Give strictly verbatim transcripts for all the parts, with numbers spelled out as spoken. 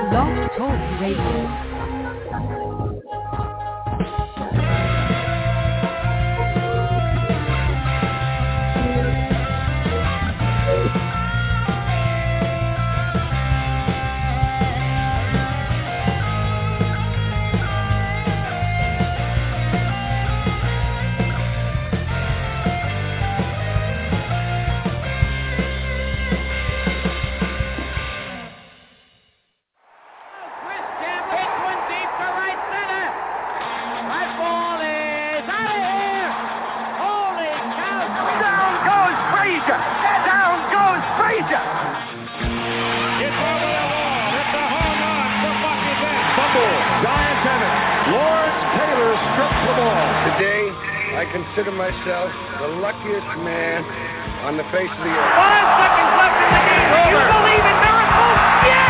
Blog Talk Radio. Consider myself the luckiest man on the face of the earth. Five seconds left in the game. Do you believe in miracles? Yes!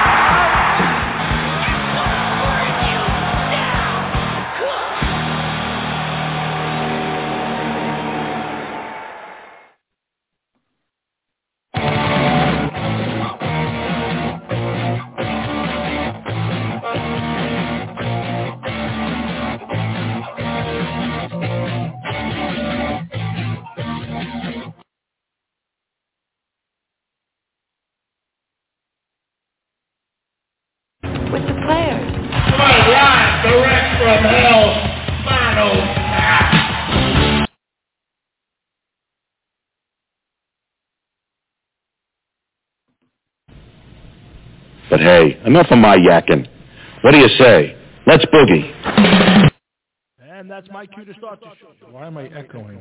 But hey, enough of my yakking. What do you say? Let's boogie. And that's my cue to start the show. Why am I echoing?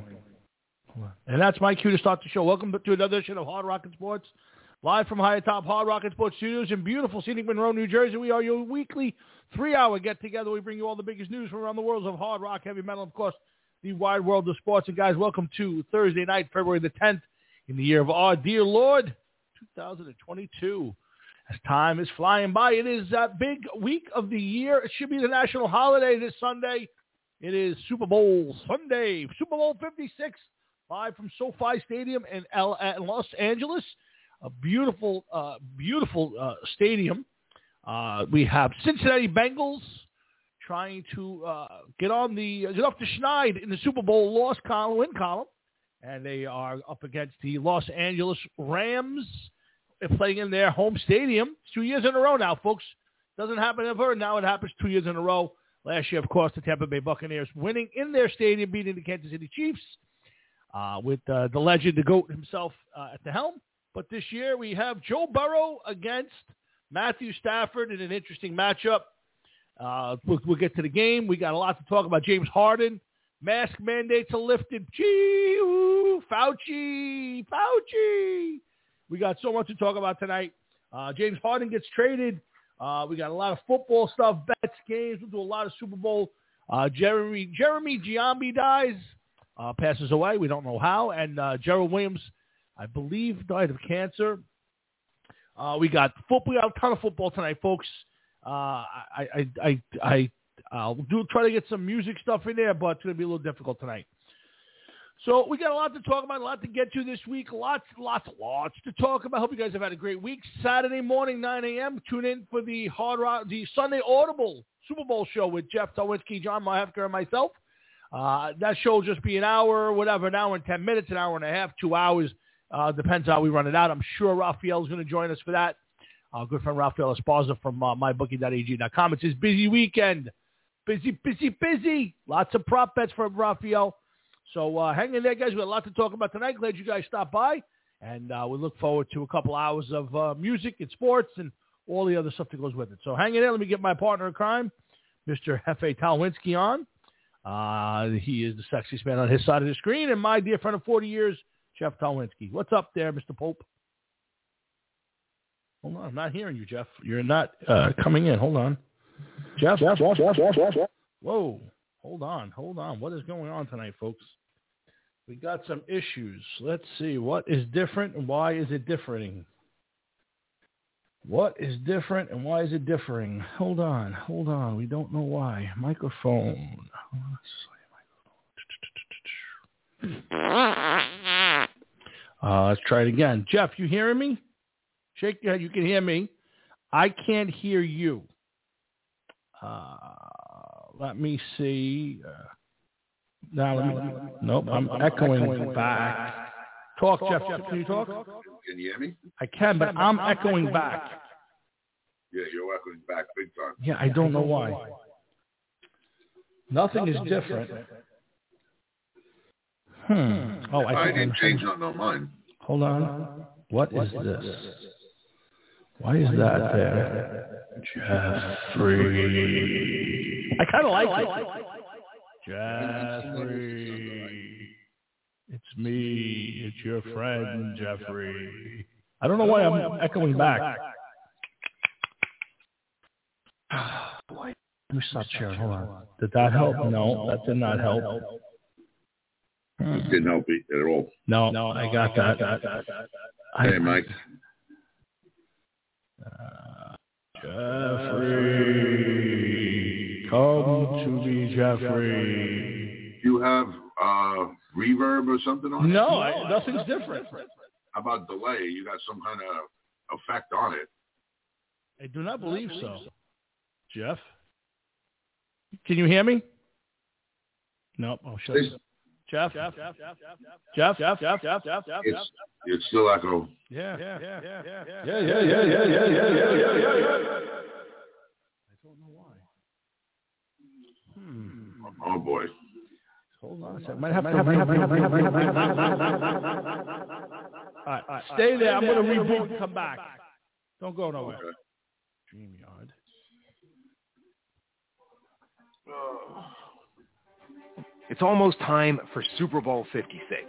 And that's my cue to start the show. Welcome to another edition of Hard Rock and Sports, live from High Top Hard Rock and Sports Studios in beautiful scenic Monroe, New Jersey. We are your weekly three-hour get-together. We bring you all the biggest news from around the world of hard rock, heavy metal, and of course, the wide world of sports. And guys, welcome to Thursday night, February the tenth, in the year of our dear Lord, two thousand twenty-two. As time is flying by, it is that big week of the year. It should be the national holiday this Sunday. It is Super Bowl Sunday, Super Bowl fifty-six, live from SoFi Stadium in, L- in Los Angeles. A beautiful, uh, beautiful uh, stadium. Uh, we have Cincinnati Bengals trying to uh, get on the get off the schneid in the Super Bowl loss column, win column, and they are up against the Los Angeles Rams. They're playing in their home stadium. It's two years in a row now, folks. Doesn't happen ever. Now it happens two years in a row. Last year, of course, the Tampa Bay Buccaneers winning in their stadium, beating the Kansas City Chiefs uh, with uh, the legend, the GOAT himself uh, at the helm. But this year we have Joe Burrow against Matthew Stafford in an interesting matchup. Uh, we'll, we'll get to the game. We got a lot to talk about. James Harden. Mask mandates are lifted. Gee, ooh, Fauci, Fauci. We got so much to talk about tonight. Uh, James Harden gets traded. Uh, we got a lot of football stuff, bets, games. We'll do a lot of Super Bowl. Uh, Jeremy Jeremy Giambi dies, uh, passes away. We don't know how. And uh, Gerald Williams, I believe, died of cancer. Uh, we got football. We got a ton of football tonight, folks. Uh, I I I I I'll do try to get some music stuff in there, but it's going to be a little difficult tonight. So we got a lot to talk about, a lot to get to this week, lots, lots, lots to talk about. I hope you guys have had a great week. Saturday morning, nine a.m., tune in for the Hard Rock, the Sunday Audible Super Bowl show with Jeff Talwinski, John Mahefker, and myself. Uh, that show will just be an hour, whatever, an hour and ten minutes, an hour and a half, two hours. Uh, depends how we run it out. I'm sure Raphael is going to join us for that. Uh, good friend Raphael Esparza from uh, my bookie dot a g dot com. It's his busy weekend. Busy, busy, busy. Lots of prop bets for Raphael. So uh, hang in there, guys. We got a lot to talk about tonight. Glad you guys stopped by. And uh, we look forward to a couple hours of uh, music and sports and all the other stuff that goes with it. So hang in there. Let me get my partner in crime, Mister Hefe Talwinski, on. Uh, he is the sexiest man on his side of the screen. And my dear friend of forty years, Jeff Talwinski. What's up there, Mister Pope? Hold on. I'm not hearing you, Jeff. You're not uh, coming in. Hold on. Jeff? Jeff, Jeff, Jeff, Jeff, Jeff, Jeff. Whoa. Hold on. Hold on. What is going on tonight, folks? We got some issues. Let's see. What is different and why is it differing? What is different and why is it differing? Hold on. Hold on. We don't know why. Microphone. Uh, let's try it again. Jeff, you hearing me? Shake your head. You can hear me. I can't hear you. Uh, let me see. Uh, now, let me, nope, I'm echoing back. Talk, Jeff. Jeff, can you talk? Can you hear me? I can, but I'm echoing back. Yeah, you're echoing back big time. Yeah, I don't know why. Nothing is different. Hmm. Oh, I, I didn't change nothing on mine. Hold on. What is this? Why is that there? Jeffrey. I kind of like it. Jeffrey. It's me. It's your friend, Jeffrey. I don't know why I'm echoing back. Boy, let me stop sharing. Hold on. Did that help? No, that did not help. It didn't help me at all. No, no, I got that. Hey, Mike. Uh, Jeffrey, come to me, Jeffrey. You have uh, reverb or something on it? No, I, nothing's different. How about delay? You got some kind of effect on it. I do not believe so. Jeff? Can you hear me? Nope. Oh, shut up. Jeff? Jeff? Jeff? Jeff? Jeff? Jeff? Jeff? Jeff? Jeff? Jeff? It's, it's still echo. Yeah. Yeah. Yeah. Yeah. Yeah. Yeah. Yeah. Yeah. Yeah. Yeah. Yeah. Yeah. Yeah. Yeah. Yeah. I don't know why. Hmm. Oh boy. Hold on a second. Might have to. All right. Stay there. I'm going to reboot and come back. Don't go nowhere. Okay. StreamYard. It's almost time for Super Bowl fifty-six.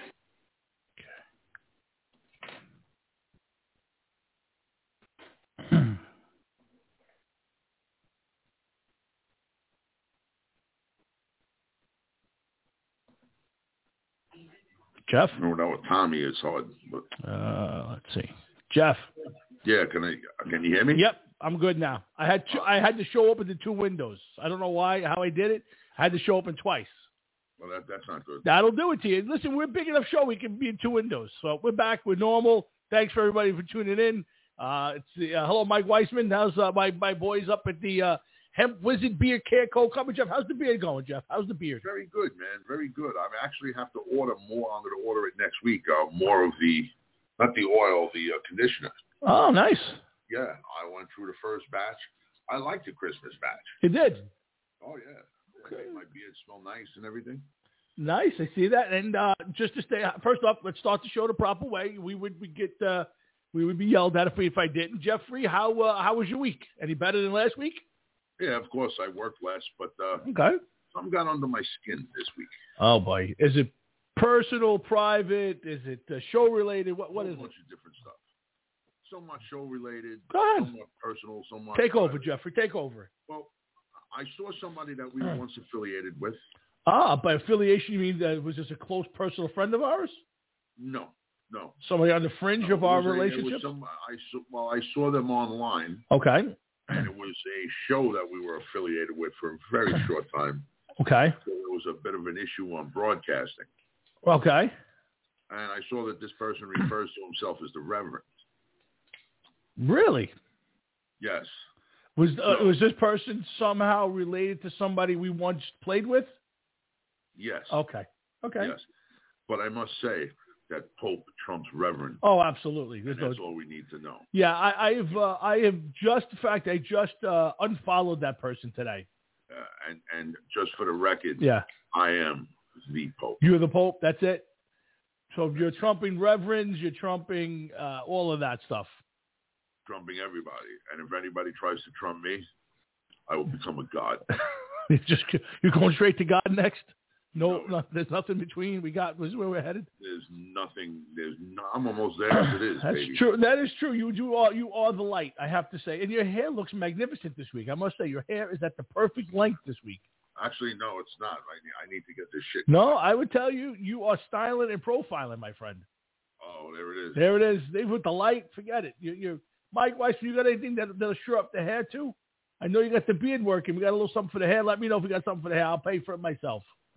Jeff? I don't know what Tommy is hard, but uh, let's see. Jeff? Yeah, can I? Can you hear me? Yep, I'm good now. I had two, I had to show open the two windows. I don't know why, how I did it. I had to show open twice. Well, that, that's not good. That'll do it to you. Listen, we're a big enough show. We can be in two windows. So we're back. We're normal. Thanks for everybody for tuning in. Uh, it's the, uh, hello, Mike Weissman. How's uh, my my boys up at the uh, Hemp Wizard Beard Care Co. Coming, Jeff? How's the beard going, Jeff? How's the beard? Very good, man. Very good. I actually have to order more. I'm going to order it next week. Uh, more of the, not the oil, the uh, conditioner. Oh, nice. Yeah, I went through the first batch. I liked the Christmas batch. You did? Oh, yeah. Okay. My beard smell nice and everything. Nice. I see that. And uh, just to stay, first off, let's start the show the proper way. We would we get uh, we would be yelled at if we if I didn't. Jeffrey, how uh, how was your week? Any better than last week? Yeah, of course I worked less, but uh, okay. Something got under my skin this week. Oh boy, is it personal, private? Is it uh, show related? What what is it? A bunch of different stuff. So much show related. Go ahead. So much personal. So much. Take private. over, Jeffrey. Take over. Well, I saw somebody that we were once affiliated with. Ah, by affiliation, you mean that was this a close personal friend of ours? No, no. Somebody on the fringe no, of our a, relationship? Some, I saw, well, I saw them online. Okay. And it was a show that we were affiliated with for a very short time. Okay. So there was a bit of an issue on broadcasting. Okay. And I saw that this person refers to himself as the Reverend. Really? Yes. Was uh, was this person somehow related to somebody we once played with? Yes. Okay. Okay. Yes. But I must say that Pope trumps Reverend. Oh, absolutely. And that's all we need to know. Yeah, I, I've uh, I have just, in fact, I just uh, unfollowed that person today. Uh, and and just for the record, yeah, I am the Pope. You're the Pope. That's it. So you're trumping reverends. You're trumping uh, all of that stuff. Trumping everybody, and if anybody tries to trump me, I will become a god. you just you're going straight to God next. No, no, no, there's nothing between. We got this is where we're headed. There's nothing. There's no, I'm almost there as it is. That's baby. true. That is true. You do are you are the light. I have to say, and your hair looks magnificent this week. I must say, your hair is at the perfect length this week. Actually, no, it's not. I, I need to get this shit. No, I would tell you, you are styling and profiling, my friend. Oh, there it is. There it is. They with the light. Forget it. You, you're Mike Weiss. You got anything that that'll sure up the hair too? I know you got the beard working. We got a little something for the hair. Let me know if we got something for the hair. I'll pay for it myself.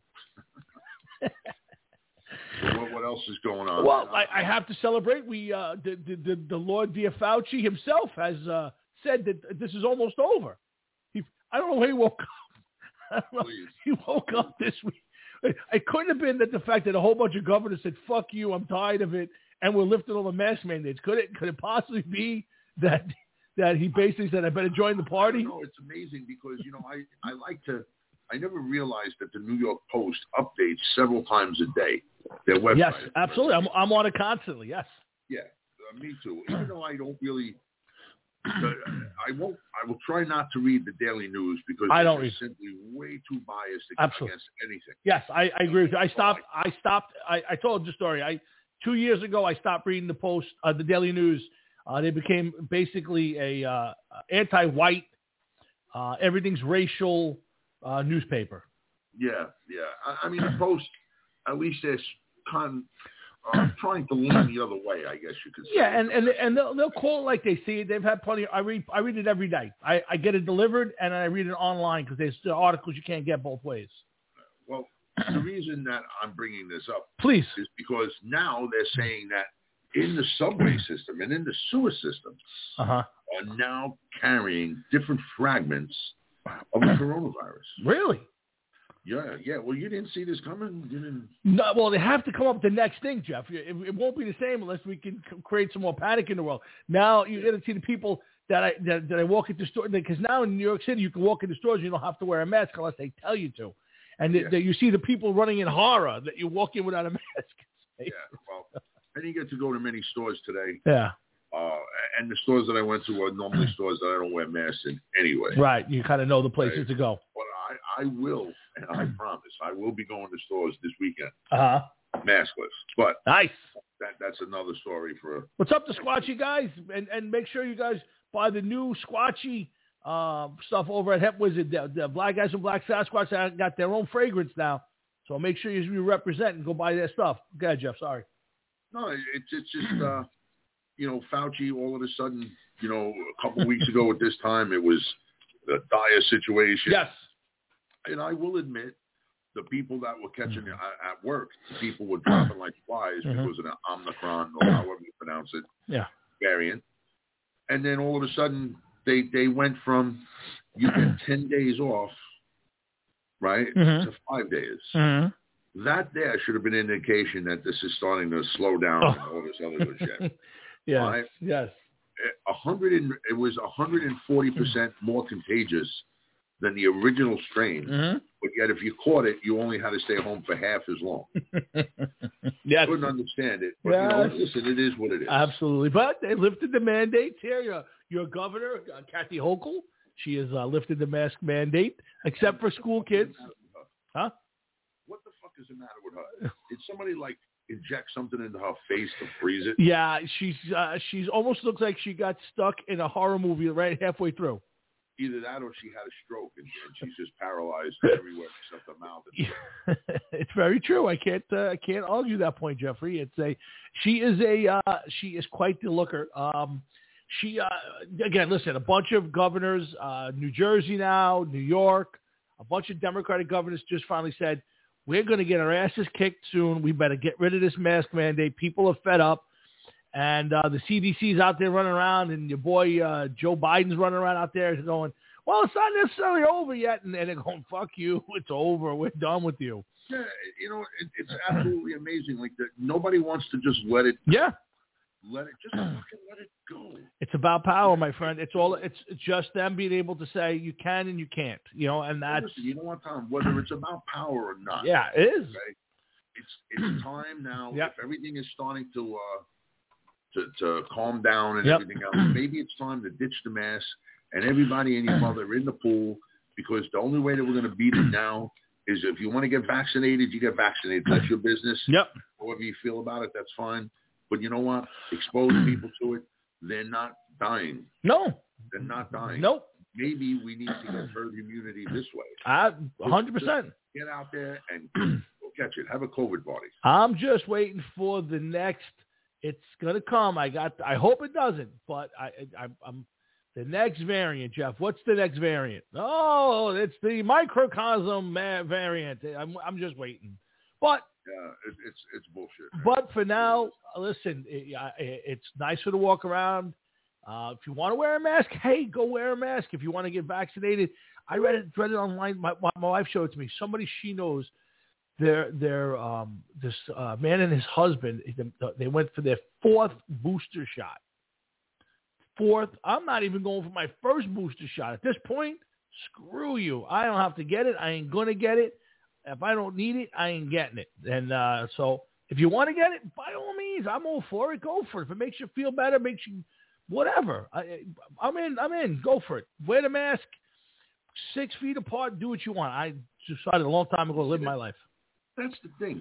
what, what else is going on? Well, I, I have to celebrate. We uh, the, the the the Lord via Fauci himself has uh, said that this is almost over. He, I don't know where he woke up. I don't know. He woke up this week. It couldn't have been that the fact that a whole bunch of governors said, fuck you, I'm tired of it, and we're lifting all the mask mandates. Could it could it possibly be that that he basically said, I better join the party? No, it's amazing because, you know, I, I like to, I never realized that the New York Post updates several times a day their website. Yes, absolutely. I'm, I'm on it constantly, yes. Yeah, uh, me too. Even though I don't really, uh, I won't, I will try not to read the Daily News because I don't it's read. simply way too biased Absolutely. against anything. Yes, I, I agree with you. I stopped, I stopped, I, I told the story. I Two years ago, I stopped reading the Post, uh, the Daily News. Uh, they became basically a uh, anti-white, uh, everything's racial uh, newspaper. Yeah, yeah. I, I mean, the Post, at least they're con, uh, trying to lean the other way, I guess you could say. Yeah, and, and, and they'll, they'll call it like they see it. They've had plenty. Of, I read I read it every day. I, I get it delivered, and I read it online because there's the articles you can't get both ways. Well, the reason that I'm bringing this up Please. is because now they're saying that in the subway system and in the sewer systems uh-huh. are now carrying different fragments of the coronavirus. Really? Yeah, yeah. Well, you didn't see this coming? You didn't... No, well, they have to come up with the next thing, Jeff. It, it won't be the same unless we can c- create some more panic in the world. Now you're going to see the people that I that, that I walk into stores, because now in New York City you can walk into stores and you don't have to wear a mask unless they tell you to. And yeah. the, the, you see the people running in horror that you walk in without a mask. Yeah, well, I didn't get to go to many stores today. Yeah. Uh, and the stores that I went to are normally stores that I don't wear masks in anyway. Right. You kind of know the places right. to go. But I, I will, and I promise, I will be going to stores this weekend. Uh-huh. Maskless. But nice. That, that's another story for... What's up, the Squatchy guys? And and make sure you guys buy the new Squatchy uh, stuff over at Hemp Wizard. The, the Black Guys from Black Sasquatch got their own fragrance now. So make sure you represent and go buy their stuff. Go ahead, Jeff. Sorry. No, it's it's just, uh, you know, Fauci all of a sudden, you know, a couple of weeks ago at this time, it was a dire situation. Yes. And I will admit, the people that were catching mm-hmm. it at work, the people were dropping like flies mm-hmm. because of the Omicron, or however you pronounce it, yeah. variant. And then all of a sudden, they, they went from, you get ten days off, right, mm-hmm. to five days. Mm-hmm. That there should have been an indication that this is starting to slow down oh. and all this other good shit. yes, right? yes. A hundred and, it was one hundred forty percent more contagious than the original strain. Mm-hmm. But yet if you caught it, you only had to stay home for half as long. yes. I couldn't understand it. But, yes. you know, listen, it is what it is. Absolutely. But they lifted the mandates here. Your, your governor, uh, Kathy Hochul, she has uh, lifted the mask mandate, except for school kids. Huh? What the fuck is the matter with her? Did somebody, like, inject something into her face to freeze it? Yeah, she's uh, she's almost looks like she got stuck in a horror movie right halfway through. Either that or she had a stroke and, and she's just paralyzed everywhere except her mouth. It's very true. I can't uh, I can't argue that point, Jeffrey. It's a she is a uh, she is quite the looker. Um, she uh, again, listen, a bunch of governors, uh, New Jersey now, New York, a bunch of Democratic governors just finally said, we're going to get our asses kicked soon. We better get rid of this mask mandate. People are fed up. And uh, the C D C's out there running around, and your boy uh, Joe Biden's running around out there going, well, it's not necessarily over yet. And they're going, fuck you. It's over. We're done with you. Yeah, you know, it, it's absolutely amazing. Like, that nobody wants to just let it Yeah. Let it, just fucking let it go. It's about power, my friend. It's all. It's just them being able to say you can and you can't. You know, and that's. Listen, you know what, Tom? Whether it's about power or not. Yeah, it is. Okay? It's it's time now. Yep. If everything is starting to uh to to calm down and yep. everything else, maybe it's time to ditch the mask and everybody and your mother are in the pool, because the only way that we're going to beat it now is if you want to get vaccinated, you get vaccinated. That's your business. Yep. However you feel about it, that's fine. But you know what? Expose people to it. They're not dying. No. They're not dying. Nope. Maybe we need to get herd immunity this way. I, one hundred percent. Get out there and go catch it. Have a COVID party. I'm just waiting for the next. It's going to come. I got. I hope it doesn't. But I, I, I'm the next variant, Jeff. What's the next variant? Oh, it's the microcosm variant. I'm, I'm just waiting. But. Yeah, it, it's it's bullshit. Man. But for now, listen, it, it, it's nice for to walk around. Uh, if you want to wear a mask, hey, go wear a mask. If you want to get vaccinated, I read it, read it online. My, my, my wife showed it to me. Somebody she knows, their their um, this uh, man and his husband, they went for their fourth booster shot. Fourth, I'm not even going for my first booster shot. At this point, screw you. I don't have to get it. I ain't going to get it. If I don't need it, I ain't getting it. And uh, so if you want to get it, by all means, I'm all for it. Go for it. If it makes you feel better, makes you whatever. I, I'm in. I'm in. Go for it. Wear the mask. Six feet apart. Do what you want. I decided a long time ago to live my life. That's the thing.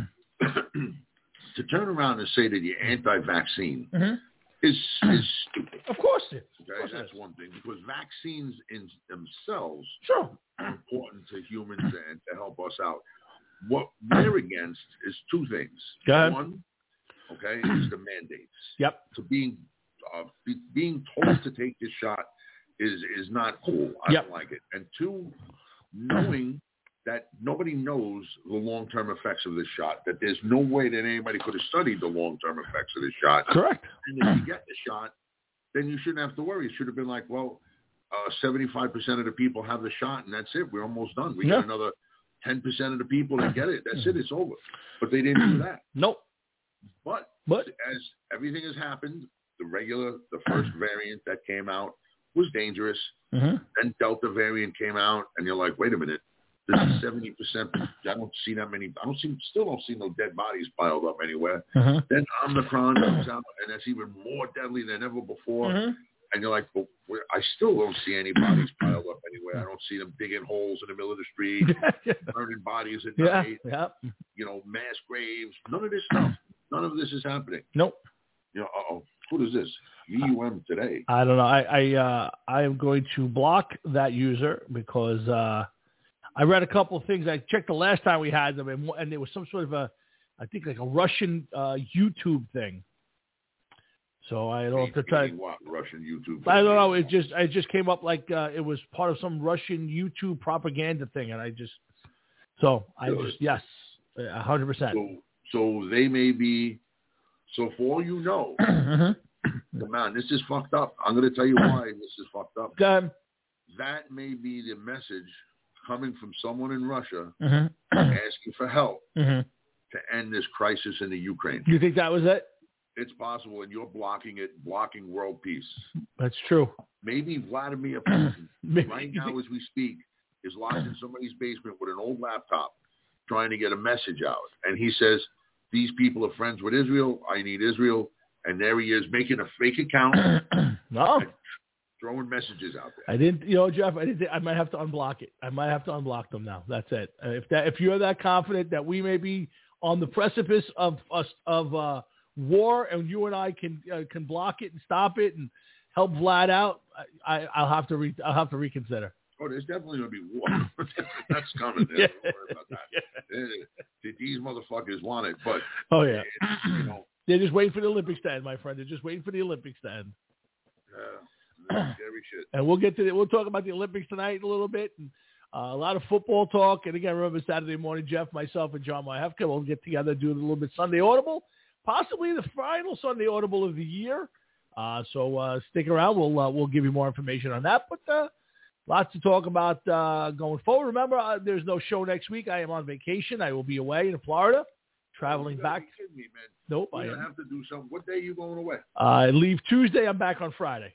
To turn around and say that you're anti-vaccine mm-hmm. is is stupid. Of course it is. Okay? Of course That's it is. one thing, because vaccines in themselves sure. are important to humans and to help us out. What we're against is two things. Go ahead. One, okay, is the mandates. Yep. So being uh, be, being told to take this shot is is not cool. I yep. don't like it. And two, knowing that nobody knows the long-term effects of this shot, that there's no way that anybody could have studied the long-term effects of this shot. Correct. And if you get the shot, then you shouldn't have to worry. It should have been like, well, uh, seventy-five percent of the people have the shot, and that's it. We're almost done. We yeah. got another ten percent of the people that get it. That's it. It's over. But they didn't do that. Nope. But, but as everything has happened, the regular, the first variant that came out was dangerous. Mm-hmm. Then Delta variant came out, and you're like, wait a minute. This is seventy percent. I don't see that many. I don't see. Still don't see no dead bodies piled up anywhere. Mm-hmm. Then Omicron comes out, and that's even more deadly than ever before. Mm-hmm. And you're like, well, I still don't see any bodies piled up anywhere. I don't see them digging holes in the middle of the street, burning bodies at yeah. night. Yeah. You know, mass graves. None of this stuff. None of this is happening. Nope. You know, uh-oh. What is this? V U M today. I don't know. I I uh, I am going to block that user because. Uh, I read a couple of things. I checked the last time we had them, and, and there was some sort of a, I think like a Russian uh, YouTube thing. So I don't have to try. What Russian YouTube? I don't know. It just it just came up like uh, it was part of some Russian YouTube propaganda thing, and I just so I Good. just yes, a hundred percent. So so they may be. So for all you know, mm-hmm. man, this is fucked up. I'm going to tell you why this is fucked up. Um, that may be the message coming from someone in Russia mm-hmm. asking for help mm-hmm. to end this crisis in the Ukraine. You think that was it? It's possible, and you're blocking it, blocking world peace. That's true. Maybe Vladimir Putin, Maybe. right now as we speak, is locked in somebody's basement with an old laptop trying to get a message out. And he says, these people are friends with Israel. I need Israel. And there he is making a fake account. No. Throwing messages out there. I didn't, you know, Jeff. I didn't. I might have to unblock it. I might have to unblock them now. That's it. Uh, if that, if you're that confident that we may be on the precipice of us of uh, war, and you and I can uh, can block it and stop it and help Vlad out, I, I'll have to re, I'll have to reconsider. Oh, there's definitely going to be war. That's coming. Yeah. Don't worry about that. Yeah. These motherfuckers want it, but oh yeah, you know, they're just waiting for the Olympics to end, my friend. They're just waiting for the Olympics to end. Yeah. Scary shit. And we'll get to the, we'll talk about the Olympics tonight a little bit, and uh, a lot of football talk. And again, remember Saturday morning, Jeff, myself, and John Myhefka will get together, do a little bit Sunday Audible, possibly the final Sunday Audible of the year. Uh, so uh, stick around. We'll uh, we'll give you more information on that. But uh, lots to talk about uh, going forward. Remember, uh, there's no show next week. I am on vacation. I will be away in Florida, traveling you back. Kidding me, man. Nope, We're I gonna am. have to do something. What day are you going away? Uh, I leave Tuesday. I'm back on Friday.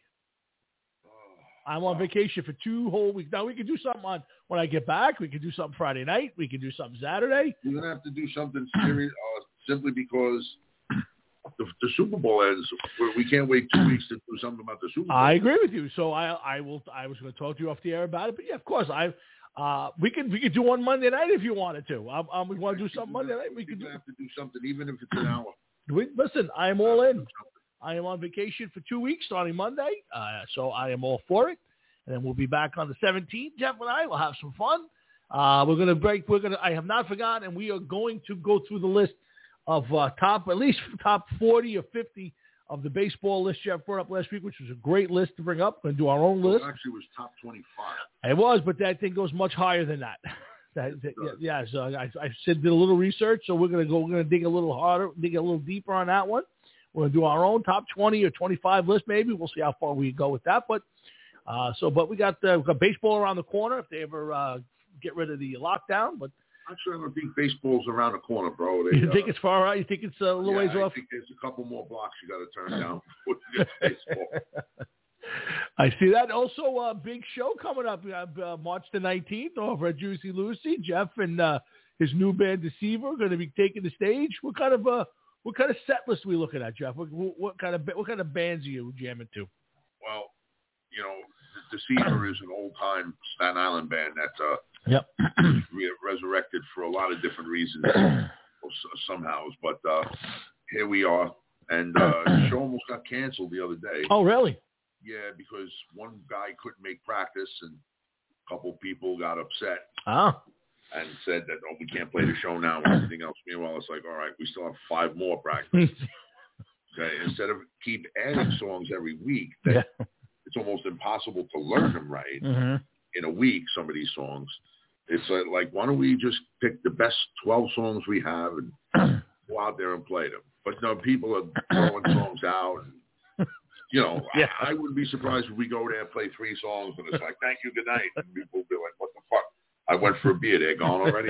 Oh, I'm on vacation for two whole weeks. Now, we can do something on when I get back. We can do something Friday night. We can do something Saturday. You're going to have to do something serious uh, simply because the, the Super Bowl ends. We can't wait two weeks to do something about the Super Bowl. I agree with you. So I I will. I was going to talk to you off the air about it. But, yeah, of course, I uh, we could we could do one Monday night if you wanted to. Um, um, we want to do something Monday night. We could do. have to do something, even if it's an hour. We, listen, I am all in. I am on vacation for two weeks starting Monday, uh, so I am all for it. And then we'll be back on the seventeenth. Jeff and I will have some fun. Uh, we're going to break. We're going to. I have not forgotten, and we are going to go through the list of uh, top, at least top forty or fifty of the baseball list Jeff brought up last week, which was a great list to bring up. We're going to do our own list. It actually was top twenty-five. It was, but that thing goes much higher than that. that, that yeah, yeah, so I, I said did a little research, so we're going to go. We're going to dig a little harder, dig a little deeper on that one. We're going to do our own top twenty or twenty-five list maybe. We'll see how far we go with that. But uh, so, but we got, uh, we got baseball around the corner if they ever uh, get rid of the lockdown. But actually, I don't think baseball's around the corner, bro. They, you think uh, it's far out? You think it's a little yeah, ways I off? I think there's a couple more blocks you got to turn down before you get baseball. I see that. Also, a uh, big show coming up uh, March the nineteenth over at Juicy Lucy. Jeff and uh, his new band Deceiver are going to be taking the stage. What kind of uh, what kind of set list are we looking at, Jeff? What, what kind of what kind of bands are you jamming to? Well, you know, Deceiver is an old time Staten Island band that uh, yep. re- resurrected for a lot of different reasons somehow. But uh, here we are, and uh, the show almost got canceled the other day. Oh, really? Yeah, because one guy couldn't make practice, and a couple people got upset ah. and said that, oh, we can't play the show now and everything else. Meanwhile, it's like, all right, we still have five more practices. Okay, instead of keep adding songs every week, that yeah. it's almost impossible to learn them right mm-hmm. in a week, some of these songs. It's like, like, why don't we just pick the best twelve songs we have and go out there and play them? But no, people are throwing songs out. And, you know, yeah. I, I wouldn't be surprised if we go there and play three songs and it's like, thank you, good night. And people will be like, what the fuck? I went for a beer. They're gone already.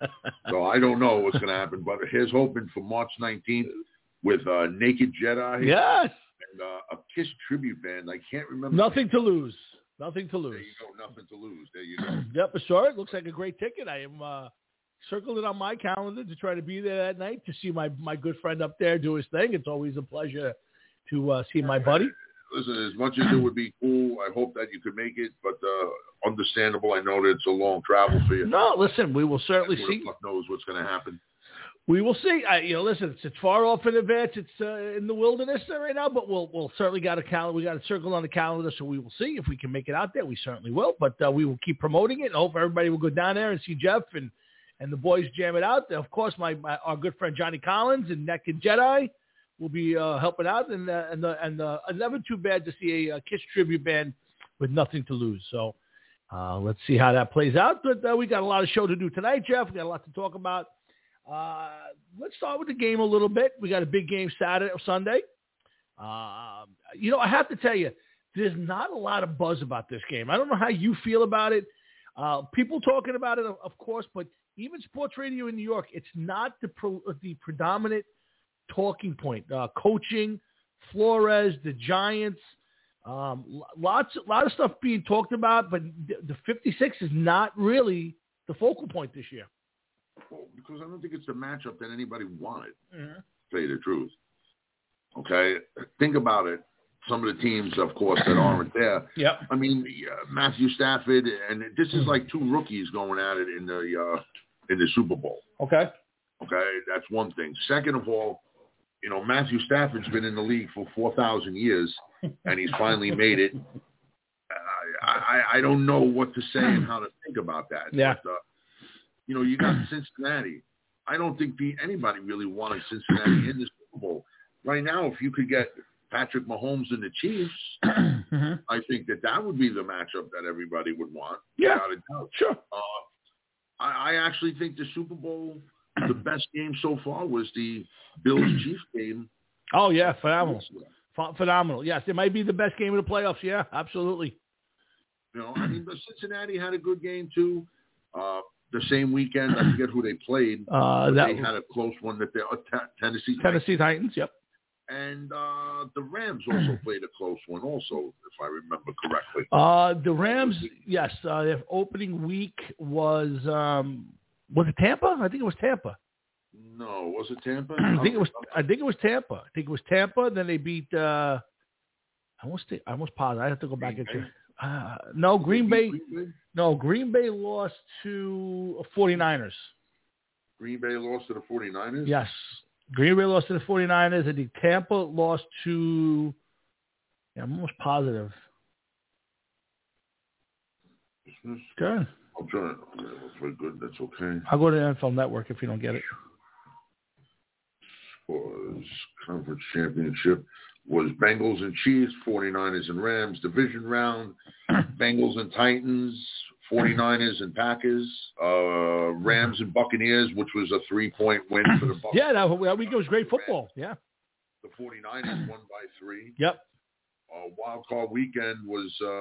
So I don't know what's going to happen. But here's hoping for March nineteenth with uh, Naked Jedi. Yes. And uh, a Kiss tribute band. I can't remember. Nothing to lose. Nothing to lose. There you go. Nothing to lose. There you go. Yep, I saw it. Looks like a great ticket. I am uh, circled it on my calendar to try to be there that night to see my, my good friend up there do his thing. It's always a pleasure to uh, see my buddy. Listen, as much as it would be cool, I hope that you could make it, but uh, understandable. I know that it's a long travel for you. No, listen, we will certainly Who see. the fuck knows what's going to happen? We will see. I, you know, listen, it's, it's far off in advance. It's uh, in the wilderness right now, but we'll we'll certainly got a calendar. We got a circle on the calendar, so we will see if we can make it out there. We certainly will, but uh, we will keep promoting it. And hope everybody will go down there and see Jeff and, and the boys jam it out. Of course, my, my our good friend Johnny Collins and Naked Jedi will be uh, helping out, and uh, and the, and uh, never too bad to see a, a Kiss tribute band with nothing to lose. So uh, let's see how that plays out. But uh, we got a lot of show to do tonight, Jeff. We got a lot to talk about. Uh, let's start with the game a little bit. We got a big game Saturday or Sunday. Uh, you know, I have to tell you, there's not a lot of buzz about this game. I don't know how you feel about it. Uh, people talking about it, of course, but even sports radio in New York, it's not the pro, the predominant talking point. Uh, coaching, Flores, the Giants, um, lots, a lot of stuff being talked about, but the fifty-six is not really the focal point this year. Well, because I don't think it's the matchup that anybody wanted, mm-hmm. to tell you the truth. Okay? Think about it. Some of the teams, of course, that aren't there. Yep. I mean, uh, Matthew Stafford, and this is like two rookies going at it in the uh, in the Super Bowl. Okay. Okay? That's one thing. Second of all, you know, Matthew Stafford's been in the league for four thousand years, and he's finally made it. Uh, I, I don't know what to say and how to think about that. Yeah. But, uh, you know, you got Cincinnati. I don't think the, anybody really wanted Cincinnati in the Super Bowl. Right now, if you could get Patrick Mahomes and the Chiefs, mm-hmm. I think that that would be the matchup that everybody would want. Yeah, without a doubt. Sure. Uh, I, I actually think the Super Bowl, the best game so far was the Bills-Chiefs game. Oh, yeah, phenomenal. Ph- phenomenal. Yes, it might be the best game of the playoffs. Yeah, absolutely. You know, I mean, but Cincinnati had a good game, too. Uh, the same weekend, I forget who they played. Uh, that they had a close one that they uh, t- Tennessee Tennessee Titans. Titans, yep. And uh, the Rams also played a close one, also, if I remember correctly. Uh, the Rams, yes, uh, their opening week was um, was it Tampa? I think it was Tampa. No, was it Tampa? I think it was. I think it was Tampa. I think it was Tampa. Then they beat. Uh, I almost. I almost paused. I have to go back into. Uh, no, Green Bay. Green Bay. No, Green Bay lost to forty-niners. Green Bay lost to the forty-niners? Yes. Green Bay lost to the forty-niners. I think Tampa lost to, yeah, I'm almost positive. Good. I'm trying. Yeah, that's very good. That's okay. I'll go to the N F L Network if you don't get it. Was conference championship was Bengals and Chiefs, forty-niners and Rams. Division round, Bengals and Titans, forty-niners and Packers, uh, Rams and Buccaneers, which was a three-point win for the Buccaneers. Yeah, that, that week it was great football. Yeah. the 49ers won by three. Yep. Uh, wild card weekend was, uh,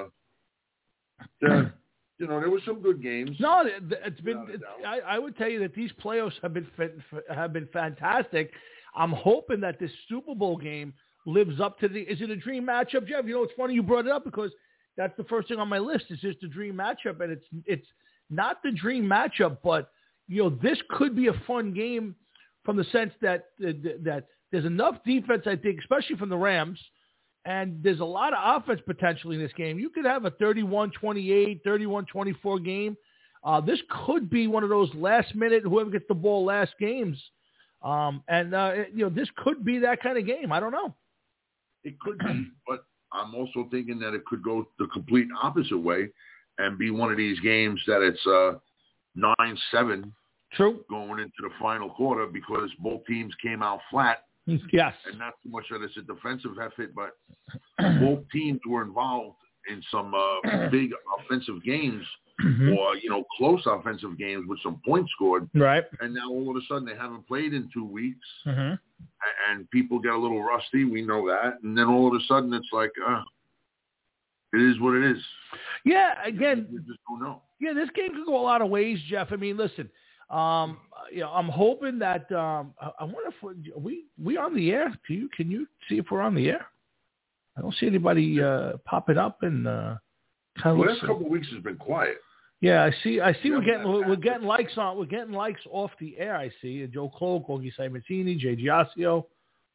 the, you know, there were some good games. No, it's been. It's, I, I would tell you that these playoffs have been have been fantastic. I'm hoping that this Super Bowl game lives up to the. Is it a dream matchup, Jeff? You know, it's funny you brought it up because that's the first thing on my list. Is just a dream matchup, and it's it's not the dream matchup, but you know, this could be a fun game from the sense that that, that there's enough defense, I think, especially from the Rams. And there's a lot of offense potentially in this game. You could have a thirty-one twenty-eight, thirty-one twenty-four game. Uh, this could be one of those last-minute, whoever gets the ball last games. Um, and, uh, you know, this could be that kind of game. I don't know. It could be, but I'm also thinking that it could go the complete opposite way and be one of these games that it's uh, nine seven True. Going into the final quarter because both teams came out flat. Yes. And not so much that it's a defensive effort, but both teams were involved in some uh, big offensive games mm-hmm. or, you know, close offensive games with some points scored. Right. And now all of a sudden they haven't played in two weeks mm-hmm. and people get a little rusty. We know that. And then all of a sudden it's like, uh, it is what it is. Yeah, again. We just don't know. Yeah, this game could go a lot of ways, Jeff. I mean, listen. Um, you know, I'm hoping that um, I, I wonder if we're, we we on the air. Can you can you see if we're on the air? I don't see anybody uh, popping up and uh, kind of. The last couple of weeks has been quiet. Yeah, I see. I see. We're getting we're, we're getting likes on. We're getting likes off the air. I see. Joe Cloak, Augie Simonini, Jay Giasio.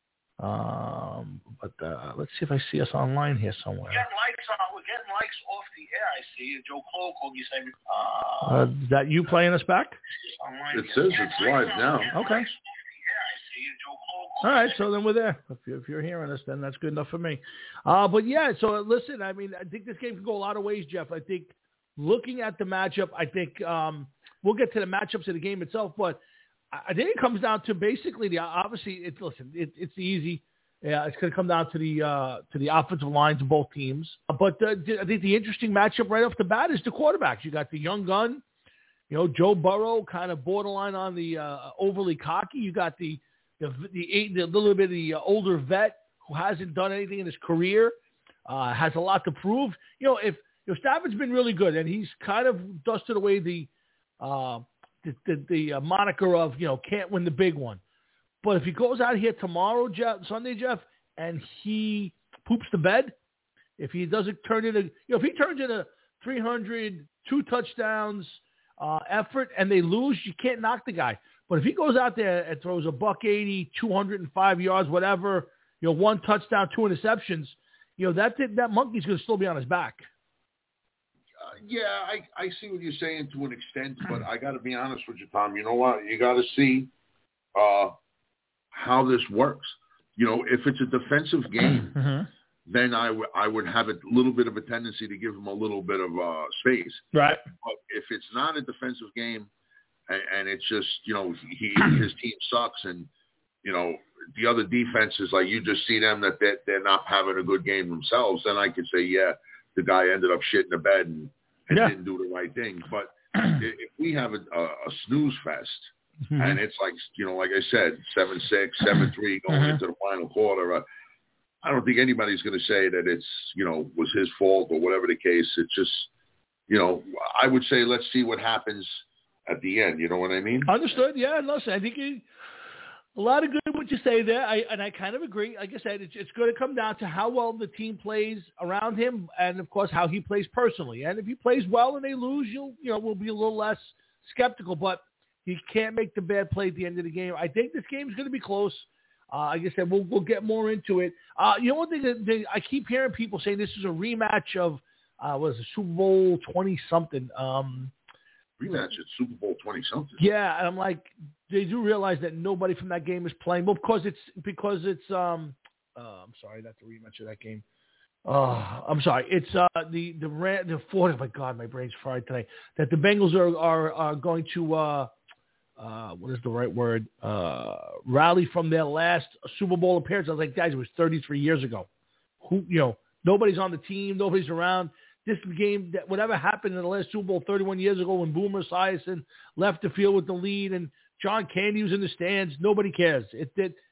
Um, but uh, let's see if I see us online here somewhere. We're getting likes on. We're getting likes off the air. I see. Joe Cloak, Augie Simonini. Uh, uh, is that you playing us back? It says it's live now. Okay. All right, so then we're there. If you're, if you're hearing us, then that's good enough for me. Uh, but, yeah, so listen, I mean, I think this game can go a lot of ways, Jeff. I think looking at the matchup, I think um, we'll get to the matchups of the game itself, but I think it comes down to basically the obviously, it's, listen, it, it's easy. Yeah, it's going to come down to the uh, to the offensive lines of both teams. But uh, I think the interesting matchup right off the bat is the quarterbacks. You got the young gun, you know, Joe Burrow, kind of borderline on the uh, overly cocky. You got the the the, the little bit of the uh, older vet who hasn't done anything in his career, uh, has a lot to prove. You know, if you know, Stafford's been really good, and he's kind of dusted away the uh, the, the, the uh, moniker of, you know, can't win the big one. But if he goes out here tomorrow, Jeff, Sunday, Jeff, and he poops the bed, if he doesn't turn into, you know, if he turns into three hundred, two touchdowns uh, effort, and they lose, you can't knock the guy. But if he goes out there and throws a buck eighty, two hundred five yards, whatever, you know, one touchdown, two interceptions, you know, that that monkey's going to still be on his back. Uh, yeah, I, I see what you're saying to an extent, but I got to be honest with you, Tom. You know what? You got to see uh, how this works. You know, if it's a defensive game, mm-hmm. then I, w- I would have a little bit of a tendency to give him a little bit of uh, space. Right. But if it's not a defensive game and, and it's just, you know, he his team sucks and, you know, the other defenses, like you just see them that they're, they're not having a good game themselves, then I could say, yeah, the guy ended up shitting the bed and, and yeah. didn't do the right thing. But if we have a, a, a snooze fest, mm-hmm. and it's like, you know, like I said, seven six, seven three going mm-hmm. into the final quarter, uh, I don't think anybody's going to say that it's, you know, was his fault or whatever the case. It's just, you know, I would say let's see what happens at the end. You know what I mean? Understood. Yeah, listen, I think you, a lot of good what you say there, I, and I kind of agree. Like I said, it's, it's going to come down to how well the team plays around him, and of course how he plays personally. And if he plays well and they lose, you'll, you know, we'll be a little less skeptical. But he can't make the bad play at the end of the game. I think this game is going to be close. Uh, like I said, we'll we'll get more into it. Uh, you know, one thing that, that I keep hearing people saying this is a rematch of uh, what is it, Super Bowl twenty something. Um, rematch at Super Bowl twenty something. Yeah, and I'm like, they do realize that nobody from that game is playing. Well, because it's because it's. Um, uh, I'm sorry, that's a rematch of that game. Oh, I'm sorry. It's uh, the the the fourth. Oh my God, my brain's fried today. That the Bengals are are, are going to. Uh, Uh, what is the right word? Uh, rally from their last Super Bowl appearance. I was like, guys, it was thirty-three years ago. Who, you know, nobody's on the team, nobody's around. This game, that whatever happened in the last Super Bowl thirty-one years ago when Boomer Esiason left the field with the lead and John Candy was in the stands, nobody cares. It did.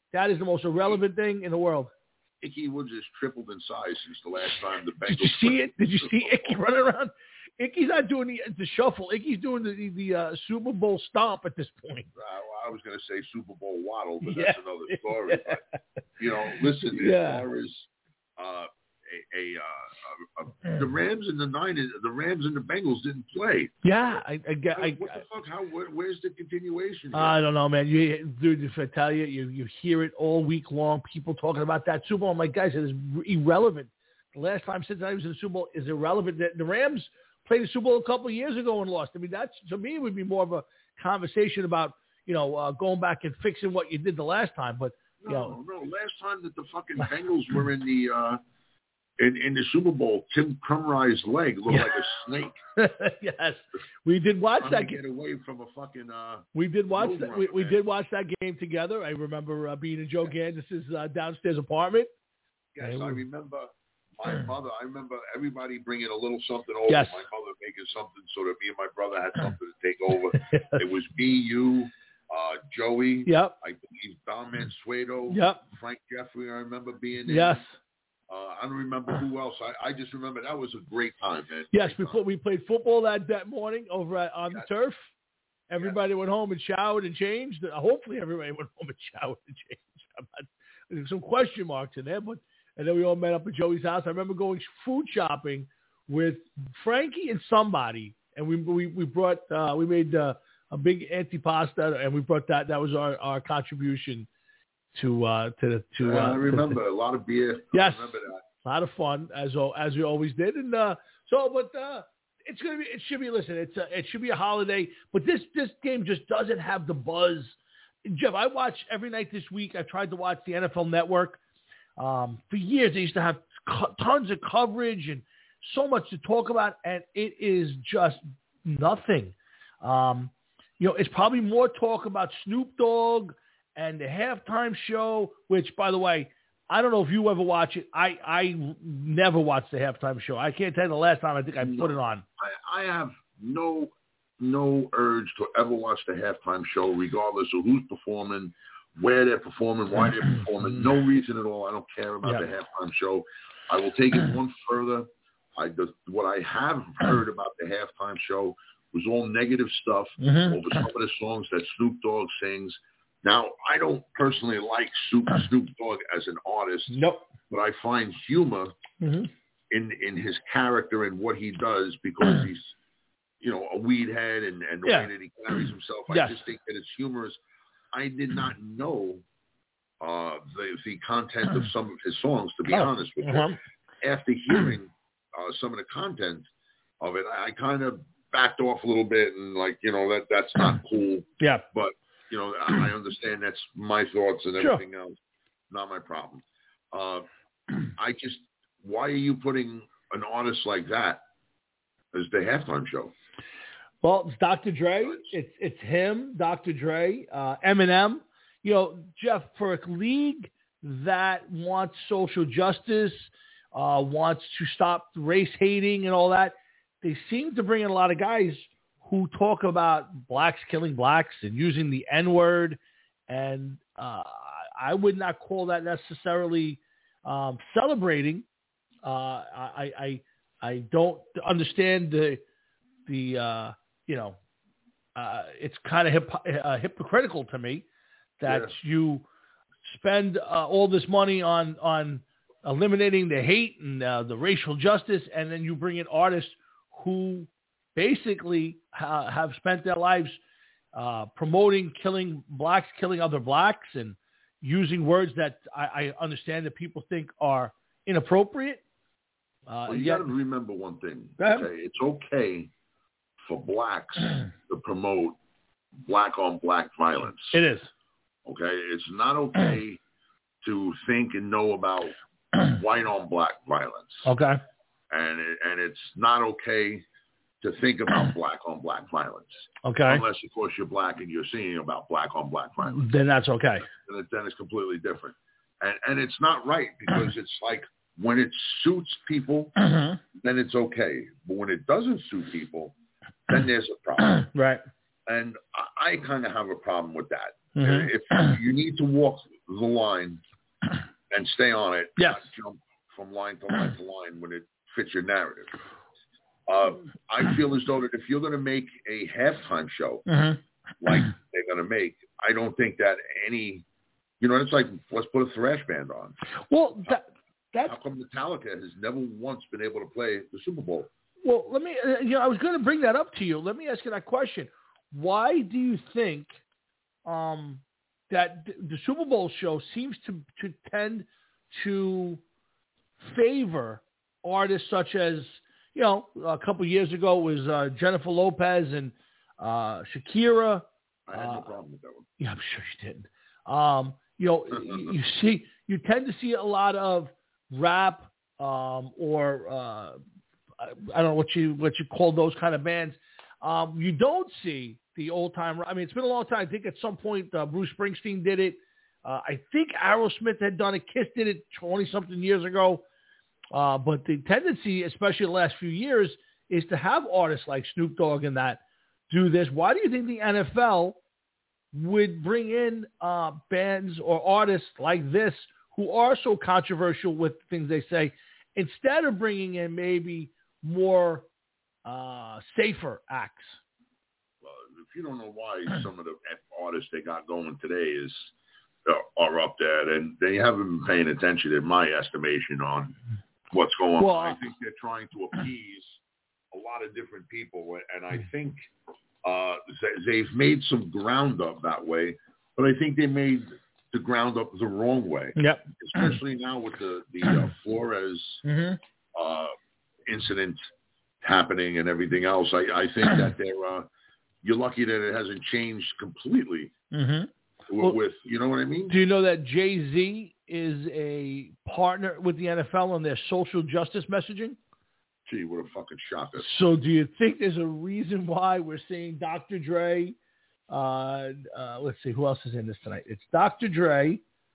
that is the most irrelevant thing in the world. Ickey Woods has tripled in size since the last time the Bengals. Did you see it? Did you see Ickey running around? Ickey's not doing the, the shuffle. Ickey's doing the the, the uh, Super Bowl stomp at this point. Uh, I was going to say Super Bowl waddle, but yeah. that's another story. Yeah. But, you know, listen, yeah. as far as uh, a, a, uh, a, a the Rams and the Niners, the Rams and the Bengals didn't play. Yeah, I, I, I, what the fuck? How? Where, where's the continuation? Here? I don't know, man. You, dude, if I tell you, you, you hear it all week long. People talking about that Super Bowl. I'm like, guys, it is irrelevant. The last time Cincinnati was in the Super Bowl is irrelevant. The, the Rams played the Super Bowl a couple of years ago and lost. I mean, that's to me would be more of a conversation about you know uh, going back and fixing what you did the last time. But you no, know, no. Last time that the fucking Bengals were in the. Uh, In, in the Super Bowl, Tim Krumrie's leg looked yeah. like a snake. Yes, we did watch Trying that. To get away from a fucking. Uh, we did watch that. Runner, we, we man. did watch that game together. I remember uh, being in Joe Gandis's uh, downstairs apartment. Yes, and I we, remember my mother. I remember everybody bringing a little something over. Yes. My mother making something so that me and my brother had something to take over. It was me, you, uh, Joey. Yep. I believe Don Mansueto. Yep. Frank Jeffrey. I remember being there. Yes. Uh, I don't remember who else. I, I just remember that was a great time, man. Yes, great before time. we played football that, that morning over at, on Yes. the turf. Everybody yes. went home and showered and changed. Hopefully everybody went home and showered and changed. I'm not, there's some question marks in there, but and then we all met up at Joey's house. I remember going food shopping with Frankie and somebody, and we we, we brought uh, we made uh, a big antipasta, and we brought that. That was our, our contribution to uh, to to. Uh, uh, I remember to, a lot of beer. Yes, I remember that. A lot of fun as as we always did, and uh, so but uh, it's gonna be it should be listen it's a, it should be a holiday, but this this game just doesn't have the buzz. Jeff, I watch every night this week. I tried to watch the N F L Network. Um, for years, they used to have co- tons of coverage and so much to talk about, and it is just nothing. Um, you know, it's probably more talk about Snoop Dogg and the halftime show, which, by the way, I don't know if you ever watch it. I, I never watched the halftime show. I can't tell you the last time I think I no, put it on. I, I have no no urge to ever watch the halftime show, regardless of who's performing, where they're performing, why they're performing. No reason at all. I don't care about yeah. the halftime show. I will take it one further. I the, what I have heard about the halftime show was all negative stuff mm-hmm. over some of the songs that Snoop Dogg sings. Now, I don't personally like Snoop, Snoop Dogg as an artist, nope. but I find humor mm-hmm. in in his character and what he does because he's, you know, a weed head and, and the yeah. way that he carries himself. I yes. just think that it's humorous. I did not know uh, the the content of some of his songs, to be oh. honest with uh-huh. you. After hearing uh, some of the content of it, I, I kind of backed off a little bit and like, you know, that that's not cool. Yeah. But, you know, I, I understand that's my thoughts and everything sure. else. Not my problem. Uh, I just, why are you putting an artist like that as the halftime show? Well, it's Doctor Dre. It's it's him, Doctor Dre, uh, Eminem. You know, Jeff, for a league that wants social justice, uh, wants to stop race hating and all that, they seem to bring in a lot of guys who talk about blacks killing blacks and using the N-word. And uh, I would not call that necessarily um, celebrating. Uh, I, I I don't understand the the uh, you know uh, it's kind of hip, uh, hypocritical to me that yeah. you spend uh, all this money on on eliminating the hate and uh, the racial justice, and then you bring in artists who basically ha- have spent their lives uh, promoting killing blacks, killing other blacks, and using words that I, I understand that people think are inappropriate. Uh, well, you yet, got to remember one thing. Okay? It's okay for blacks to promote black-on-black violence. It is. Okay? It's not okay to think and know about white-on-black violence. Okay. And it, and it's not okay to think about black-on-black violence. Okay. Unless, of course, you're black and you're singing about black-on-black violence. Then that's okay. Then, it, then it's completely different. And and it's not right because it's like when it suits people, mm-hmm. then it's okay. But when it doesn't suit people, then there's a problem. Right. And I, I kind of have a problem with that. Mm-hmm. If you need to walk the line and stay on it. Yes. Not jump from line to line to line when it fits your narrative. Uh, I feel as though that if you're going to make a halftime show mm-hmm. like they're going to make, I don't think that any, you know, it's like, let's put a thrash band on. Well, that, that's... How come Metallica has never once been able to play the Super Bowl? Well, let me, uh, you know, I was going to bring that up to you. Let me ask you that question. Why do you think um, that the Super Bowl show seems to, to tend to favor artists such as, you know, a couple of years ago it was uh, Jennifer Lopez and uh, Shakira. I had no uh, problem with that one. Yeah, I'm sure you didn't. Um, you know, you, you see, you tend to see a lot of rap um, or uh, I don't know what you what you call those kind of bands. Um, you don't see the old time. I mean, it's been a long time. I think at some point uh, Bruce Springsteen did it. Uh, I think Aerosmith had done it. Kiss did it twenty something years ago. Uh, but the tendency, especially the last few years, is to have artists like Snoop Dogg and that do this. Why do you think the N F L would bring in uh, bands or artists like this who are so controversial with things they say, instead of bringing in maybe more uh, safer acts? Well, if you don't know why some of the artists they got going today is uh, are up there, then they haven't been paying attention, in my estimation, on what's going well, on. I think they're trying to appease a lot of different people, and I think uh, they've made some ground up that way, but I think they made the ground up the wrong way. Yep. Especially now with the, the uh, Flores mm-hmm. uh, incident happening and everything else. I, I think that they're, uh, you're lucky that it hasn't changed completely mm-hmm. with, well, with, you know what I mean? Do you know that Jay-Z is a partner with the N F L on their social justice messaging? Gee, what a fucking shocker. So do you think there's a reason why we're seeing Doctor Dre, uh, uh, let's see, who else is in this tonight? It's Doctor Dre,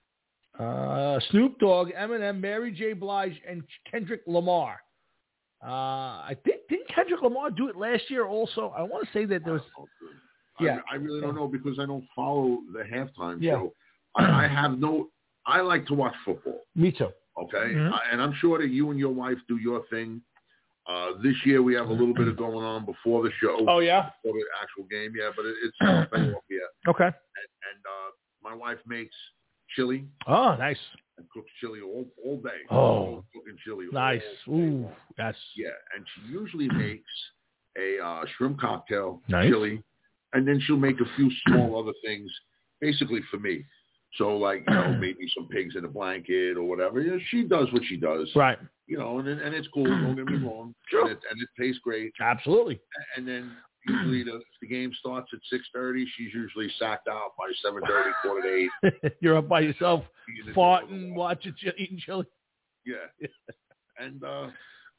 uh, Snoop Dogg, Eminem, Mary J. Blige, and Kendrick Lamar. Uh, I think, didn't Kendrick Lamar do it last year also? I want to say that there was... Yeah. I, I really don't know because I don't follow the halftime yeah. show. I, I have no... I like to watch football. Me too. Okay? Mm-hmm. I, and I'm sure that you and your wife do your thing. Uh, this year we have a little bit of going on before the show. Oh, yeah? Before the actual game, yeah, but it, it's not paying off yet. Okay. And, and uh, my wife makes chili. Oh, nice. And cooks chili all, all day. Oh, cooking chili. Nice. Ooh, yes. Yeah, and she usually makes a uh, shrimp cocktail, nice. chili, and then she'll make a few small other things, basically for me. So, like, you know, maybe some pigs in a blanket or whatever. You know, she does what she does. Right. You know, and and it's cool. Don't get me wrong. Sure. And it, and it tastes great. Absolutely. And then usually the, the game starts at six thirty. She's usually sacked out by seven thirty, quarter to eight. You're up by yourself, farting, watching, eating chili. Yeah. And, uh,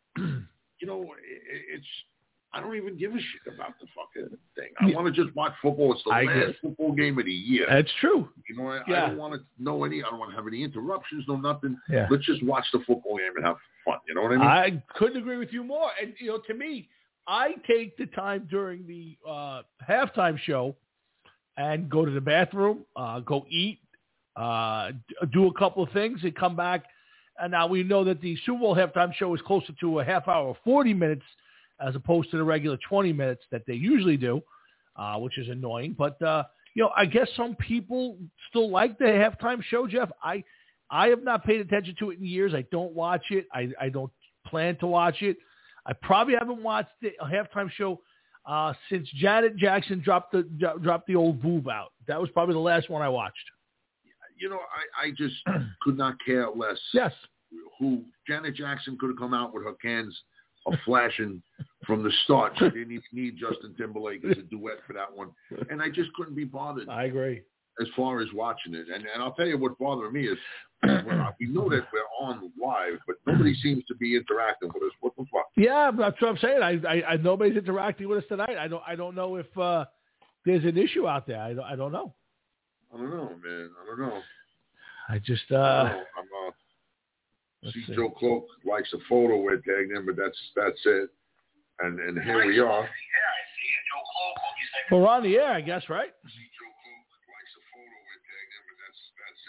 you know, it, it's... I don't even give a shit about the fucking thing. I want to just watch football. It's the I last guess. football game of the year. That's true. You know, I, yeah. I don't want to know any. I don't want to have any interruptions. No nothing. Yeah. Let's just watch the football game and have fun. You know what I mean? I couldn't agree with you more. And you know, to me, I take the time during the uh, halftime show and go to the bathroom, uh, go eat, uh, do a couple of things, and come back. And now we know that the Super Bowl halftime show is closer to a half hour, forty minutes. As opposed to the regular twenty minutes that they usually do, uh, which is annoying. But, uh, you know, I guess some people still like the halftime show, Jeff. I I have not paid attention to it in years. I don't watch it. I, I don't plan to watch it. I probably haven't watched the halftime show uh, since Janet Jackson dropped the dropped the old Voove out. That was probably the last one I watched. You know, I, I just could not care less. Yes. Who Janet Jackson could have come out with her cans of flashing from the start. She didn't even need Justin Timberlake as a duet for that one. And I just couldn't be bothered. I agree. As far as watching it. And and I'll tell you what bothered me is well, we know that we're on live, but nobody seems to be interacting with us. What the fuck? Yeah, that's what I'm saying. I, I, I nobody's interacting with us tonight. I don't I don't know if uh, there's an issue out there. I don't, I don't know. I don't know, man. I don't know. I just uh, I don't know. I'm uh, See, see, Joe Cloak likes a photo we're tagged in, but that's that's it. And and here we are. We're on the air, I guess, right? See, Joe Cloak likes a photo we're tagged in, but that's that's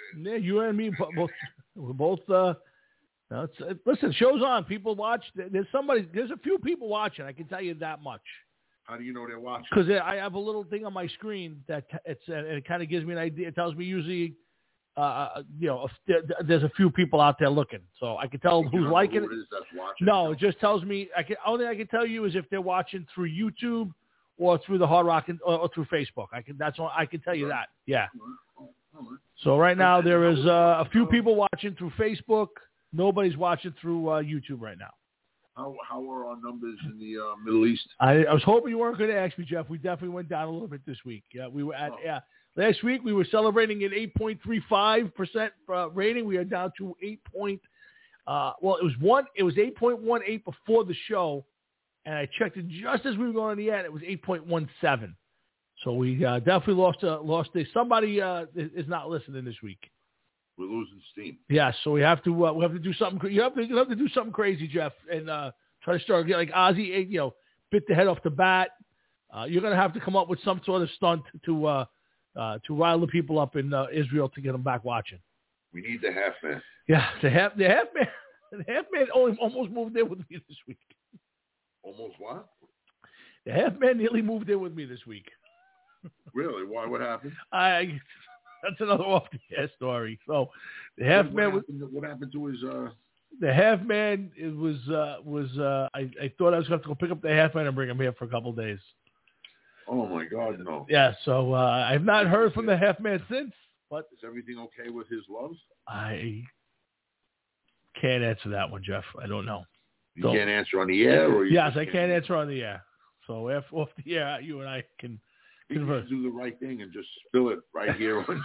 Yeah, you and me both. We're both. Uh, no, it's, uh, listen, show's on. People watch. There's somebody. There's a few people watching. I can tell you that much. How do you know they're watching? Because I have a little thing on my screen that it's uh, and it kind of gives me an idea. It tells me usually, uh, you know, if there's a few people out there looking, so I can tell who's liking it. Who it is that's watching no, it it just tells me. I can only I can tell you is if they're watching through YouTube or through the Hard Rock and, or, or through Facebook. I can. That's all I can tell you that. Yeah. So right now there is uh, a few people watching through Facebook. Nobody's watching through uh, YouTube right now. How how are our numbers in the uh, Middle East? I, I was hoping you weren't going to ask me, Jeff. We definitely went down a little bit this week. Yeah, we were at Oh. yeah. Last week we were celebrating an eight point three five percent uh, rating. We are down to eight point. Uh, well, it was one. It was eight point one eight before the show, and I checked it just as we were going on the end. It was eight point one seven. So we uh, definitely lost uh, lost this. Somebody uh, is not listening this week. We're losing steam. Yeah, so we have to uh, we have to do something. cra- You have to you have to do something crazy, Jeff, and uh, try to start like Ozzy. You know, bit the head off the bat. Uh, you're going to have to come up with some sort of stunt to uh, uh, to rile the people up in uh, Israel to get them back watching. We need the half man. Yeah, the half the half man the half man only almost moved in with me this week. Almost what? The half man nearly moved in with me this week. Really? Why? What happened? I that's another off the air story. So the half what, man what was. happened, what happened to his? Uh... The half man it was uh, was uh, I, I thought I was going to have to go pick up the half man and bring him here for a couple of days. Oh my God, no. Yeah, so uh, I've not heard from the half man since. But is everything okay with his loves? I can't answer that one, Jeff. I don't know. You Don't. can't answer on the air, or you yes, just I can't answer on the air. So if off the air, you and I can You converse. should do the right thing and just spill it right here on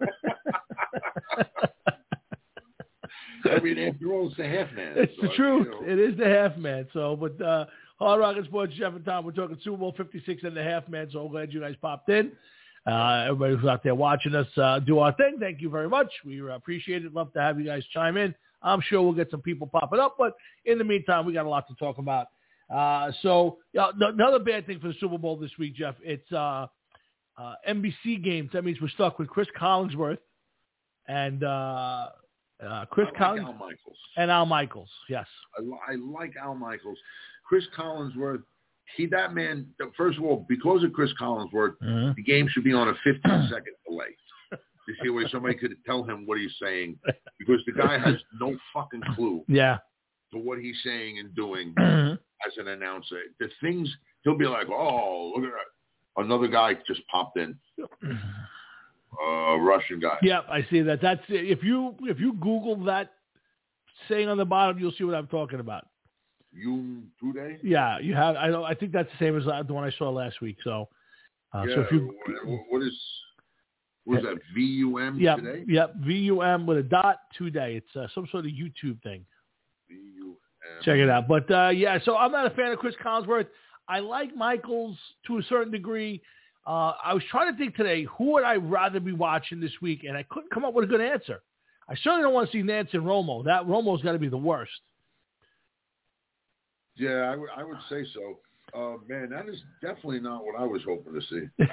I mean, after all, it's the half man. It's so the I truth. mean, you know. It is the half man. So, but uh, Hard Rock and Sports, Jeff and Tom, we're talking Super Bowl fifty-six and the half man. So glad you guys popped in. Uh, everybody who's out there watching us uh, do our thing, thank you very much. We appreciate it. Love to have you guys chime in. I'm sure we'll get some people popping up, but in the meantime, we got a lot to talk about. Uh, so yeah, no, another bad thing for the Super Bowl this week, Jeff. It's uh, uh, N B C games. That means we're stuck with Chris Collinsworth and uh, uh, Chris I like Collins Al Michaels. and Al Michaels. Yes. I, li- I like Al Michaels. Chris Collinsworth, he, that man, first of all, because of Chris Collinsworth, Mm-hmm. the game should be on a fifteen-second delay. You see, where somebody could tell him what he's saying, because the guy has no fucking clue Yeah. to what he's saying and doing Mhm. as an announcer. The things, he'll be like, oh, look at that. Another guy just popped in. Uh, Russian guy. Yep, I see that. That's if you if you Google that saying on the bottom, you'll see what I'm talking about. Yum Tude? Yeah, you have. I don't. I think that's the same as the one I saw last week. So, uh, yeah, so if you, what, what is, what is that, V U M yep, today? yep, V U M with a dot today. It's uh, some sort of YouTube thing. V U M. Check it out. But uh, yeah, so I'm not a fan of Chris Collinsworth. I like Michaels to a certain degree. Uh, I was trying to think today, who would I rather be watching this week, and I couldn't come up with a good answer. I certainly don't want to see Nance and Romo. That Romo's got to be the worst. Yeah, I, w- I would say so. Uh, man, that is definitely not what I was hoping to see.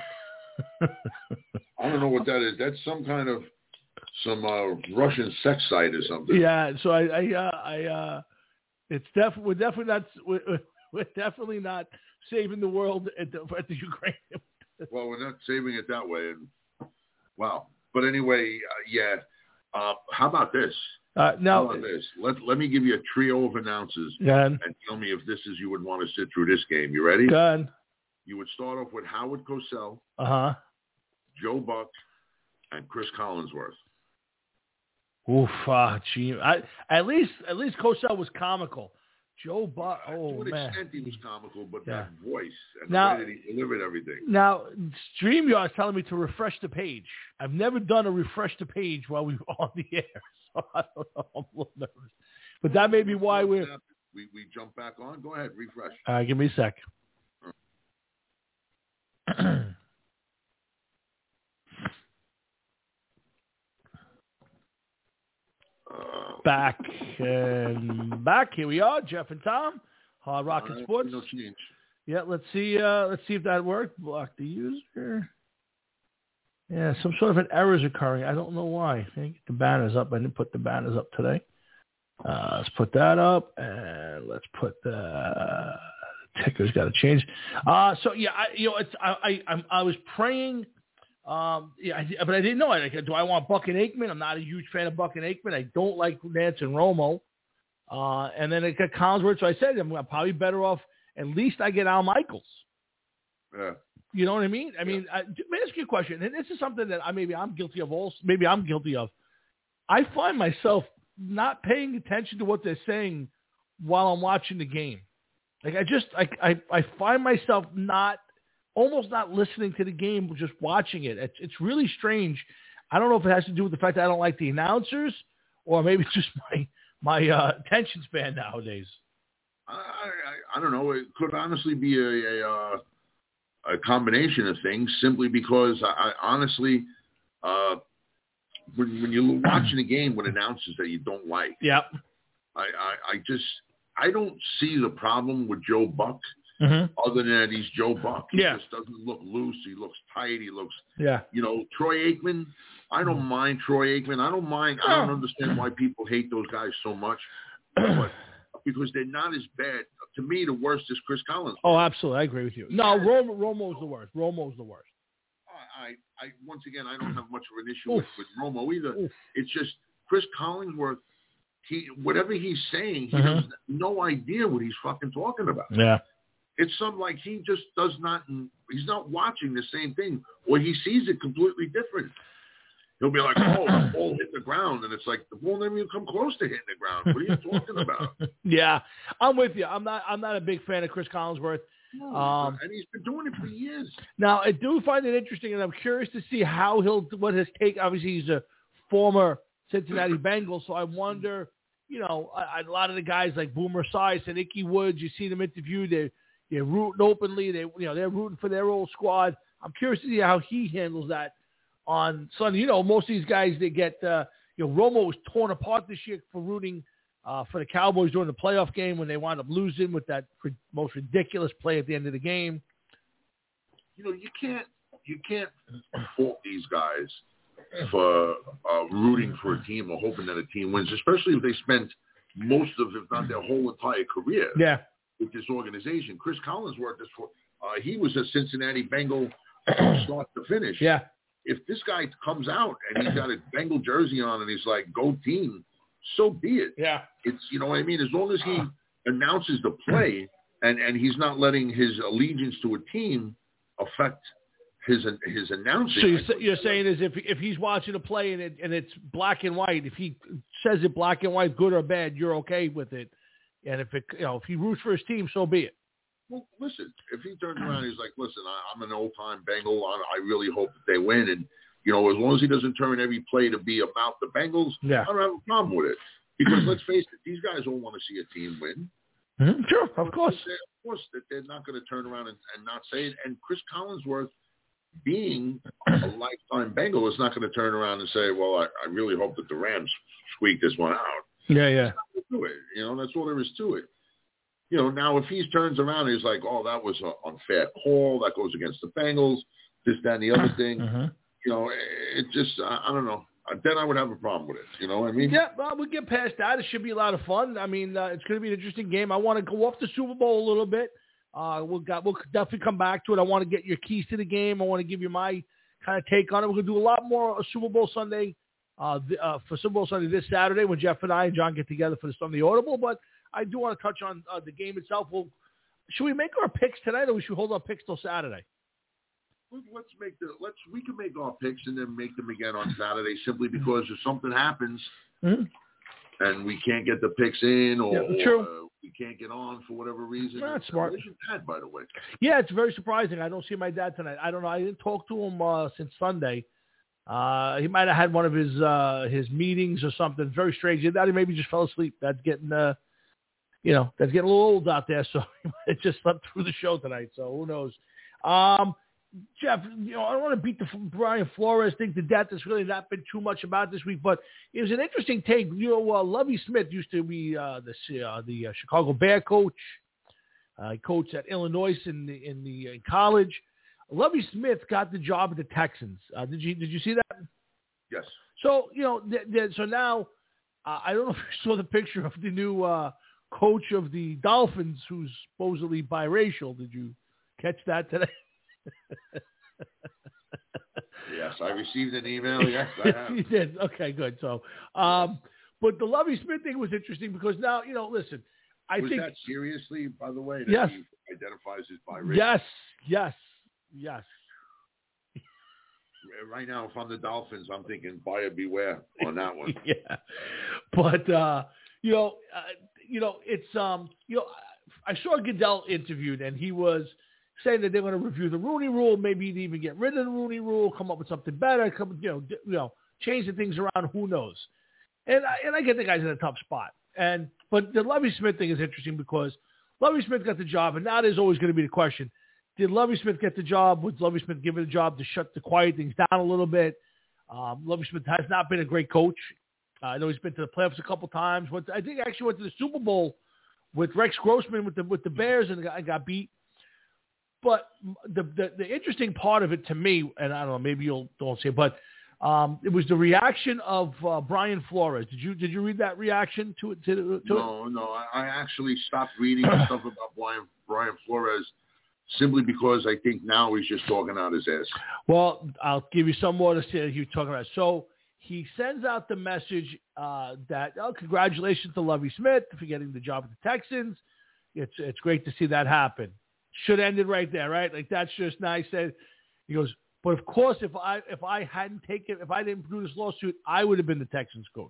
I don't know what that is. That's some kind of some uh, Russian sex site or something. Yeah, so I, I, uh, I, uh, it's definitely we're definitely not we're, we're definitely not saving the world at the at the Ukraine. Well, we're not saving it that way. And wow. But anyway, uh, yeah. Uh, how about this? Uh, How now, about this? Let Let me give you a trio of announcers gun, and tell me if this is you would want to sit through this game. You ready? gun, You would start off with Howard Cosell, uh huh. Joe Buck, and Chris Collinsworth. Oof, uh, gee, I, at least at least Cosell was comical. Joe Buck, to oh an man. extent, he was comical, but Yeah. that voice and Now- the way that he delivered everything. Now, StreamYard is telling me to refresh the page. I've never done a refresh the page while we were on the air, so I don't know. I'm a little nervous, but that may be why we're. We we jump back on. Go ahead, refresh. All right, give me a sec. Uh, Back and back. Here we are, Jeff and Tom, Hard Rock and all right, Sports. No change. Yeah, let's see. Uh, let's see if that worked. Block the user. Yeah, some sort of an error is occurring. I don't know why. I think the banners up. I didn't put the banners up today. Uh, let's put that up, and let's put the ticker's got to change. Uh, so yeah, I, you know, it's I I, I was praying. Um, yeah, I, but I didn't know. Like, do I want Buck and Aikman? I'm not a huge fan of Buck and Aikman. I don't like Nance and Romo. Uh, and then it got Collinsworth. So I said I'm probably better off. At least I get Al Michaels. Yeah. You know what I mean? I mean, I, let me ask you a question. And this is something that I maybe I'm guilty of. Also, maybe I'm guilty of. I find myself not paying attention to what they're saying while I'm watching the game. Like I just, I, I, I find myself not, almost not listening to the game, but just watching it. It's, it's really strange. I don't know if it has to do with the fact that I don't like the announcers, or maybe it's just my my uh, attention span nowadays. I, I, I don't know. It could honestly be a. a uh... a combination of things, simply because I, I honestly, uh, when, when you're watching a game with announcers that you don't like, yep. I, I, I just, I don't see the problem with Joe Buck, mm-hmm. other than that he's Joe Buck. He yeah. just doesn't look loose. He looks tight. He looks, yeah. you know, Troy Aikman. I don't mind Troy Aikman. I don't mind. I don't understand why people hate those guys so much, but because they're not as bad. To me, the worst is Chris Collins. Oh, absolutely. I agree with you. No, Romo, Romo's the worst. Romo's the worst. I, I, once again, I don't have much of an issue with, with Romo either. Oof. It's just Chris Collinsworth, he, whatever he's saying, he mm-hmm. has no idea what he's fucking talking about. Yeah. It's something like he just does not, he's not watching the same thing, or he sees it completely different. He'll be like, oh, the ball hit the ground. And it's like, the ball never even come close to hitting the ground. What are you talking about? Yeah, I'm with you. I'm not I'm not a big fan of Chris Collinsworth. No, um, and he's been doing it for years. Now, I do find it interesting, and I'm curious to see how he'll, what his take, obviously he's a former Cincinnati Bengal, so I wonder, you know, a, a lot of the guys like Boomer Esiason and Ickey Woods, you see them interviewed, they're, they're rooting openly, they, you know, they're rooting for their old squad. I'm curious to see how he handles that on Sunday. You know, most of these guys, they get, uh, you know, Romo was torn apart this year for rooting uh, for the Cowboys during the playoff game when they wound up losing with that r- most ridiculous play at the end of the game. You know, you can't, you can't fault these guys for uh, rooting for a team or hoping that a team wins, especially if they spent most of, if not their whole entire career yeah. with this organization. Chris Collinsworth, is for, uh, he was a Cincinnati Bengal from start to finish. Yeah. If this guy comes out and he's got a Bengal jersey on and he's like, go team, so be it. Yeah. It's, you know what I mean? As long as he announces the play and, and he's not letting his allegiance to a team affect his his announcing. So you're, you're saying is if if he's watching a play and, it, and it's black and white, if he says it black and white, good or bad, you're okay with it. And if it, you know, if he roots for his team, so be it. Well, listen, if he turns around and he's like, listen, I, I'm an old-time Bengal. I, I really hope that they win. And, you know, as long as he doesn't turn every play to be about the Bengals, yeah. I don't have a problem with it. Because let's face it, these guys don't want to see a team win. Mm-hmm. Sure, of course. Of course, that they're not going to turn around and, and not say it. And Chris Collinsworth, being a lifetime Bengal, is not going to turn around and say, well, I, I really hope that the Rams squeak this one out. Yeah, yeah. Do it. You know, that's all there is to it. You know, now if he turns around and he's like, oh, that was an unfair call, that goes against the Bengals, this, that, and the other thing, mm-hmm. you know, it just, I, I don't know. Then I would have a problem with it. You know what I mean? Yeah, well, we'll get past that. It should be a lot of fun. I mean, uh, it's going to be an interesting game. I want to go off the Super Bowl a little bit. Uh, we'll, got, we'll definitely come back to it. I want to get your keys to the game. I want to give you my kind of take on it. We're going to do a lot more uh, Super Bowl Sunday, uh, the, uh, for Super Bowl Sunday this Saturday when Jeff and I and John get together for the Sunday Audible. But I do want to touch on uh, the game itself. Well, should we make our picks tonight, or we should hold our picks till Saturday? Let's make the let's we can make our picks and then make them again on Saturday. Simply because if something happens mm-hmm. and we can't get the picks in, or, yeah, true. or uh, we can't get on for whatever reason, that's smart. Where's your dad, by the way? Yeah, it's very surprising. I don't see my dad tonight. I don't know. I didn't talk to him uh, since Sunday. Uh, he might have had one of his uh, his meetings or something. It's very strange. That he maybe just fell asleep. That's getting. Uh, You know, that's getting a little old out there, so it just slept through the show tonight, so who knows. Um, Jeff, you know, I don't want to beat the Brian Flores thing to death. There's really not been too much about this week, but it was an interesting take. You know, uh, Lovie Smith used to be uh, the uh, the uh, Chicago Bear coach. Uh, he coached at Illinois in the, in the in college. Lovie Smith got the job at the Texans. Uh, did you did you see that? Yes. So, you know, th- th- so now, uh, I don't know if you saw the picture of the new uh, coach of the Dolphins who's supposedly biracial. Did you catch that today? Yes, I received an email. Yes, I have. You did. Okay, good. So, um, but the Lovie Smith thing was interesting because now, you know, listen, I was think. Was that seriously, by the way, that yes. he identifies as biracial? Yes, yes, yes. Right now, if I'm the Dolphins, I'm thinking buyer beware on that one. Yeah, but uh, you know, uh, you know, it's um, you know, I saw Goodell interviewed, and he was saying that they're going to review the Rooney Rule, maybe even get rid of the Rooney Rule, come up with something better, come, you know, you know, change the things around. Who knows? And I, and I get the guy's in a tough spot, and but the Lovie Smith thing is interesting because Lovie Smith got the job, and now there's always going to be the question. Did Lovie Smith get the job? Was Lovie Smith given the job to shut the quiet things down a little bit? Um, Lovie Smith has not been a great coach. Uh, I know he's been to the playoffs a couple times. Went to, I think actually went to the Super Bowl with Rex Grossman with the with the Bears and got, got beat. But the, the the interesting part of it to me, and I don't know, maybe you'll don't say, but um, it was the reaction of uh, Brian Flores. Did you did you read that reaction to it? To, to no, it? no. I, I actually stopped reading stuff about Brian Brian Flores. Simply because I think now he's just talking out his ass. Well, I'll give you some more to see what you're talking about. So he sends out the message uh, that, oh, congratulations to Lovie Smith for getting the job at the Texans. It's it's great to see that happen. Should have ended right there, right? Like, that's just nice. He goes, but of course, if I if I hadn't taken, if I didn't do this lawsuit, I would have been the Texans coach.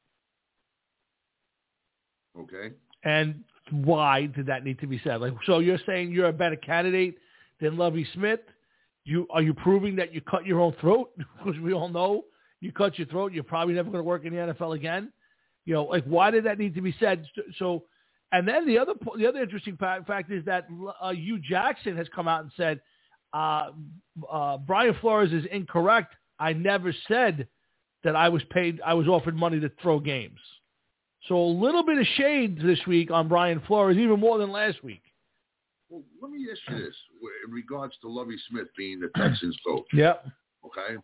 Okay. And why did that need to be said? Like, so you're saying you're a better candidate than Lovie Smith? You are you proving that you cut your own throat? Because we all know you cut your throat, you're probably never going to work in the N F L again. You know, like, why did that need to be said? So, and then the other the other interesting fact is that uh, Hugh Jackson has come out and said uh, uh, Brian Flores is incorrect. I never said that I was paid. I was offered money to throw games. So a little bit of shade this week on Brian Flores, even more than last week. Well, let me ask you this. In regards to Lovie Smith being the Texans coach. Yep. Okay.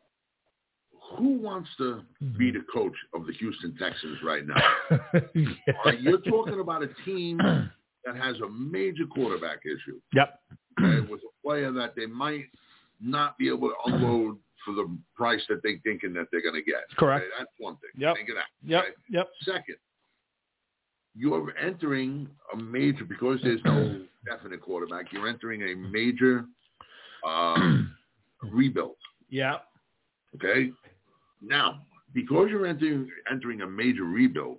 Who wants to be the coach of the Houston Texans right now? Yeah. uh, you're talking about a team that has a major quarterback issue. Yep. Okay, with a player that they might not be able to unload for the price that they're thinking that they're going to get. Correct. Okay, that's one thing. Yep. Think of that. Yep. Okay? Yep. Second, you're entering a major, because there's no definite quarterback, you're entering a major um, rebuild. Yeah. Okay? Now, because you're entering entering a major rebuild,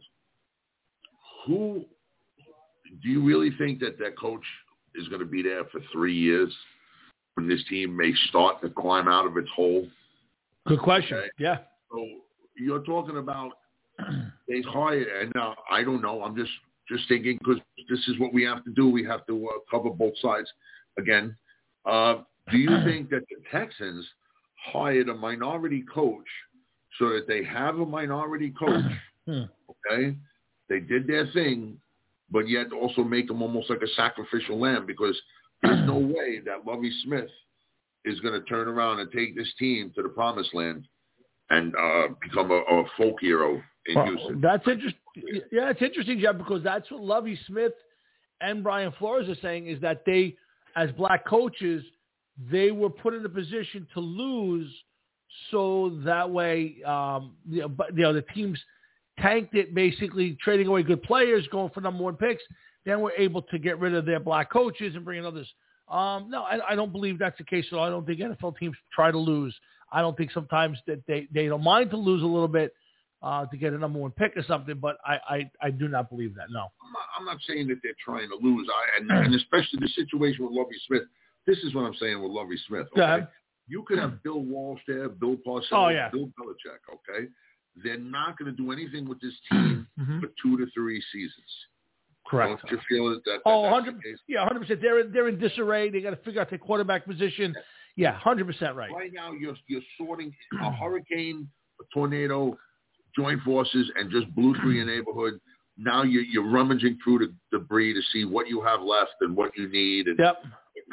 who do you really think that that coach is going to be there for three years when this team may start to climb out of its hole? Good question. Okay? Yeah. So you're talking about they hired, and now I don't know. I'm just just thinking, because this is what we have to do. We have to uh, cover both sides again. Uh, do you think that the Texans hired a minority coach so that they have a minority coach? Okay, they did their thing, but yet also make them almost like a sacrificial lamb, because there's no way that Lovie Smith is going to turn around and take this team to the promised land and uh, become a, a folk hero in well, Houston. That's interesting. Yeah, it's interesting, Jeff, because that's what Lovie Smith and Brian Flores are saying, is that they, as black coaches, they were put in a position to lose, so that way, um, you know, but you know, the teams tanked it, basically trading away good players, going for number one picks. Then we're able to get rid of their black coaches and bring in others. Um, no, I, I don't believe that's the case at all. I don't think N F L teams try to lose. I don't think sometimes that they, they don't mind to lose a little bit uh, to get a number one pick or something, but I, I, I do not believe that, no. I'm not, I'm not saying that they're trying to lose, I, and, and especially the situation with Lovie Smith. This is what I'm saying with Lovie Smith. Okay? Yeah. You could have Bill Walsh there, Bill Parcells, oh, yeah. Bill Belichick, okay? They're not going to do anything with this team mm-hmm. for two to three seasons. Correct. Don't you feel that, that oh, that's one hundred, the case? yeah, one hundred percent. They're in, they're in disarray. They got to figure out their quarterback position. Yeah, one hundred percent right. Right now, you're you're sorting a hurricane, a tornado, joined forces, and just blew through your neighborhood. Now you're, you're rummaging through the debris to see what you have left and what you need and yep. what what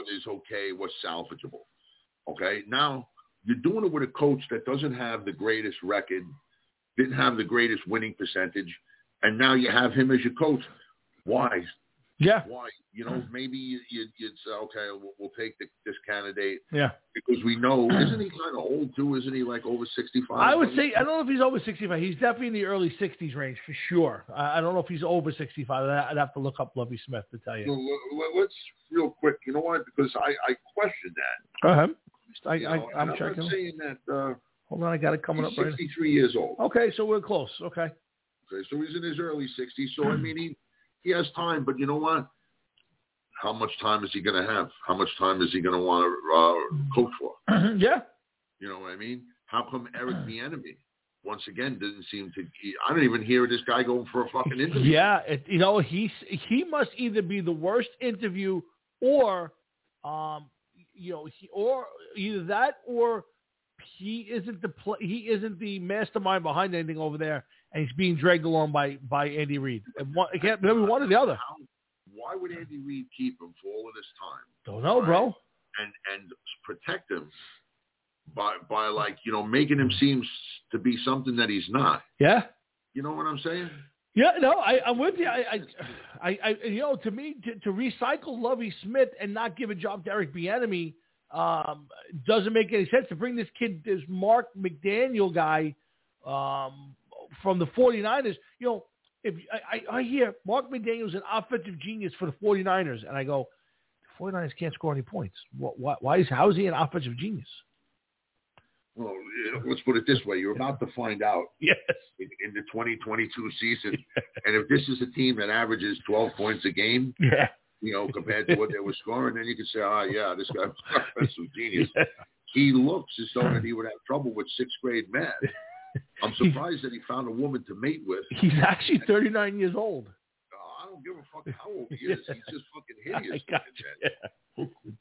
what is okay, what's salvageable. Okay, now you're doing it with a coach that doesn't have the greatest record, didn't have the greatest winning percentage, and now you have him as your coach. Why? Yeah. Why? You know, maybe you, you, you'd say, okay, we'll, we'll take the, this candidate. Yeah. Because we know, isn't he kind of old too? Isn't he like over sixty-five? I would say, I don't know if he's over sixty-five. He's definitely in the early sixties range for sure. I, I don't know if he's over sixty-five. I'd have to look up Lovie Smith to tell you. So, let's real quick. You know what? Because I, I question that. Go ahead. I, you know, I, I'm I'm checking. not saying that. Uh, Hold on, I got it coming he's up right sixty-three years old. Okay, so we're close. Okay. Okay, so he's in his early sixties. So, I mean, he, he has time. But you know what? How much time is he going to have? How much time is he going to want to uh, coach for? Yeah. You know what I mean? How come Eric Bieniemy, once again, didn't seem to he, – I don't even hear this guy going for a fucking interview. Yeah. It, you know, he, he must either be the worst interview or, um, you know, he, or either that or he isn't the pl- he isn't the mastermind behind anything over there, and he's being dragged along by, by Andy Reid. And one, it can't be one or the other. How, why would Andy Reid keep him for all of this time? Don't know, right? bro. And and protect him by by like you know making him seem to be something that he's not. Yeah. You know what I'm saying? Yeah. No, I, I'm with you. I, I, I, you know, to me, to, to recycle Lovie Smith and not give a job to Eric Bieniemy um, doesn't make any sense. To bring this kid, this Mark McDaniel guy um, from the 49ers, you know. If I, I hear Mark McDaniel's an offensive genius for the 49ers, and I go, the 49ers can't score any points. Why, why is how is he an offensive genius? Well, let's put it this way: you're about to find out. Yes. In, in the twenty twenty-two season, and if this is a team that averages twelve points a game, yeah, you know, compared to what they were scoring, then you can say, oh yeah, this guy's an offensive genius. Yeah. He looks as though that he would have trouble with sixth grade math. I'm surprised that he found a woman to mate with. He's actually thirty-nine years old. Oh, I don't give a fuck how old he is. He's just fucking hideous. I got you. Yeah.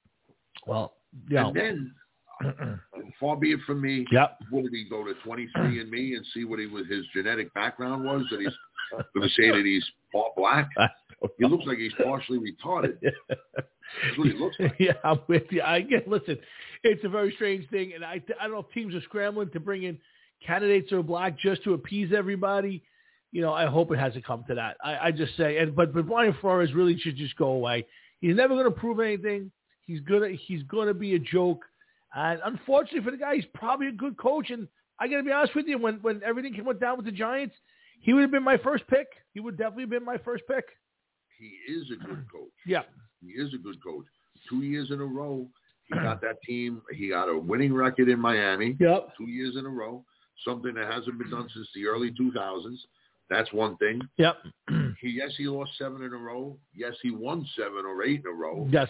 Well, yeah. And then, uh, far be it from me, yep. What did he go to twenty-three and me and see what he was, his genetic background was? That he's going to say that he's part black? He looks like he's partially retarded. That's what he looks like. Yeah, I'm with you. I get. Listen, it's a very strange thing, and I I don't know if teams are scrambling to bring in candidates who are black just to appease everybody. You know, I hope it hasn't come to that. I, I just say, and but but Brian Flores really should just go away. He's never going to prove anything. He's gonna he's going to be a joke, and unfortunately for the guy, he's probably a good coach. And I got to be honest with you, when when everything went down with the Giants, he would have been my first pick. He would definitely have been my first pick. He is a good coach. Yeah, he is a good coach. Two years in a row, he got that team. He got a winning record in Miami. Yep. Two years in a row. Something that hasn't been done since the early two thousands. That's one thing. Yep. He, yes, he lost seven in a row. Yes, he won seven or eight in a row. Yes.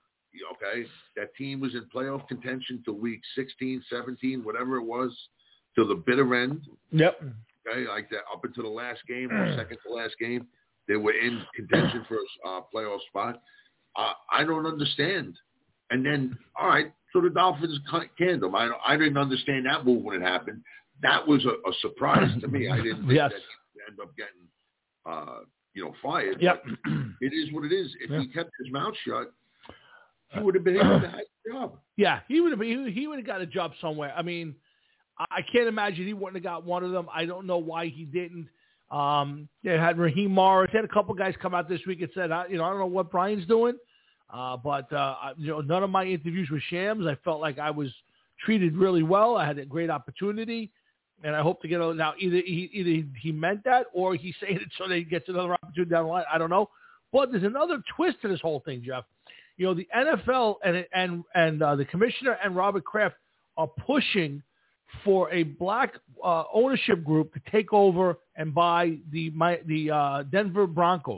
Okay. That team was in playoff contention till week sixteen, seventeen, whatever it was, till the bitter end. Yep. Okay, like that up until the last game or second to last game, they were in contention for a uh, playoff spot. Uh, I don't understand. And then, all right, so the Dolphins canned them. I, I didn't understand that move when it happened. That was a, a surprise to me. I didn't think yes. that he'd end up getting, uh, you know, fired. Yep. It is what it is. If yeah. he kept his mouth shut, he would have been able to have a job. Yeah, he would have. He, he would have got a job somewhere. I mean, I can't imagine he wouldn't have got one of them. I don't know why he didn't. Um, they had Raheem Morris. They had a couple guys come out this week and said, I, you know, I don't know what Brian's doing, uh, but uh, you know, none of my interviews were shams. I felt like I was treated really well. I had a great opportunity. And I hope to get a, now either he either he meant that or he's saying it so that he gets another opportunity down the line. I don't know. But there's another twist to this whole thing, Jeff. You know, the N F L and and and uh, the commissioner and Robert Kraft are pushing for a black uh, ownership group to take over and buy the my, the uh, Denver Broncos.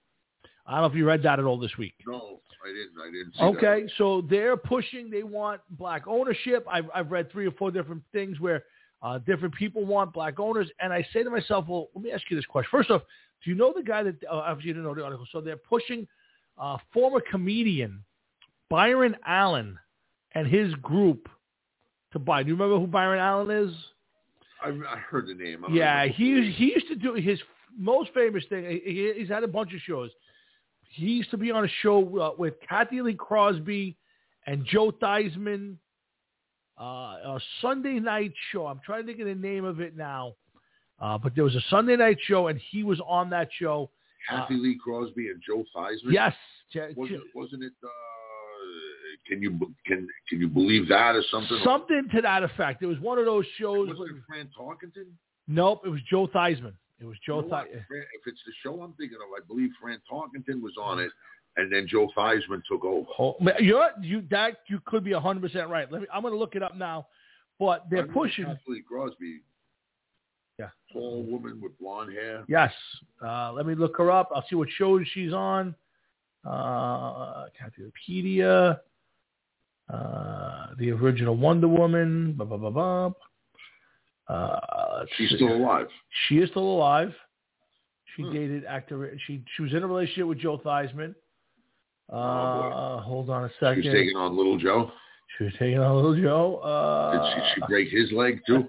I don't know if you read that at all this week. No, I didn't. I didn't see okay, that. So they're pushing. They want black ownership. I've I've read three or four different things where uh, different people want black owners, and I say to myself, well, let me ask you this question. First off, do you know the guy that? Uh, obviously, you didn't know the article. So they're pushing uh, former comedian Byron Allen and his group to buy. Do you remember who Byron Allen is? I, I heard the name. Yeah, he he used to do his most famous thing. He, he's had a bunch of shows. he used to be on a show uh, with Kathy Lee Crosby and Joe Theismann, uh, a Sunday night show. I'm trying to think of the name of it now. Uh, but there was a Sunday night show, and he was on that show. Kathy uh, Lee Crosby and Joe Theismann? Yes. Wasn't, wasn't it, uh, can you can can you believe that or something? Something to that effect. It was one of those shows. Was it Fran Tarkenton? Nope, it was Joe Theismann. It was Joe you know Theismann. If it's the show I'm thinking of, I believe Fran Tarkenton was on it, and then Joe Theismann took over. Oh, you're, you that you could be one hundred percent right. Let me. I'm going to look it up now. But they're pushing. Kathy Lee Crosby. Yeah. Tall woman with blonde hair. Yes. Uh, let me look her up. I'll see what shows she's on. Uh, Kathypedia. Uh, the original Wonder Woman. Blah, blah, blah, blah. Uh, She's see. still alive. She is still alive. She hmm. dated actor. She she was in a relationship with Joe Theismann. Uh, oh, hold on a second. She was taking on Little Joe. She was taking on Little Joe. Uh, Did she, she break his leg too?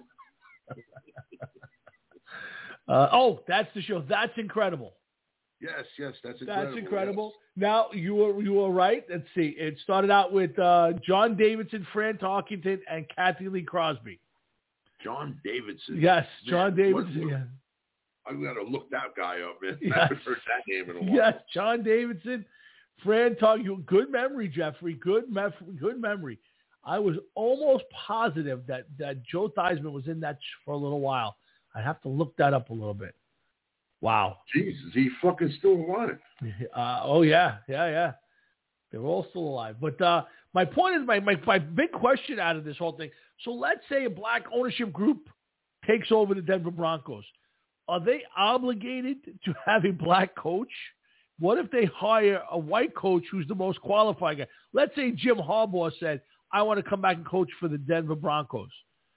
uh, oh, that's the show. That's incredible. Yes, yes, that's incredible. That's incredible. Yes. Now you were you were right. Let's see. It started out with uh, John Davidson, Fran Tarkenton, and Kathy Lee Crosby. John Davidson. Yes, John man, Davidson. What, what, yeah. I'm gonna look that guy up, man. Yes. I haven't heard that name in a while. Yes, John Davidson, Fran Tarkenton. Good memory, Jeffrey. Good mef- good memory. I was almost positive that, that Joe Theismann was in that sh- for a little while. I have to look that up a little bit. Wow. Jesus, he fucking still alive. Uh, oh, yeah, yeah, yeah. They're all still alive. But uh, my point is, my, my, my big question out of this whole thing, so let's say a black ownership group takes over the Denver Broncos. Are they obligated to have a black coach? What if they hire a white coach who's the most qualified guy? Let's say Jim Harbaugh said, I want to come back and coach for the Denver Broncos.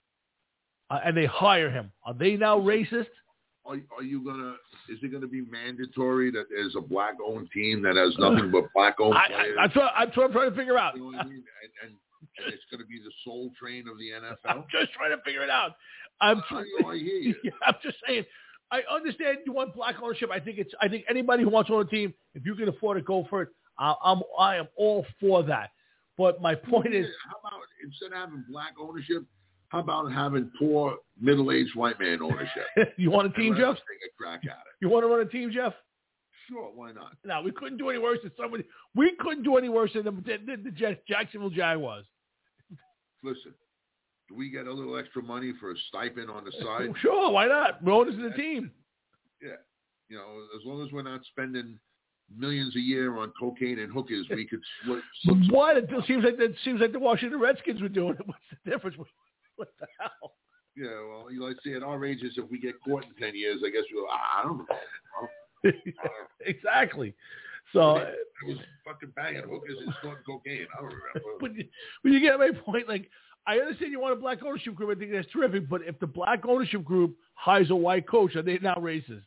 Uh, and they hire him. Are they now racist? Are, are you going to, is it going to be mandatory that there's a black-owned team that has nothing but black-owned players? I, I, that's, what, that's what I'm trying to figure out. You know what I mean? And, and, and it's going to be the soul train of the N F L? I'm just trying to figure it out. I'm, I, I, I hear you. Yeah, I'm just saying. I understand you want black ownership. I think it's. I think anybody who wants to own a team, if you can afford it, go for it. I, I'm. I am all for that. But my point yeah, is, how about instead of having black ownership, how about having poor middle-aged white man ownership? You want a team, Jeff? Take a crack at it. You want to run a team, Jeff? Sure, why not? No, we couldn't do any worse than somebody. We couldn't do any worse than the, the, the Jacksonville Jaguars. Listen, do we get a little extra money for a stipend on the side? Sure, why not? We're owners of the team. Yeah, you know, as long as we're not spending millions a year on cocaine and hookers, we could split. split what? It seems like that seems like the Washington Redskins were doing it. What's the difference? What the hell? Yeah, well, you know, let's see, at our ages, if we get caught in ten years, I guess we'll. I don't know. I don't know. Exactly. So it was fucking banging hookers and snorting cocaine. I don't remember. But you, but you get my point. Like, I understand you want a black ownership group. I think that's terrific. But if the black ownership group hires a white coach, are they now racist?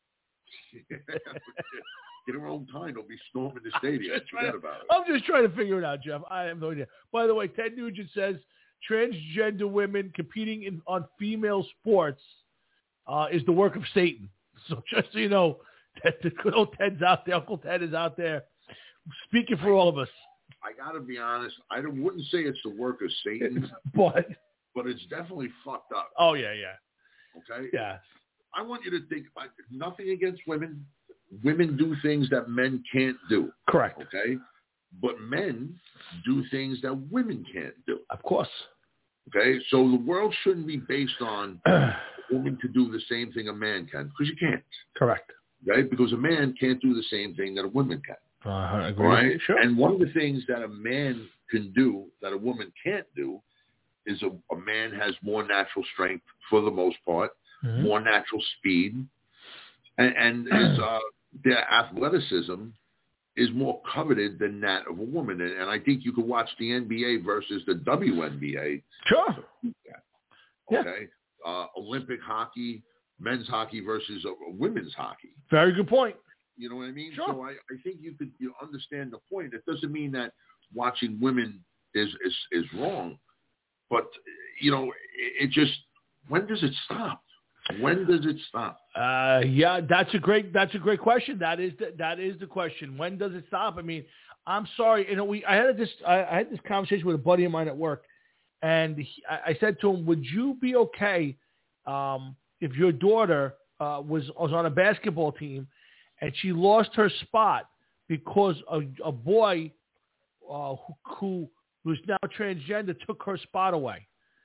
Get her own kind. They'll be storming the stadium. Forget to, about it. I'm just trying to figure it out, Jeff. I have no idea. By the way, Ted Nugent says transgender women competing in on female sports uh, is the work of Satan. So just so you know, Ted, the good old Ted's out there. Uncle Ted is out there speaking for all of us. I got to be honest. I wouldn't say it's the work of Satan, but but it's definitely fucked up. Oh yeah, yeah. Okay. Yeah. I want you to think like nothing against women. Women do things that men can't do. Correct. Okay. But men do things that women can't do. Of course. Okay. So the world shouldn't be based on a woman to do the same thing a man can, because you can't. Correct. Right? Because a man can't do the same thing that a woman can. Uh, I agree. Right? Sure. And one of the things that a man can do that a woman can't do is a, a man has more natural strength for the most part, mm-hmm. more natural speed, and, and is, uh, their athleticism is more coveted than that of a woman. And, and I think you could watch the N B A versus the W N B A. Sure. Yeah. Okay. Uh, Olympic hockey, men's hockey versus a, a women's hockey. Very good point. You know what I mean? Sure. So I, I think you could you understand the point. It doesn't mean that watching women is is, is wrong, but you know, it, it just when does it stop? When does it stop? Uh, yeah, that's a great that's a great question. That is the, that is the question. When does it stop? I mean, I'm sorry. You know, we I had this I, I had this conversation with a buddy of mine at work, and he, I, I said to him, "Would you be okay um, if your daughter uh, was was on a basketball team and she lost her spot because a, a boy uh, who, who who's now transgender took her spot away?"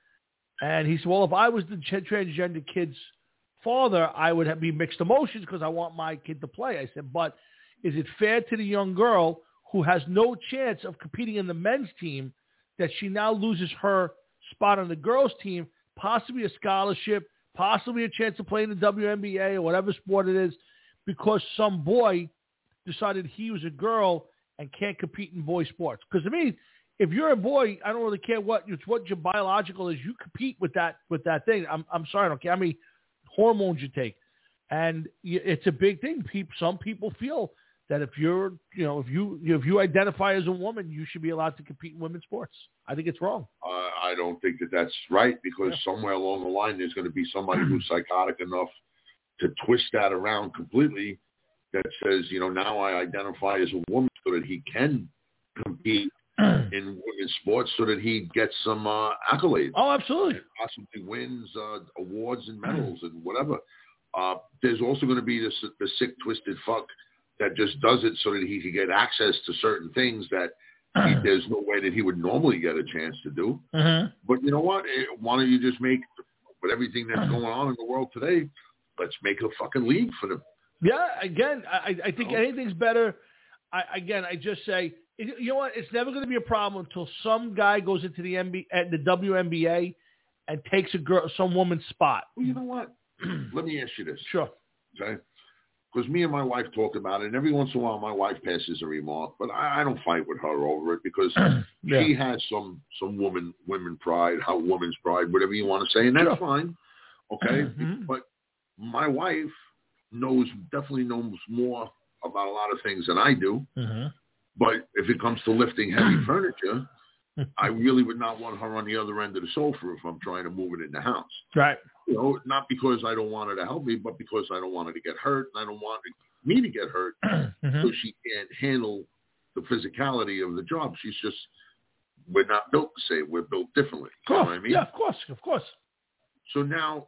And he said, "Well, if I was the transgender kid's father, I would have be mixed emotions because I want my kid to play." I said, "But is it fair to the young girl who has no chance of competing in the men's team that she now loses her spot on the girls' team, possibly a scholarship, possibly a chance to play in the W N B A or whatever sport it is, because some boy decided he was a girl and can't compete in boy sports?" Because to me, if you're a boy, I don't really care what it's what your biological is. You compete with that with that thing. I'm I'm sorry, I don't care how many hormones you take, and it's a big thing. People, some people feel that if you're, you know, if you if you identify as a woman, you should be allowed to compete in women's sports. I think it's wrong. Uh, I don't think that that's right because yeah. somewhere along the line there's going to be somebody who's psychotic enough to twist that around completely. That says, you know, now I identify as a woman so that he can compete in women's sports so that he gets some uh, accolades. Oh, absolutely. And possibly wins uh, awards and medals and whatever. Uh, there's also going to be this, the sick, twisted fuck that just does it so that he can get access to certain things that he, there's no way that he would normally get a chance to do. Mm-hmm. But you know what? Why don't you just make, with everything that's going on in the world today, let's make a fucking league for them. Yeah, again, I, I think oh. anything's better. I, again, I just say, you know what? It's never going to be a problem until some guy goes into the N B A, the W N B A, and takes a girl, some woman's spot. Well, you know what? Let me ask you this. Sure. Okay. Because me and my wife talk about it, and every once in a while my wife passes a remark, but I, I don't fight with her over it because yeah. she has some some woman women pride, how woman's pride, whatever you want to say, and that's sure. fine. Okay. Mm-hmm. But my wife knows definitely knows more about a lot of things than I do. Mm-hmm. But if it comes to lifting heavy furniture, I really would not want her on the other end of the sofa if I'm trying to move it in the house. Right. You know, not because I don't want her to help me, but because I don't want her to get hurt, and I don't want me to get hurt, mm-hmm. so she can't handle the physicality of the job. She's just, we're not built the same. We're built differently. Cool. You know what I mean? Yeah, of course, of course. So now,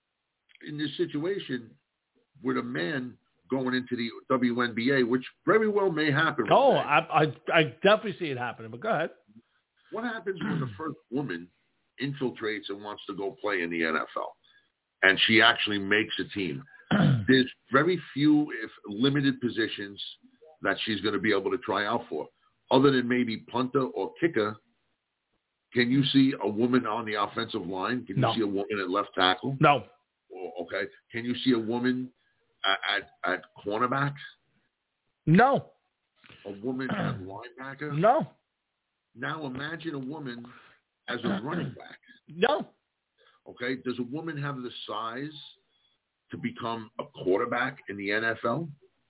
in this situation, with a man going into the W N B A, which very well may happen. Oh, I, I, I definitely see it happening, but go ahead. What happens when the first woman infiltrates and wants to go play in the N F L, and she actually makes a team? There's very few, if limited positions that she's going to be able to try out for, other than maybe punter or kicker. Can you see a woman on the offensive line? Can you no. see a woman at left tackle? No. Okay. Can you see a woman At, at at cornerback? No. A woman at linebacker? No. Now imagine a woman as a running back. No. Okay. Does a woman have the size to become a quarterback in the N F L?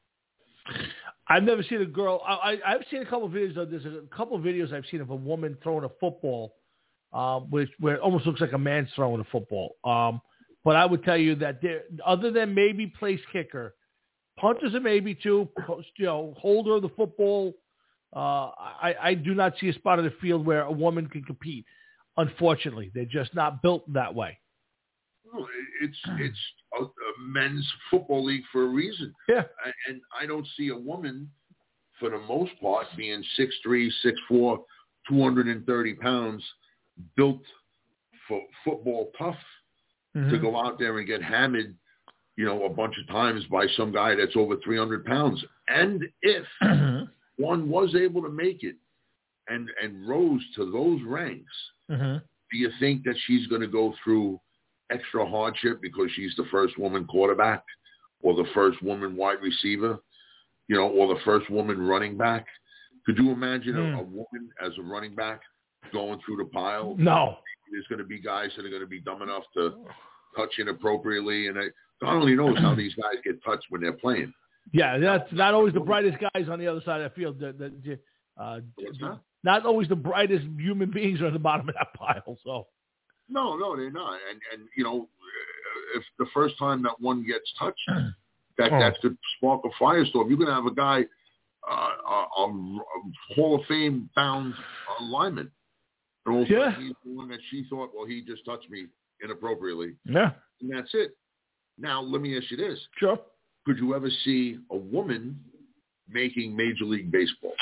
I've never seen a girl. I, I, I've seen a couple of videos. Of, there's a couple of videos I've seen of a woman throwing a football, uh, which where it almost looks like a man's throwing a football. Um, But I would tell you that there, other than maybe place kicker, punters are maybe too, you know, holder of the football. Uh, I, I do not see a spot on the field where a woman can compete. Unfortunately, they're just not built that way. No, it's it's a, a men's football league for a reason. Yeah, and I don't see a woman, for the most part, being six three, six four, two hundred thirty pounds, built for football tough. Mm-hmm. To go out there and get hammered, you know, a bunch of times by some guy that's over three hundred pounds. And if mm-hmm. one was able to make it and, and rose to those ranks, mm-hmm. do you think that she's going to go through extra hardship because she's the first woman quarterback or the first woman wide receiver, you know, or the first woman running back? Could you imagine mm. a, a woman as a running back going through the pile? No. There's going to be guys that are going to be dumb enough to touch inappropriately, and I, God only knows how these guys get touched when they're playing. Yeah, that's not always the brightest guys on the other side of the field. The, the, uh, not always the brightest human beings are at the bottom of that pile. So, no, no, they're not. And and you know, if the first time that one gets touched, that that could spark a firestorm. You're going to have a guy, uh, a, a Hall of Fame bound uh, lineman. And all of a Yeah. sudden he's the one that she thought, well, he just touched me inappropriately. Yeah. And that's it. Now, let me ask you this. Sure. Could you ever see a woman making Major League Baseball?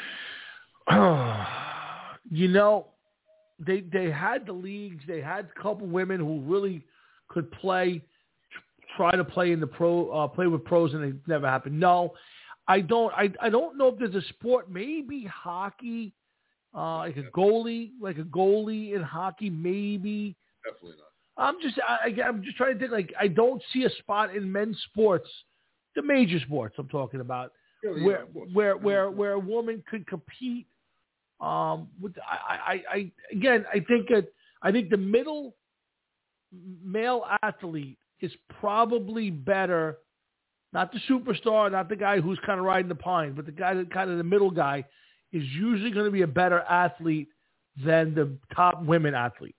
You know, they they had the leagues. They had a couple women who really could play, try to play in the pro, uh, play with pros, and it never happened. No, I don't. I I don't know if there's a sport. Maybe hockey, uh, like a goalie, like a goalie in hockey. Maybe. Definitely not. I'm just. I, I'm just trying to think. Like, I don't see a spot in men's sports, the major sports I'm talking about, Yeah, yeah, where of course. where where where a woman could compete. Um, with I, I, I again, I think that I think the middle male athlete is probably better, not the superstar, not the guy who's kind of riding the pine, but the guy that kind of the middle guy is usually going to be a better athlete than the top women athlete.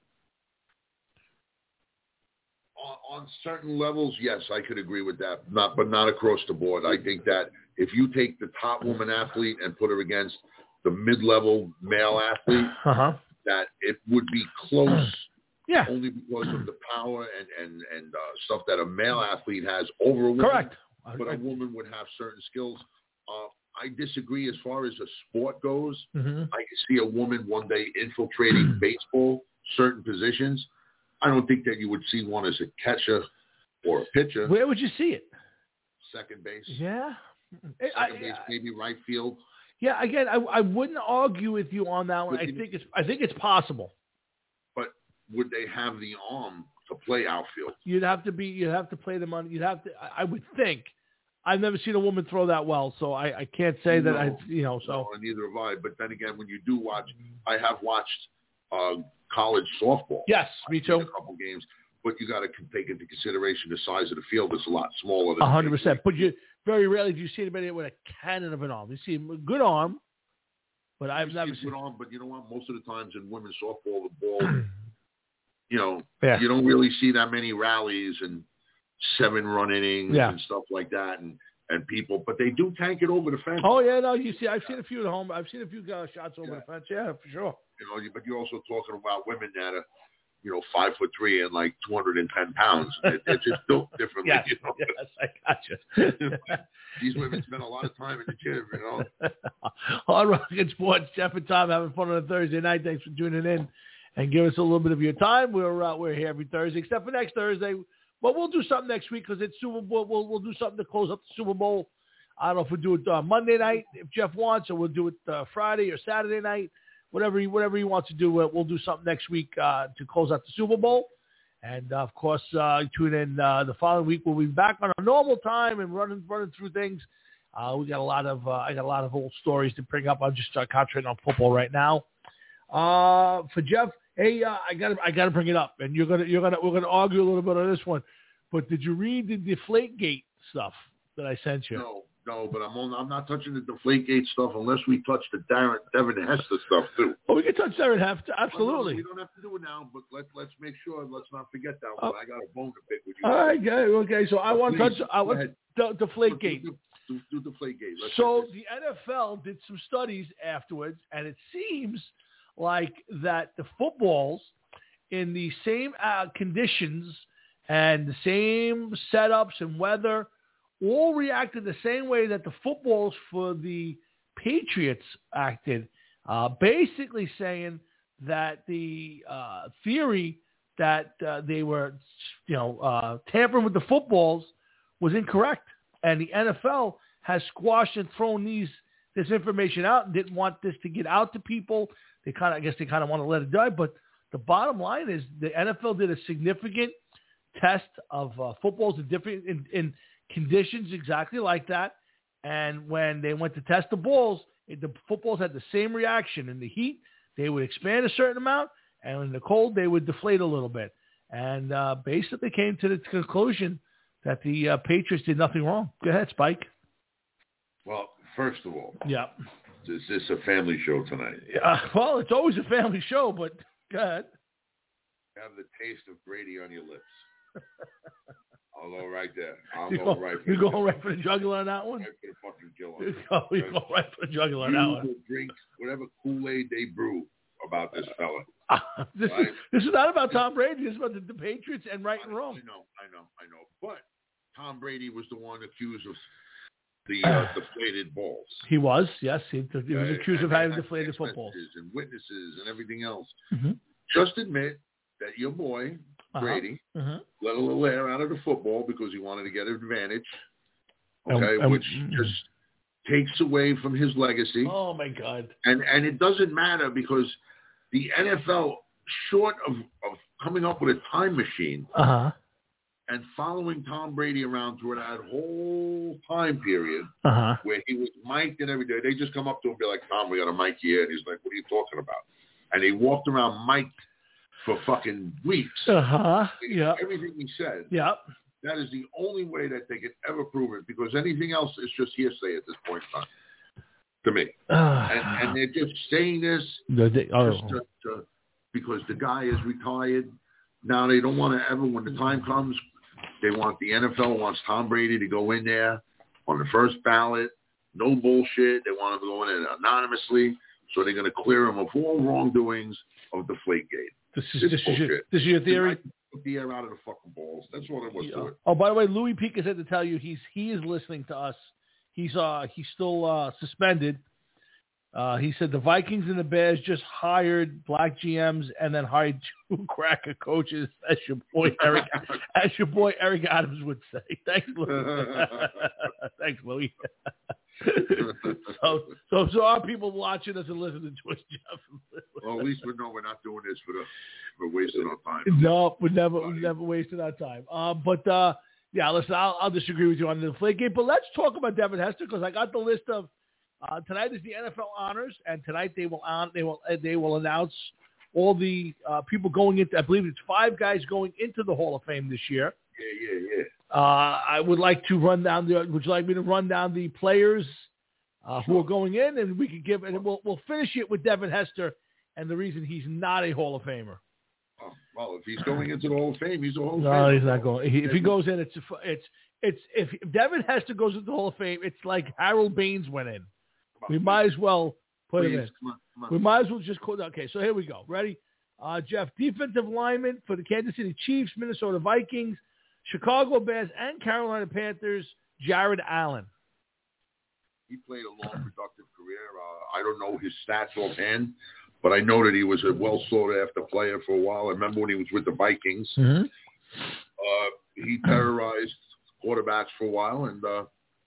On, on certain levels, yes, I could agree with that. Not, but not across the board. I think that if you take the top woman athlete and put her against the mid-level male athlete, Uh-huh. that it would be close. Yeah. Only because of the power and and and uh, stuff that a male athlete has over a woman. Correct. But a woman would have certain skills. Uh, I disagree as far as a sport goes. Mm-hmm. I can see a woman one day infiltrating baseball, certain positions. I don't think that you would see one as a catcher or a pitcher. Where would you see it? Second base. Yeah. Second I, base, I, maybe right field. yeah. Again, I, I wouldn't argue with you on that one. But I you- think it's I think it's possible. But would they have the arm to play outfield? You'd have to be. You'd have to play them on. You'd have to. I, I would think. I've never seen a woman throw that well, so I, I can't say that. No. I, you know, so No, and neither have I. But then again, when you do watch, I have watched uh, college softball. yes, me I've seen too. A couple games, but you got to take into consideration the size of the field. It's a lot smaller than A hundred percent. But you very rarely do you see anybody with a cannon of an arm. You see a good arm, but I've never It's seen. good arm, but you know what? Most of the times in women's softball, the ball, you know, Yeah. you don't really see that many rallies and seven run innings Yeah. and stuff like that, and and people, but they do tank it over the fence. Oh yeah, no, you see, I've seen a few at home. I've seen a few uh, shots over Yeah. the fence. Yeah, for sure. You know, but you're also talking about women that are, you know, five foot three and like two hundred and ten pounds. It, it's just built differently. Yes, You know? yes, I got you. These women spend a lot of time in the gym. You know. Hard Rocket Sports, Jeff and Tom having fun on a Thursday night. Thanks for tuning in and give us a little bit of your time. We're uh, we're here every Thursday, except for next Thursday. But we'll do something next week because it's Super Bowl. We'll we'll do something to close up the Super Bowl. I don't know if we'll do it uh, Monday night if Jeff wants, or we'll do it uh, Friday or Saturday night. Whatever he whatever he wants to do, we'll, we'll do something next week uh, to close out the Super Bowl. And uh, of course, uh, tune in uh, the following week. We'll be back on our normal time and running running through things. Uh, we got a lot of uh, I got a lot of old stories to bring up. I'm just uh, concentrating on football right now. Uh, for Jeff, hey, uh, I got I got to bring it up, and you're gonna you're gonna we're gonna argue a little bit on this one. But did you read the Deflategate stuff that I sent you? No, no, but I'm on, I'm not touching the Deflategate stuff unless we touch the Darren, Devin Hester stuff too. Oh, we can touch Darren Hester, absolutely. We don't have to do it now, but let let's make sure. Let's not forget that one. Oh. I got a bone to pick with you. All right, okay, okay. So I But want to please, touch I go want ahead. the Deflategate. Do, do, do Deflategate. Let's So get this. the N F L did some studies afterwards, and it seems like that the footballs in the same uh, conditions and the same setups and weather all reacted the same way that the footballs for the Patriots acted, uh, basically saying that the uh, theory that uh, they were, you know, uh, tampering with the footballs was incorrect. And the N F L has squashed and thrown these this information out and didn't want this to get out to people. They kind of, I guess they kind of want to let it die. But the bottom line is the N F L did a significant test of uh, footballs in different in, in conditions exactly like that. And when they went to test the balls, it, the footballs had the same reaction. In the heat, they would expand a certain amount, and in the cold, they would deflate a little bit. And uh, basically came to the conclusion that the uh, Patriots did nothing wrong. Go ahead, Spike. Well, first of all, Yeah. is this a family show tonight? Uh, well, it's always a family show, but go ahead. Have the taste of Brady on your lips. I'll go right there. I'm you going go, right for you the going right for the jugular on that one? Right for the fucking killer. You go, you go right for the jugular on you that one. will drink whatever Kool-Aid they brew about this fella. Uh, this, right? is, this is not about Tom Brady. This is about the, the Patriots and right and wrong. I know, I know, I know. But Tom Brady was the one accused of the uh, deflated balls. He was, yes. He, he was accused and of having had deflated footballs. And witnesses and everything else. Mm-hmm. Just admit that your boy, Brady, uh-huh. uh-huh. let a little air out of the football because he wanted to get an advantage, okay, um, um, which just takes away from his legacy. Oh, my God. And and it doesn't matter because the N F L, short of, of coming up with a time machine, uh-huh. and following Tom Brady around through that whole time period uh-huh. where he was mic'd and every day. They just come up to him and be like, Tom, we got a mic here. And he's like, what are you talking about? And he walked around mic'd for fucking weeks. Uh-huh. Yeah. Everything he said. Yeah. That is the only way that they could ever prove it because anything else is just hearsay at this point in time, to me. Uh, and, and they're just saying this they, oh. just to, to, because the guy is retired. Now they don't want to ever, when the time comes, they want the N F L wants Tom Brady to go in there on the first ballot. No bullshit. They want him to go in there anonymously. So they're going to clear him of all wrongdoings of Deflategate. This is, this, is your, this is your theory? Took the air out of the fucking balls. That's what it was yeah. to it. Oh, by the way, Louis Pica said to tell you he's he is listening to us. He's uh he's still uh, suspended. Uh, he said the Vikings and the Bears just hired black G Ms and then hired two cracker coaches, as your boy Eric, as your boy Eric Adams would say. Thanks, Louis. Thanks, Louis. so, so, so our people watching us and listening to us, Jeff. Well, at least we know we're not doing this for the for wasting our time. No, we never, we never wasted our time. Uh, but uh, yeah, listen, I'll, I'll disagree with you on the Deflategate. But let's talk about Devin Hester because I got the list of. Uh, tonight is the N F L honors, and tonight they will on, they will they will announce all the uh, people going into. I believe it's five guys going into the Hall of Fame this year. Yeah, yeah, yeah. Uh, I would like to run down the. Would you like me to run down the players uh, who are going in, and we could give, and we'll we'll finish it with Devin Hester and the reason he's not a Hall of Famer. Oh, well, if he's going into the Hall of Fame, he's a Hall of no, Famer. No, he's not going. He, if he goes in, it's it's it's if Devin Hester goes into the Hall of Fame, it's like Harold Baines went in. We might as well put Please, him in. Come on, come on. We might as well just call. Okay, so here we go. Ready? Uh, Jeff, defensive lineman for the Kansas City Chiefs, Minnesota Vikings, Chicago Bears, and Carolina Panthers, Jared Allen. He played a long, productive career. Uh, I don't know his stats offhand, but I know that he was a well sought-after player for a while. I remember when he was with the Vikings. Mm-hmm. Uh, he terrorized quarterbacks for a while, and uh,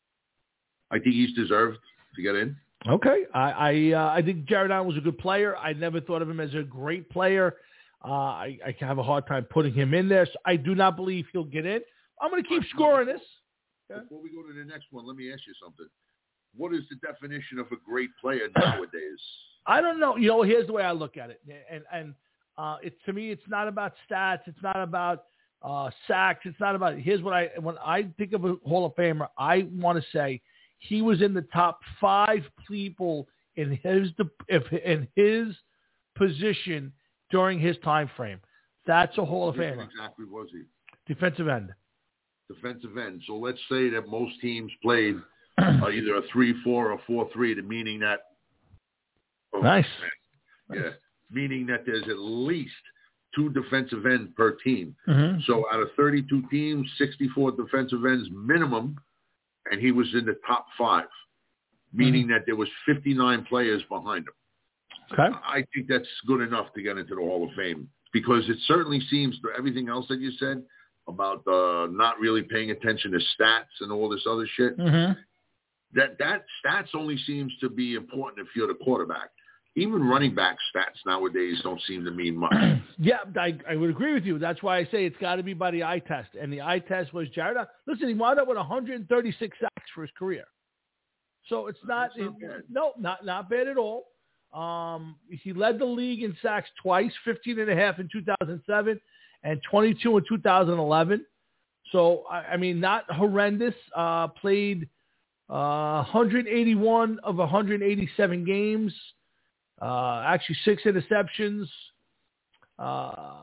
I think he's deserved to get in. Okay. I I, uh, I think Jared Allen was a good player. I never thought of him as a great player. Uh, I, I have a hard time putting him in there. So I do not believe he'll get in. I'm going to keep scoring this. Before we go to the next one, let me ask you something. What is the definition of a great player nowadays? I don't know. You know, here's the way I look at it. And, and uh, it, to me, it's not about stats. It's not about uh, sacks. It's not about – here's what I – when I think of a Hall of Famer, I want to say – he was in the top five people in his if in his position during his time frame. That's a Hall of Famer. Exactly was he? Defensive end. Defensive end. So let's say that most teams played uh, either a three four or four three, meaning that. Oh, nice. Yeah, nice. Meaning that there's at least two defensive ends per team. Mm-hmm. So out of thirty-two teams, sixty-four defensive ends minimum. And he was in the top five, meaning mm-hmm. that there was fifty-nine players behind him. Okay. I think that's good enough to get into the Hall of Fame because it certainly seems to everything else that you said about uh, not really paying attention to stats and all this other shit. Mm-hmm. That that stats only seems to be important if you're the quarterback. Even running back stats nowadays don't seem to mean much. Yeah, I, I would agree with you. That's why I say it's got to be by the eye test. And the eye test was Jared. Listen, he wound up with one hundred thirty-six sacks for his career. So it's not, not it, no, not not bad at all. Um, he led the league in sacks twice, fifteen and a half in two thousand seven and twenty-two in two thousand eleven. So, I, I mean, not horrendous. Uh, played uh, one hundred eighty-one of one hundred eighty-seven games. Uh, actually, six interceptions, uh,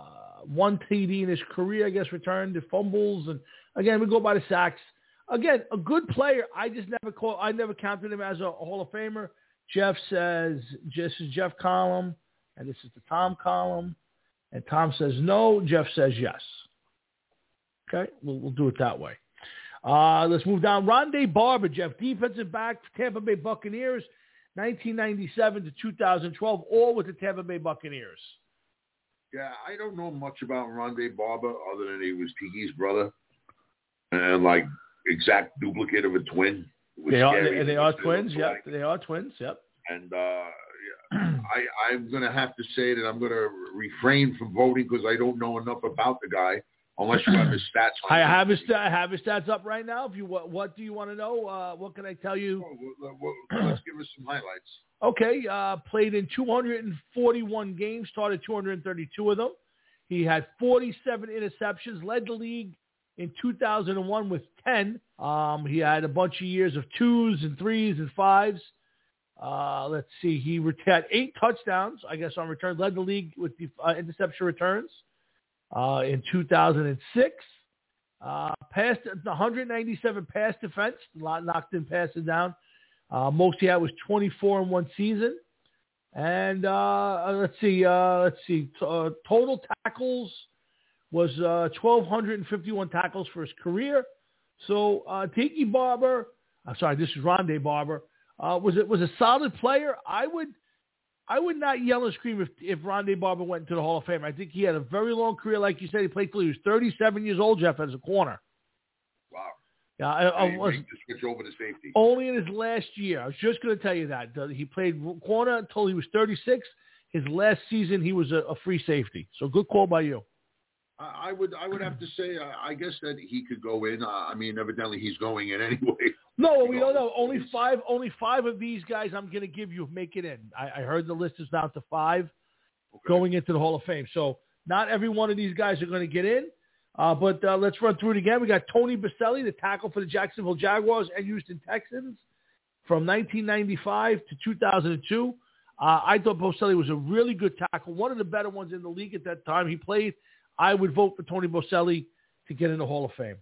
one T D in his career, I guess, returned, the fumbles, and again, we go by the sacks. Again, a good player. I just never call. I never counted him as a Hall of Famer. Jeff says, "This is Jeff column, and this is the Tom column." And Tom says no. Jeff says yes. Okay, we'll, we'll do it that way. Uh, let's move down. Rondé Barber, Jeff, defensive back, Tampa Bay Buccaneers, nineteen ninety-seven to two thousand twelve, all with the Tampa Bay Buccaneers. Yeah, I don't know much about Rondé Barber other than he was Tiki's brother, and like exact duplicate of a twin. They are, they, they are twins. Yep, like. They are twins. Yep. And uh, yeah, I, I'm going to have to say that I'm going to refrain from voting because I don't know enough about the guy. Unless you have his stats. I have his, I have his stats up right now. If you what, what do you want to know? Uh, what can I tell you? Oh, well, well, let's give us some highlights. Okay, uh, played in two hundred forty-one games, started two hundred thirty-two of them. He had forty-seven interceptions, led the league in two thousand one with ten. Um, he had a bunch of years of twos and threes and fives. Uh, let's see, he had eight touchdowns, I guess, on return. Led the league with the uh, interception returns. Uh, in two thousand six, uh, passed one hundred ninety-seven pass defense, knocked in passes down. Uh, most he had was twenty-four in one season. And uh, let's see, uh, let's see, uh, total tackles was uh, one thousand two hundred fifty-one tackles for his career. So uh, Tiki Barber, uh, sorry, this is Rondé Barber, uh, was it was a solid player. I would. I would not yell and scream if, if Rondé Barber went into the Hall of Fame. I think he had a very long career. Like you said, he played till he was thirty-seven years old, Jeff, as a corner. Wow. Yeah, I, I, I was, to switch over to safety. Only in his last year. I was just going to tell you that. Uh, he played corner until he was thirty-six. His last season, he was a, a free safety. So good call by you. I, I would I would have to say, I, I guess that he could go in. Uh, I mean, evidently he's going in anyway. No, we don't know. Only five. Only five of these guys I'm going to give you make it in. I, I heard the list is down to five okay. going into the Hall of Fame. So not every one of these guys are going to get in. Uh, but uh, let's run through it again. We got Tony Boselli, the tackle for the Jacksonville Jaguars and Houston Texans, from nineteen ninety-five to two thousand two. Uh, I thought Boselli was a really good tackle, one of the better ones in the league at that time. He played. I would vote for Tony Boselli to get in the Hall of Fame.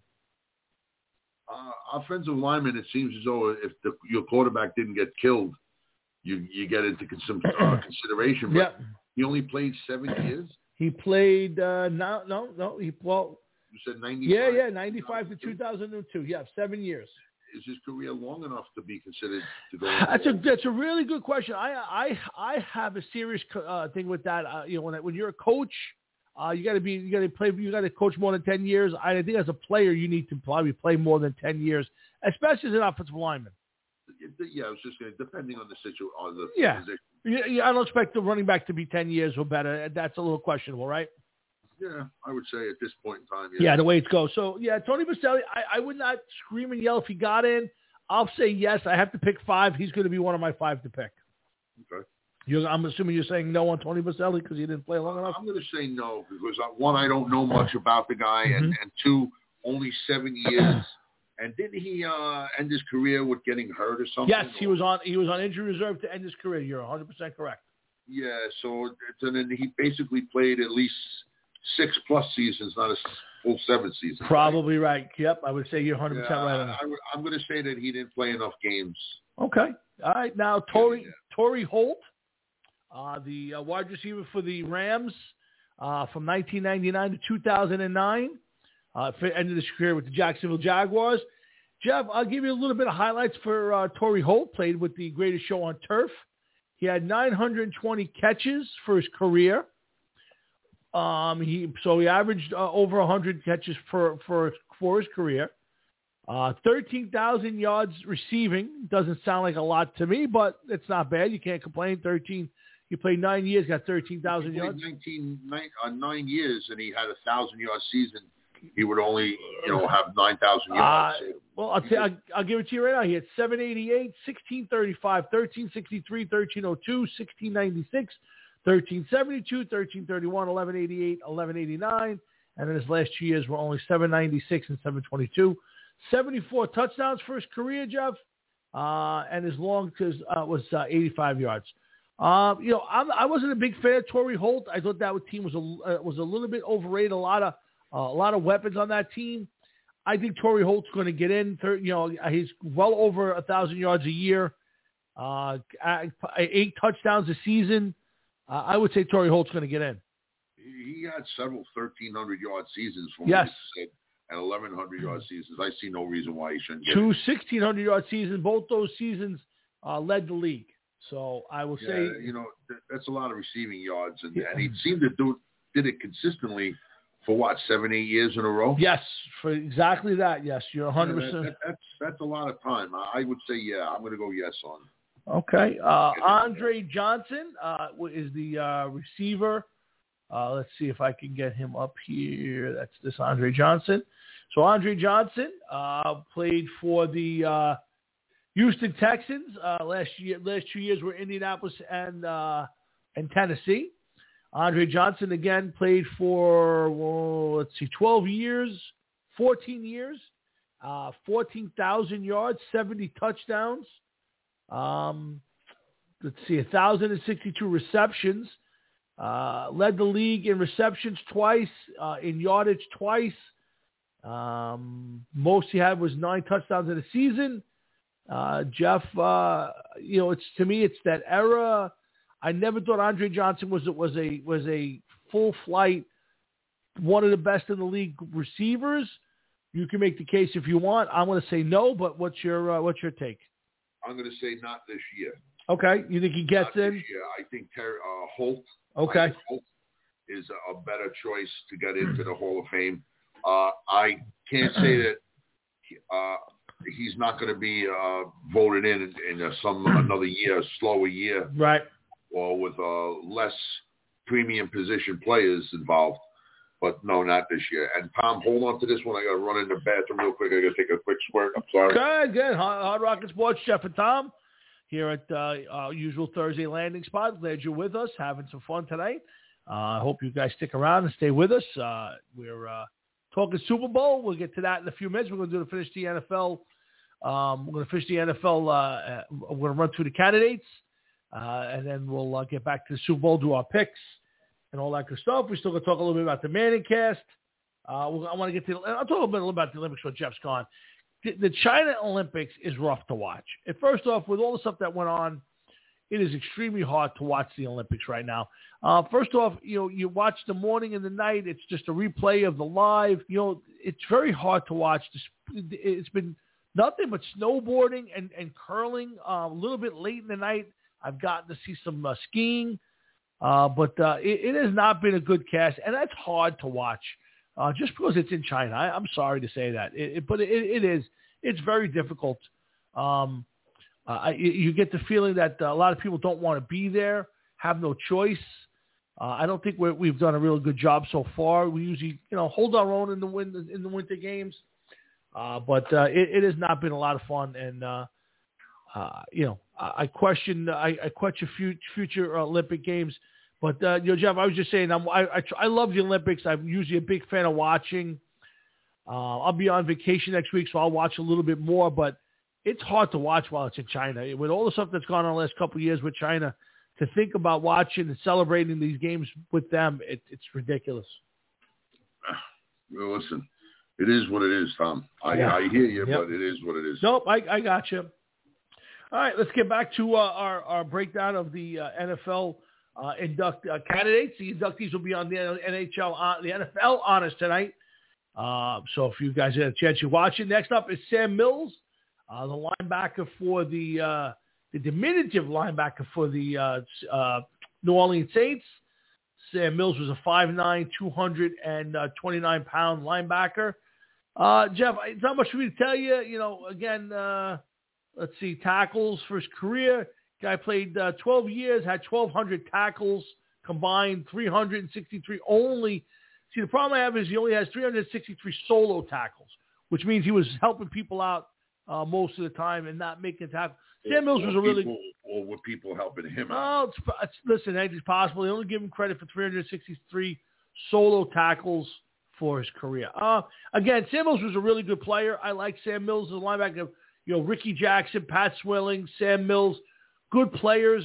Uh, offensive lineman, it seems as though if the, your quarterback didn't get killed, you you get into some uh, consideration. But yep. He only played seven years. He played uh, no, no, no. He well, you said ninety. Yeah, yeah, ninety-five to two thousand two. Yeah, seven years. Is his career long enough to be considered to go? That's a that's a really good question. I I I have a serious uh, thing with that. Uh, you know, when when you're a coach. Uh, you got to be, you got to play, you got to coach more than ten years. I think as a player, you need to probably play more than ten years, especially as an offensive lineman. Yeah, I was just going to, depending on the situation, on the yeah. position. Yeah, yeah, I don't expect the running back to be ten years or better. That's a little questionable, right? Yeah, I would say at this point in time. Yeah, yeah the way it goes. So, yeah, Tony Boselli, I, I would not scream and yell if he got in. I'll say yes. I have to pick five. He's going to be one of my five to pick. Okay. You're, I'm assuming you're saying no on Tony Boselli because he didn't play long enough? I'm going to say no because, one, I don't know much about the guy, mm-hmm. and, and two, only seven years. And didn't he uh, end his career with getting hurt or something? Yes, he was on he was on injury reserve to end his career. You're one hundred percent correct. Yeah, so and then he basically played at least six-plus seasons, not a full seven seasons. Probably right. right. Yep, I would say you're one hundred percent yeah, right on that. I, I'm going to say that he didn't play enough games. Okay. All right. Now, Torrey, yeah. Torrey Holt, uh, the uh, wide receiver for the Rams uh, from nineteen ninety-nine to two thousand nine. Uh, ended his career with the Jacksonville Jaguars. Jeff, I'll give you a little bit of highlights for uh, Torrey Holt. Played with the Greatest Show on Turf. He had nine hundred twenty catches for his career. Um, he so he averaged uh, over one hundred catches for for for his career. Uh, thirteen thousand yards receiving. Doesn't sound like a lot to me, but it's not bad. You can't complain. thirteen. He played nine years, got thirteen thousand yards. nineteen, nine, uh, nine years, and he had a thousand yard season. He would only, you know, have nine thousand yards. Uh, well, I'll, t- I'll, I'll give it to you right now. He had seven eighty-eight, sixteen thirty-five, thirteen sixty-three, thirteen oh two, sixteen ninety-six, thirteen seventy-two, thirteen thirty-one, eleven eighty-eight, eleven eighty-nine, and then his last two years were only seven ninety-six and seven twenty-two. seventy-four touchdowns for his career, Jeff, uh, and his long uh, was uh, eighty-five yards. Um, you know, I'm, I wasn't a big fan of Torrey Holt. I thought that team was a uh, was a little bit overrated. A lot of uh, a lot of weapons on that team. I think Torrey Holt's going to get in. You know, he's well over a thousand yards a year, uh, eight touchdowns a season. Uh, I would say Torrey Holt's going to get in. He had several thirteen hundred yard seasons from yes. and eleven hundred yard seasons. I see no reason why he shouldn't get Two it. sixteen hundred yard seasons. Both those seasons uh, led the league. So I will yeah, say, you know, th- that's a lot of receiving yards, and, yeah. and he seemed to do did it consistently for what seven, eight years in a row. Yes, for exactly that. Yes, you're one hundred yeah, percent. That, that, that's that's a lot of time. I, I would say, yeah, I'm going to go yes on. Okay, uh, Andre Johnson uh, is the uh, receiver. Uh, let's see if I can get him up here. That's this Andre Johnson. So Andre Johnson uh, played for the uh, Houston Texans uh, last year. Last two years were Indianapolis and uh, and Tennessee. Andre Johnson again played for well, let's see, twelve years, fourteen years, uh, fourteen thousand yards, seventy touchdowns. Um, let's see, one thousand sixty-two receptions. Uh, led the league in receptions twice, uh, in yardage twice. Um, most he had was nine touchdowns in a season. Uh, Jeff, uh, you know, it's to me, it's that era. I never thought Andre Johnson was was a was a full flight, one of the best in the league receivers. You can make the case if you want. I'm going to say no, but what's your uh, what's your take? I'm going to say not this year. Okay, you think he gets not in? This year. I think Ter- uh, Holt. Okay. Holt is a better choice to get into the Hall of Fame. Uh, I can't say that uh, he's not going to be uh, voted in in, in some another year, a slower year, right? Or with uh, less premium position players involved. But no, not this year. And Tom, hold on to this one. I got to run in the bathroom real quick. I got to take a quick squirt. I'm sorry. Good, good. Hard, Hard Rocket Sports, Jeff and Tom, here at uh, our usual Thursday landing spot. Glad you're with us, having some fun tonight. I uh, hope you guys stick around and stay with us. Uh, we're uh, talking Super Bowl. We'll get to that in a few minutes. We're going to do the finish the N F L. Um, we're going to finish the N F L. Uh, we're going to run through the candidates, uh, and then we'll uh, get back to the Super Bowl, do our picks, and all that good stuff. We're still going to talk a little bit about the Manning cast. Uh, I want to get to. I'll talk a little bit about the Olympics when Jeff's gone. The, the China Olympics is rough to watch. And first off, with all the stuff that went on, it is extremely hard to watch the Olympics right now. Uh, first off, you know, you watch the morning and the night. It's just a replay of the live. You know, it's very hard to watch. It's been nothing but snowboarding and, and curling. Uh, a little bit late in the night, I've gotten to see some uh, skiing. Uh, but uh, it, it has not been a good cast, and that's hard to watch uh, just because it's in China. I, I'm sorry to say that, it, it, but it, it is. It's very difficult. Um, uh, I, you get the feeling that a lot of people don't want to be there, have no choice. Uh, I don't think we're, we've done a really good job so far. We usually, you know, hold our own in the win, in the winter games, uh, but uh, it, it has not been a lot of fun. And uh, uh, you know, I, I question, I, I question future, future Olympic games. But uh, you know, Jeff, I was just saying, I'm, I, I I love the Olympics. I'm usually a big fan of watching. Uh, I'll be on vacation next week, so I'll watch a little bit more. But it's hard to watch while it's in China. With all the stuff that's gone on the last couple of years with China, to think about watching and celebrating these games with them, it, it's ridiculous. Well, listen, it is what it is, Tom. I, yeah. I hear you, yep. But it is what it is. Nope, I, I got you. All right, let's get back to uh, our, our breakdown of the uh, N F L uh, induct uh, candidates. The inductees will be on the N H L, uh, the N F L honors tonight. Uh, so if you guys had a chance to watch it, next up is Sam Mills, uh, the linebacker for the uh, the diminutive linebacker for the uh, uh, New Orleans Saints. Sam Mills was a five nine, two hundred twenty-nine pound linebacker. Uh, Jeff, it's not much for me to tell you. You know, again, uh, let's see, tackles for his career. Guy played uh, twelve years, had twelve hundred tackles combined, three hundred sixty-three only. See, the problem I have is he only has three hundred sixty-three solo tackles, which means he was helping people out uh, most of the time and not making tackles. Sam Mills was a really people, or were people helping him oh, out? It's, it's, listen, it's possible. They only give him credit for three hundred sixty-three solo tackles for his career. Uh, again, Sam Mills was a really good player. I like Sam Mills as a linebacker. You know, Ricky Jackson, Pat Swilling, Sam Mills, good players.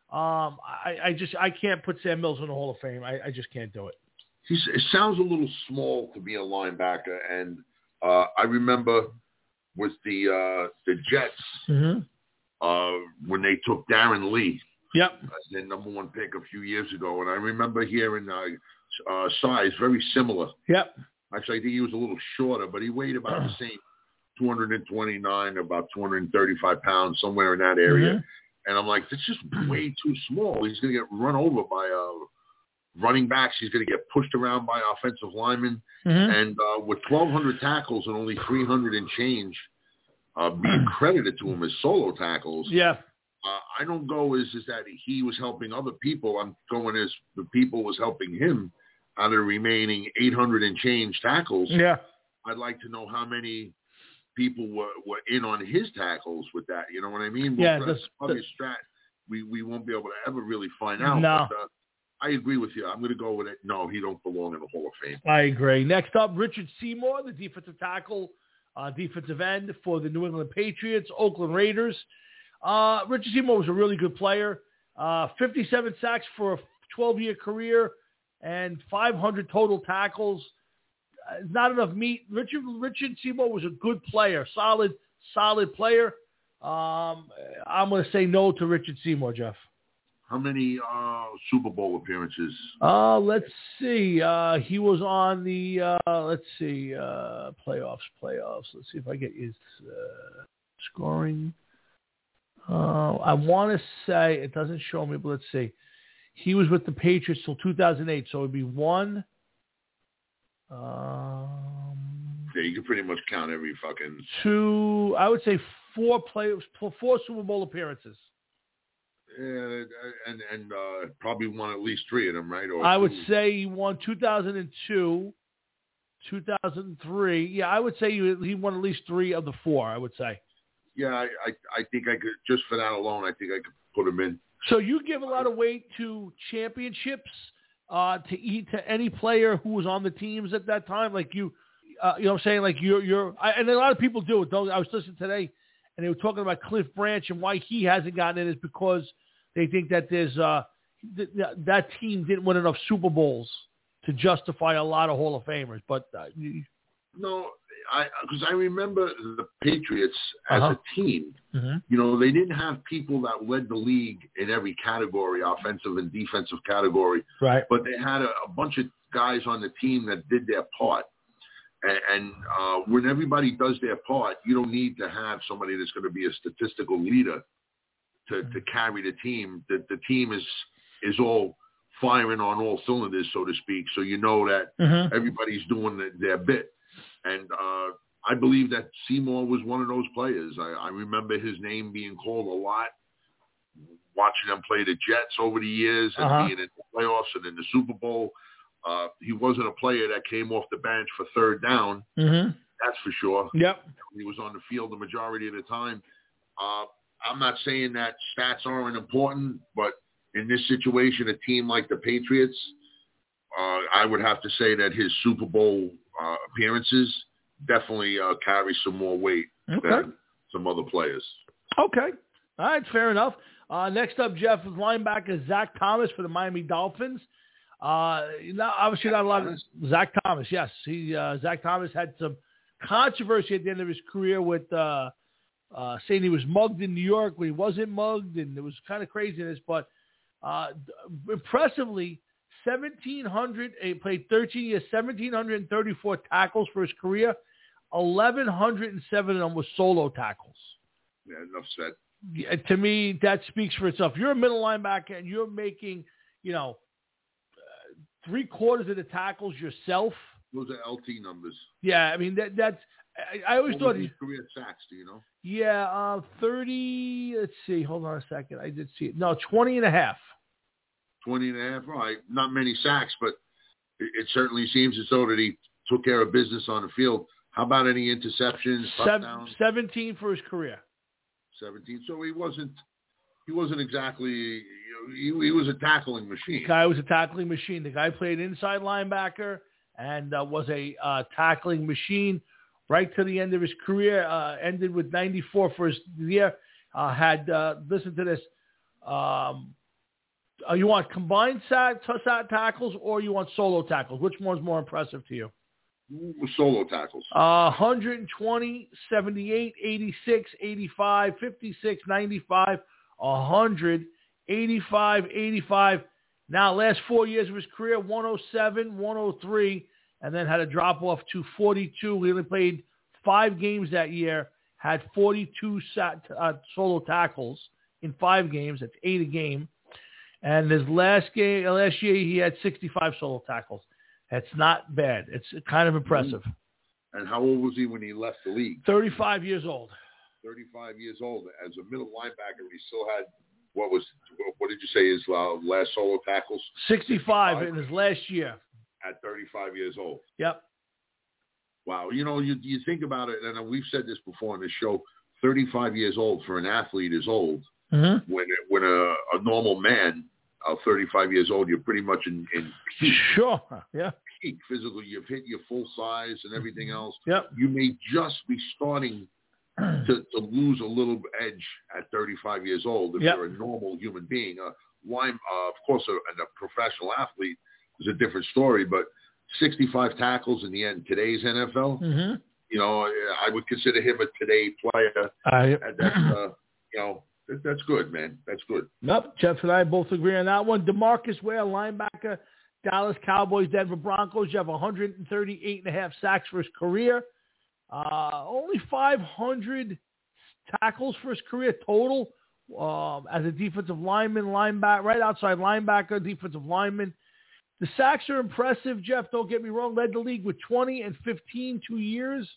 Um, I, I just I can't put Sam Mills in the Hall of Fame. I, I just can't do it. He's, it sounds a little small to be a linebacker, and uh, I remember with the uh, the Jets mm-hmm. uh, when they took Darren Lee, yep, as their number one pick a few years ago, and I remember hearing uh, uh, size very similar. Yep. Actually, I think he was a little shorter, but he weighed about the same, two hundred twenty-nine, about two hundred thirty-five pounds, somewhere in that area. Mm-hmm. And I'm like, that's just way too small. He's going to get run over by uh, running backs. He's going to get pushed around by offensive linemen. Mm-hmm. And uh, with twelve hundred tackles and only three hundred and change uh, being credited to him as solo tackles, yeah, uh, I don't go as is that he was helping other people. I'm going as the people was helping him out of the remaining eight hundred and change tackles. Yeah, I'd like to know how many people were, were in on his tackles with that. You know what I mean? Yeah, well, the, that's probably the, a strat we, we won't be able to ever really find out. No. But, uh, I agree with you. I'm going to go with it. No, he don't belong in the Hall of Fame. I agree. Next up, Richard Seymour, the defensive tackle, uh, defensive end for the New England Patriots, Oakland Raiders. Uh, Richard Seymour was a really good player. Uh, fifty-seven sacks for a twelve-year career and five hundred total tackles. Uh, not enough meat. Richard Richard Seymour was a good player, solid, solid player. Um, I'm going to say no to Richard Seymour, Jeff. How many uh, Super Bowl appearances? Uh, let's see. Uh, he was on the, uh, let's see, uh, playoffs, playoffs. Let's see if I get his uh, scoring. Uh, I want to say, it doesn't show me, but let's see. He was with the Patriots till two thousand eight, so it would be one. Um, yeah, you can pretty much count every fucking... Two, I would say four play, four Super Bowl appearances. Yeah, and and uh, probably won at least three of them, right? Or I two. would say he won two thousand two, two thousand three. Yeah, I would say he, he won at least three of the four, I would say. Yeah, I, I, I think I could, just for that alone, I think I could put him in. So you give a lot of weight to championships, uh, to eat to any player who was on the teams at that time, like you, uh, you know what I'm saying? Like you're, you're, I, and a lot of people do it. Don't, I was listening today, and they were talking about Cliff Branch and why he hasn't gotten in is because they think that there's uh, th- th- that team didn't win enough Super Bowls to justify a lot of Hall of Famers. But uh, you, no, I because I remember the Patriots as uh-huh. a team. Mm-hmm. You know, they didn't have people that led the league in every category, offensive and defensive category. Right. But they had a, a bunch of guys on the team that did their part. And, and uh, when everybody does their part, you don't need to have somebody that's going to be a statistical leader to, to carry the team. The, the team is is all firing on all cylinders, so to speak. So you know that mm-hmm. everybody's doing the, their bit. And uh, I believe that Seymour was one of those players. I, I remember his name being called a lot, watching them play the Jets over the years and uh-huh. being in the playoffs and in the Super Bowl. Uh, he wasn't a player that came off the bench for third down. Mm-hmm. That's for sure. Yep. He was on the field the majority of the time. Uh, I'm not saying that stats aren't important, but in this situation, a team like the Patriots, uh, I would have to say that his Super Bowl uh, appearances definitely uh, carry some more weight okay. than some other players. Okay. All right, fair enough. Uh, next up, Jeff, is linebacker Zach Thomas for the Miami Dolphins. Uh, not, obviously not a lot of Zach Thomas. Yes, he uh, Zach Thomas had some controversy at the end of his career with uh, uh, saying he was mugged in New York when he wasn't mugged, and it was kind of craziness. But uh, impressively, seventeen hundred. He played thirteen years, seventeen thirty-four tackles for his career. eleven oh seven of them were solo tackles. Yeah, enough said. Yeah, to me, that speaks for itself. You're a middle linebacker, and you're making, you know, three quarters of the tackles yourself. Those are L T numbers. Yeah, I mean that that's. I, I always what thought his career sacks. Do you know? Yeah, uh, thirty. Let's see. Hold on a second. I did see it. No, twenty and a half. Twenty and a half. Right. Not many sacks, but it, it certainly seems as though that he took care of business on the field. How about any interceptions? Seven, Seventeen for his career. Seventeen. So he wasn't. He wasn't exactly. You know, he, he was a tackling machine. The guy was a tackling machine. The guy played inside linebacker and uh, was a uh, tackling machine right to the end of his career. Uh, ended with ninety-four for his year. Uh, had uh, listen to this. Um, Uh, you want combined sack, sack tackles or you want solo tackles? Which one's more impressive to you? Solo tackles. Uh, one hundred twenty, seventy-eight, eighty-six, eighty-five, fifty-six, ninety-five, one hundred, eighty-five, eighty-five. Now, last four years of his career, one oh seven, one oh three, and then had a drop off to forty-two. He only played five games that year, had forty-two sat, uh, solo tackles in five games. That's eight a game. And his last game, last year, he had sixty-five solo tackles. That's not bad. It's kind of impressive. And how old was he when he left the league? thirty-five years old. thirty-five years old. As a middle linebacker, he still had, what was, what did you say his uh, last solo tackles? sixty-five, sixty-five in his last year. At thirty-five years old. Yep. Wow. You know, you you think about it, and we've said this before on the show, thirty-five years old for an athlete is old. Mm-hmm. When when a, a normal man, uh, thirty-five years old, you're pretty much in, in peak. Sure. Yeah. Peak physical. You've hit your full size and everything else. Yep. You may just be starting to, to lose a little edge at thirty-five years old if yep. you're a normal human being. Uh, line, uh, of course, a, and a professional athlete is a different story, but sixty-five tackles in the end, today's N F L, mm-hmm. you know, I would consider him a today player. I, and that's, uh, you know, that, that's good, man. That's good. Nope. Jeff and I both agree on that one. DeMarcus Ware, linebacker, Dallas Cowboys, Denver Broncos. You have one hundred thirty-eight and a half sacks for his career. Uh, only five hundred tackles for his career total um, as a defensive lineman, linebacker, right outside linebacker, defensive lineman. The sacks are impressive, Jeff. Don't get me wrong. Led the league with twenty and fifteen, two years.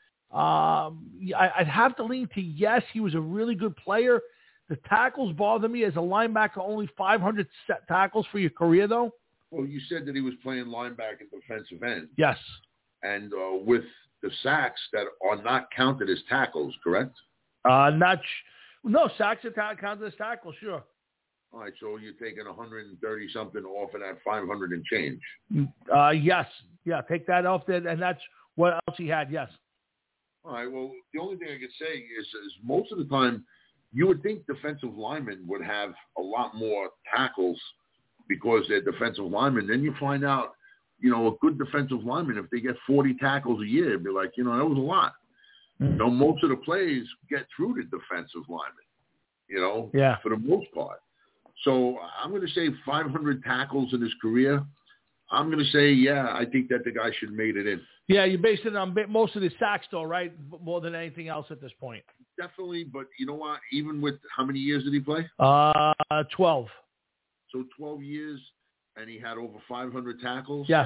Um, I, I'd have to lean to yes. He was a really good player. The tackles bother me as a linebacker. Only five hundred set tackles for your career, though. Well, you said that he was playing linebacker defensive end. Yes. And uh, with the sacks that are not counted as tackles, correct? Uh, not sh- no sacks are ta- counted as tackles, sure. All right, so you're taking one hundred thirty something off of that five hundred and change. Uh, yes, yeah, take that off there, and that's what else he had. Yes. All right. Well, the only thing I could say is, is most of the time, you would think defensive linemen would have a lot more tackles because they're defensive linemen. Then you find out, you know, a good defensive lineman, if they get forty tackles a year, it'd be like, you know, that was a lot. Mm-hmm. You know, most of the plays get through the defensive linemen, you know, yeah. for the most part. So I'm going to say five hundred tackles in his career. I'm going to say, yeah, I think that the guy should have made it in. Yeah, you based it on most of the sacks, though, right? More than anything else at this point. Definitely, but you know what? Even with how many years did he play? Uh, twelve. So twelve years, and he had over five hundred tackles? Yes.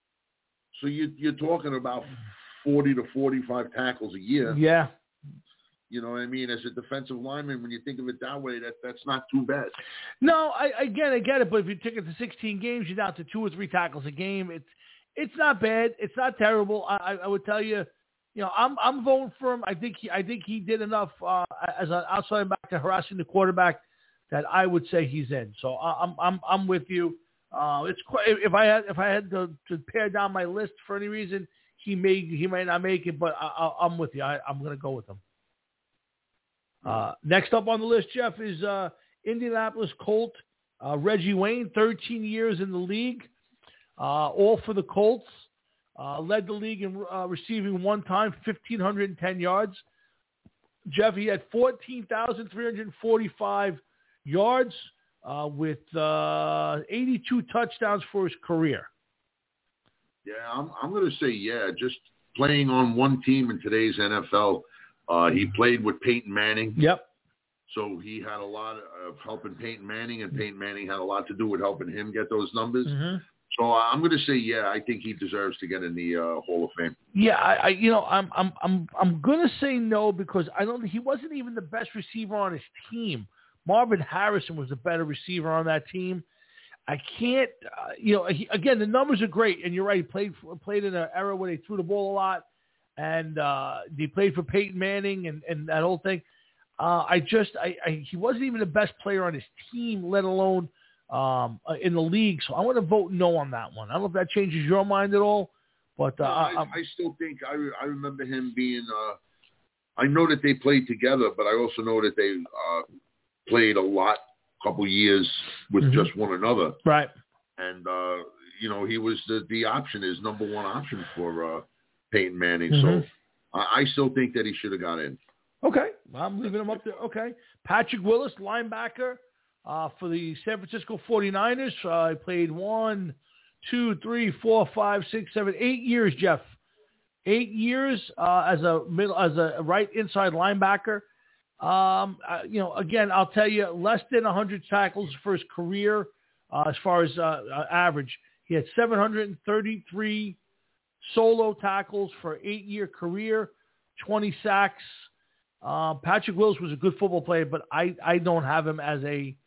So you, you're talking about forty to forty-five tackles a year. Yeah. You know what I mean? As a defensive lineman, when you think of it that way, that that's not too bad. No, I again, I get it. But if you take it to sixteen games, you're down to two or three tackles a game. It's it's not bad. It's not terrible. I, I would tell you, you know, I'm I'm voting for him. I think he I think he did enough uh, as an outside backer harassing the quarterback that I would say he's in. So I'm I'm I'm with you. Uh, it's quite, if I had if I had to, to pare down my list for any reason, he may he may not make it, but I, I, I'm with you. I, I'm going to go with him. Uh, next up on the list, Jeff, is uh, Indianapolis Colt uh, Reggie Wayne, thirteen years in the league, uh, all for the Colts. Uh, led the league in uh, receiving one time, one thousand five hundred ten yards. Jeff, he had fourteen thousand three hundred forty-five yards uh, with uh, eighty-two touchdowns for his career. Yeah, I'm, I'm going to say, yeah, just playing on one team in today's N F L. Uh, he played with Peyton Manning. Yep. So he had a lot of helping Peyton Manning, and Peyton Manning had a lot to do with helping him get those numbers. Mm-hmm. So I'm going to say, yeah, I think he deserves to get in the uh, Hall of Fame. Yeah, I, I you know, I'm I'm I'm I'm going to say no because I don't. He wasn't even the best receiver on his team. Marvin Harrison was the better receiver on that team. I can't, uh, you know, he, again, the numbers are great, and you're right. He played played in an era where they threw the ball a lot. And uh, he played for Peyton Manning and, and that whole thing. Uh, I just, I, I, he wasn't even the best player on his team, let alone um, in the league. So I want to vote no on that one. I don't know if that changes your mind at all, but uh, no, I, I still think I, I remember him being. Uh, I know that they played together, but I also know that they uh, played a lot couple years with mm-hmm. just one another. Right. And, uh, you know, he was the, the option, his number one option for uh, Peyton Manning. Mm-hmm. So I, I still think that he should have got in. Okay. I'm leaving him up there. Okay. Patrick Willis, linebacker uh, for the San Francisco forty-niners. Uh, he played one, two, three, four, five, six, seven, eight years, Jeff. Eight years uh, as a middle, as a right inside linebacker. Um, uh, you know, again, I'll tell you, less than one hundred tackles for his career uh, as far as uh, uh, average. He had seven hundred thirty-three solo tackles for eight-year career, twenty sacks. Uh, Patrick Willis was a good football player, but I, I don't have him as a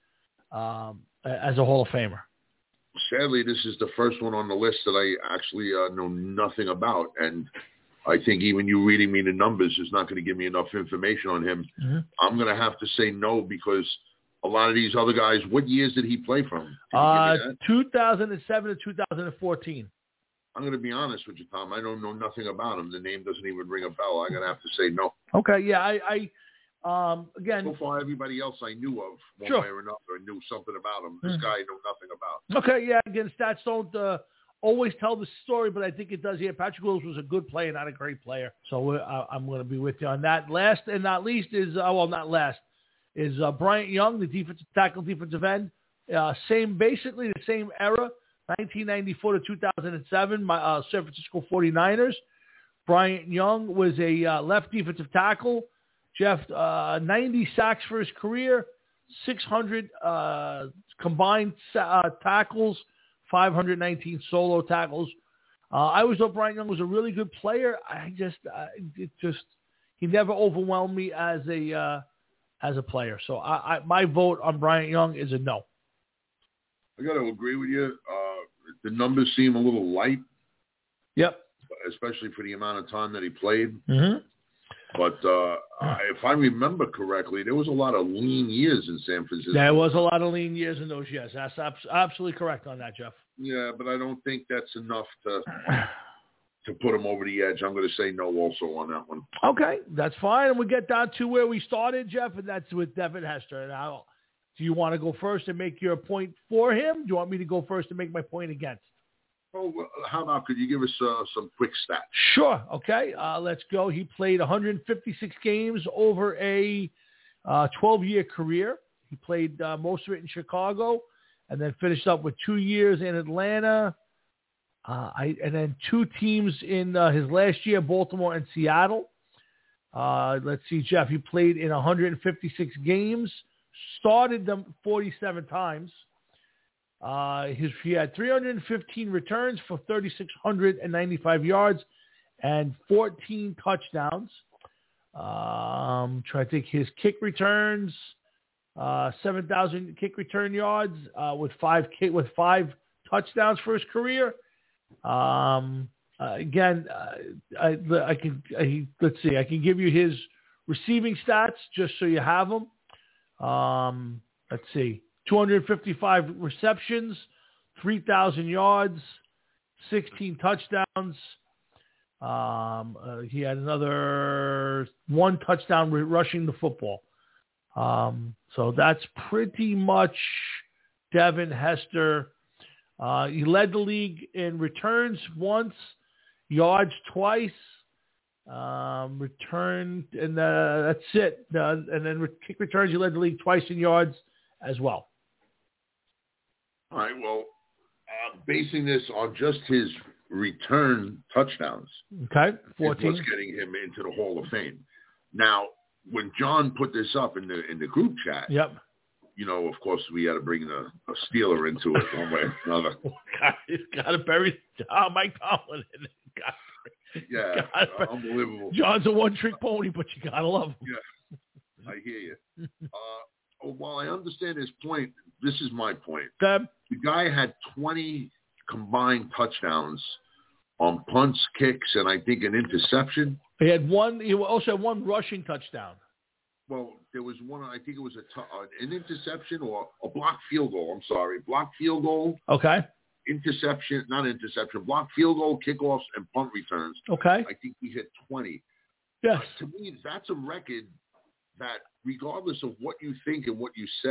um, as a Hall of Famer. Sadly, this is the first one on the list that I actually uh, know nothing about, and I think even you reading me the numbers is not going to give me enough information on him. Mm-hmm. I'm going to have to say no because a lot of these other guys, what years did he play from? Uh, two thousand seven to two thousand fourteen. I'm going to be honest with you, Tom. I don't know nothing about him. The name doesn't even ring a bell. I'm going to have to say no. Okay, yeah, I, I um, again. So far, everybody else I knew of, one sure. way or another, I knew something about him. This mm. guy I know nothing about. Okay, yeah, again, stats don't uh, always tell the story, but I think it does here. Patrick Willis was a good player, not a great player. So uh, I'm going to be with you on that. Last and not least is, uh, well, not last, is uh, Bryant Young, the defensive tackle, defensive end. Uh, same, basically the same era. nineteen ninety-four to two thousand seven, my uh, San Francisco forty-niners. Bryant Young was a uh, left defensive tackle. Jeff, uh, ninety sacks for his career, six hundred uh, combined uh, tackles, five hundred nineteen solo tackles. Uh, I always thought Bryant Young was a really good player. I just, uh, it just, he never overwhelmed me as a uh, as a player. So I, I, my vote on Bryant Young is a no. I got to agree with you. Uh, the numbers seem a little light. Yep. Especially for the amount of time that he played. Mm-hmm. But uh, if I remember correctly, there was a lot of lean years in San Francisco. There was a lot of lean years in those years. That's abs- absolutely correct on that, Jeff. Yeah, but I don't think that's enough to to put him over the edge. I'm going to say no also on that one. Okay, that's fine. And we get down to where we started, Jeff, and that's with Devin Hester. Now, do you want to go first and make your point for him? Do you want me to go first and make my point against? Oh, well, how about, could you give us uh, some quick stats? Sure. Okay, uh, let's go. He played one hundred fifty-six games over a uh, twelve-year career. He played uh, most of it in Chicago and then finished up with two years in Atlanta. Uh, I, and then two teams in uh, his last year, Baltimore and Seattle. Uh, let's see, Jeff. He played in one hundred fifty-six games, started them forty-seven times. Uh, his, he had three hundred fifteen returns for three thousand six hundred ninety-five yards and fourteen touchdowns. Um, try to take his kick returns, uh, seven thousand kick return yards uh, with five kick, with five touchdowns for his career. Um, uh, again, uh, I, I can I, let's see, I can give you his receiving stats just so you have them. Um, let's see. two hundred fifty-five receptions, three thousand yards, sixteen touchdowns. Um, uh, he had another one touchdown rushing the football. Um, so that's pretty much Devin Hester. Uh, he led the league in returns once, yards twice, um, return, and uh, that's it. Uh, and then kick returns, he led the league twice in yards as well. All right, well, uh, basing this on just his return touchdowns, okay, fourteen, is what's getting him into the Hall of Fame. Now, when John put this up in the in the group chat, yep, you know, of course, we had to bring a, a Steeler into it one way or another. God, he's got to bury oh, Mike Tomlin in it. God, yeah, God, uh, unbelievable. John's a one-trick pony, but you got to love him. Yeah, I hear you. Uh, while I understand his point, this is my point. Okay. The guy had twenty combined touchdowns on punts, kicks, and I think an interception. He had one. He also had one rushing touchdown. Well, there was one. I think it was a t- an interception or a blocked field goal. I'm sorry, blocked field goal. Okay. Interception, not interception. Blocked field goal, kickoffs, and punt returns. Okay. I think he hit twenty. Yes. Uh, to me, that's a record that, regardless of what you think and what you say,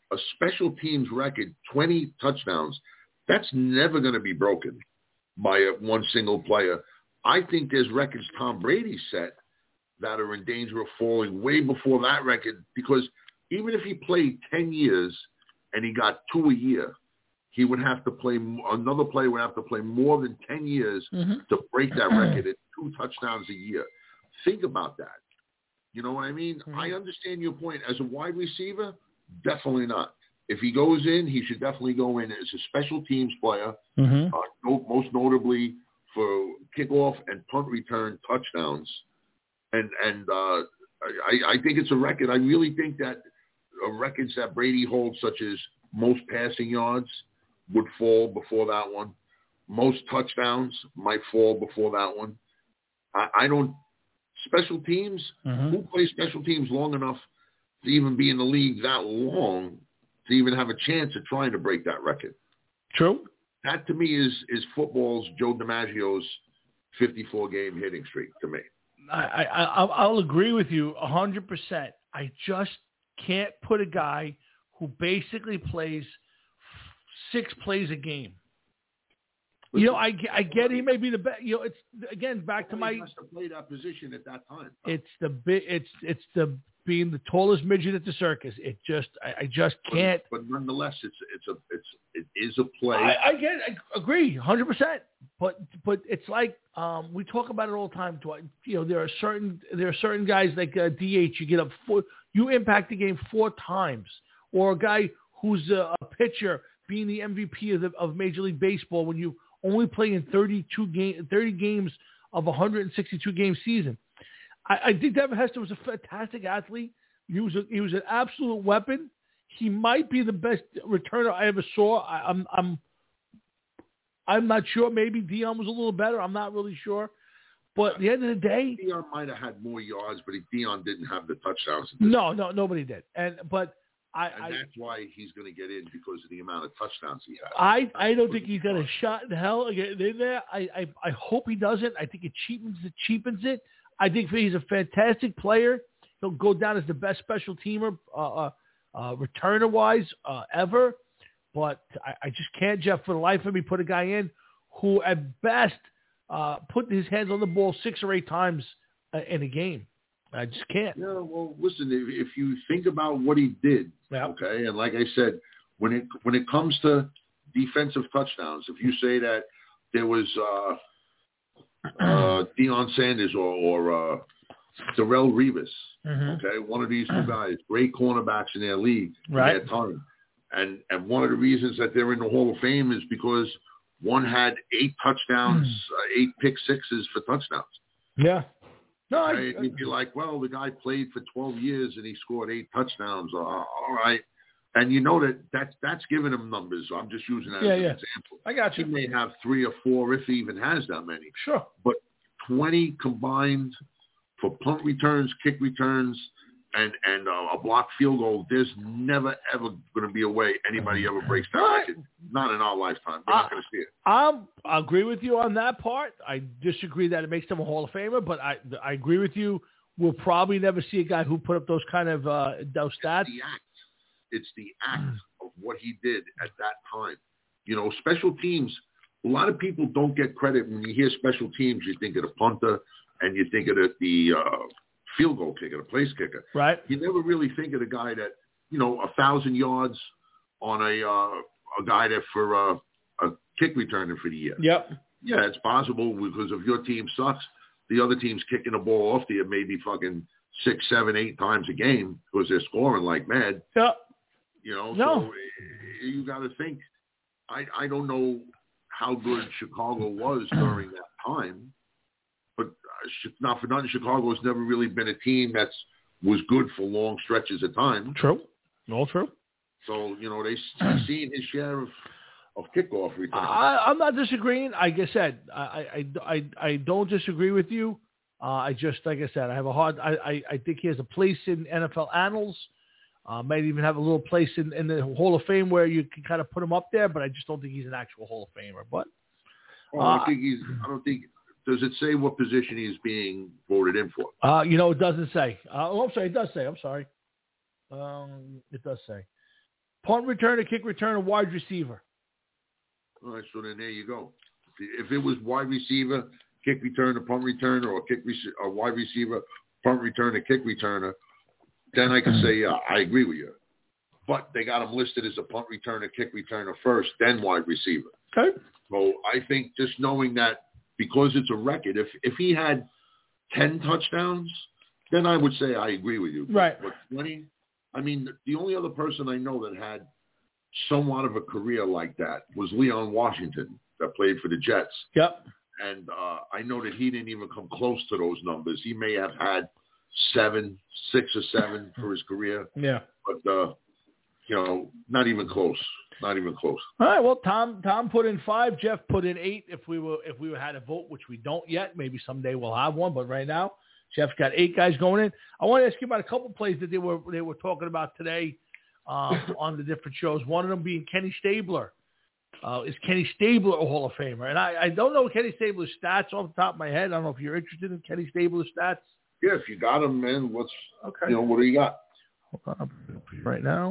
a special teams record, twenty touchdowns, that's never going to be broken by a, one single player. I think there's records Tom Brady set that are in danger of falling way before that record, because even if he played ten years and he got two a year, he would have to play, another player would have to play more than ten years mm-hmm. to break that record at two touchdowns a year. Think about that. You know what I mean? Mm-hmm. I understand your point. As a wide receiver, definitely not. If he goes in, he should definitely go in as a special teams player, mm-hmm. uh, no, most notably for kickoff and punt return touchdowns. And and uh, I, I think it's a record. I really think that uh, records that Brady holds, such as most passing yards, would fall before that one. Most touchdowns might fall before that one. I, I don't – special teams, mm-hmm. who plays special teams long enough to even be in the league that long to even have a chance of trying to break that record? True. That, to me, is is football's Joe DiMaggio's fifty-four game hitting streak to me. I, I, I'll agree with you one hundred percent. I just can't put a guy who basically plays six plays a game. You know, I, I get he may be the best. You know, it's again back to my. He has to play that position at that time. It's the bit. It's it's the being the tallest midget at the circus. It just I, I just can't. But, but nonetheless, it's it's a it's it is a play. I, I get I agree one hundred percent. But but it's like um, we talk about it all the time. You know, there are certain there are certain guys like uh, D H. You get up four, you impact the game four times, or a guy who's a, a pitcher being the M V P of the, of Major League Baseball when you only play in thirty-two game thirty games of a one hundred sixty-two game season. I, I think Devin Hester was a fantastic athlete. He was a, he was an absolute weapon. He might be the best returner I ever saw. I, I'm I'm I'm not sure. Maybe Dion was a little better. I'm not really sure. But at the end of the day, Dion might have had more yards, but Dion didn't have the touchdowns. No, no, nobody did. And but I, and I, that's why he's going to get in, because of the amount of touchdowns he has. I, I don't think he's got a shot in hell getting in there. I, I, I hope he doesn't. I think it cheapens it. Cheapens it. I think he's a fantastic player. He'll go down as the best special teamer, uh, uh, uh, returner-wise, uh, ever. But I, I just can't, Jeff, for the life of me, put a guy in who, at best, uh, put his hands on the ball six or eight times uh, in a game. I just can't. Yeah, well, listen, if, if you think about what he did, yep. okay, and like I said, when it when it comes to defensive touchdowns, if you say that there was uh, uh, Deion Sanders or, or uh, Darrelle Revis, mm-hmm. okay, one of these two guys, great cornerbacks in their league right. in their time, and and one of the reasons that they're in the Hall of Fame is because one had eight touchdowns, uh, eight pick sixes for touchdowns. Yeah. No, I, right? You'd be like, well, the guy played for twelve years and he scored eight touchdowns. Uh, all right. And you know that that's, that's giving him numbers. So I'm just using that yeah, as an yeah. example. I got you. He may have three or four if he even has that many. Sure. But twenty combined for punt returns, kick returns, and, and uh, a blocked field goal, there's never, ever going to be a way anybody ever breaks that right. record. Not in our lifetime. We're I, not going to see it. I'm, I agree with you on that part. I disagree that it makes him a Hall of Famer, but I, I agree with you. We'll probably never see a guy who put up those kind of uh, those stats. It's the act. It's the act of what he did at that time. You know, special teams, a lot of people don't get credit. When you hear special teams, you think of the punter and you think of the, the uh, field goal kicker, the place kicker. Right. You never really think of the guy that, you know, a thousand yards on a uh, a guy that for uh, a kick returner for the year. Yep. Yeah, it's possible because if your team sucks, the other team's kicking the ball off to you maybe fucking six, seven, eight times a game because they're scoring like mad. Yep. You know, no. so you got to think. I I don't know how good Chicago was during that time, but uh, not for nothing, Chicago has never really been a team that's was good for long stretches of time. True. All true. So, you know, they seen his share of, of kickoff returns. I, I'm not disagreeing. Like I said, I, I, I, I don't disagree with you. Uh, I just, like I said, I have a hard, I, I, I think he has a place in N F L annals. Uh, might even have a little place in, in the Hall of Fame where you can kind of put him up there, but I just don't think he's an actual Hall of Famer. But oh, I don't think he's, I don't think, does it say what position he's being voted in for? Uh, you know, it doesn't say. Uh, oh, I'm sorry, it does say. I'm sorry. Um, it does say. punt returner, kick returner, wide receiver. All right, so then there you go. If it was wide receiver, kick returner, punt returner, or kick rec- or wide receiver, punt returner, kick returner, then I can say, yeah, I agree with you. But they got him listed as a punt returner, kick returner first, then wide receiver. Okay. So I think just knowing that, because it's a record, if if he had ten touchdowns, then I would say I agree with you. Right. But twenty, I mean, the only other person I know that had somewhat of a career like that was Leon Washington, that played for the Jets. Yep. And uh, I know that he didn't even come close to those numbers. He may have had seven, six or seven for his career. Yeah. But, uh, you know, not even close. Not even close. All right. Well, Tom Tom put in five. Jeff put in eight. If we were if we had a vote, which we don't yet, maybe someday we'll have one. But right now, Jeff's got eight guys going in. I want to ask you about a couple plays that they were they were talking about today um, on the different shows. One of them being Kenny Stabler. Uh, is Kenny Stabler a Hall of Famer? And I, I don't know Kenny Stabler's stats off the top of my head. I don't know if you're interested in Kenny Stabler's stats. Yeah, if you got him, man, what's okay? You know, what do you got? Hold on, right now.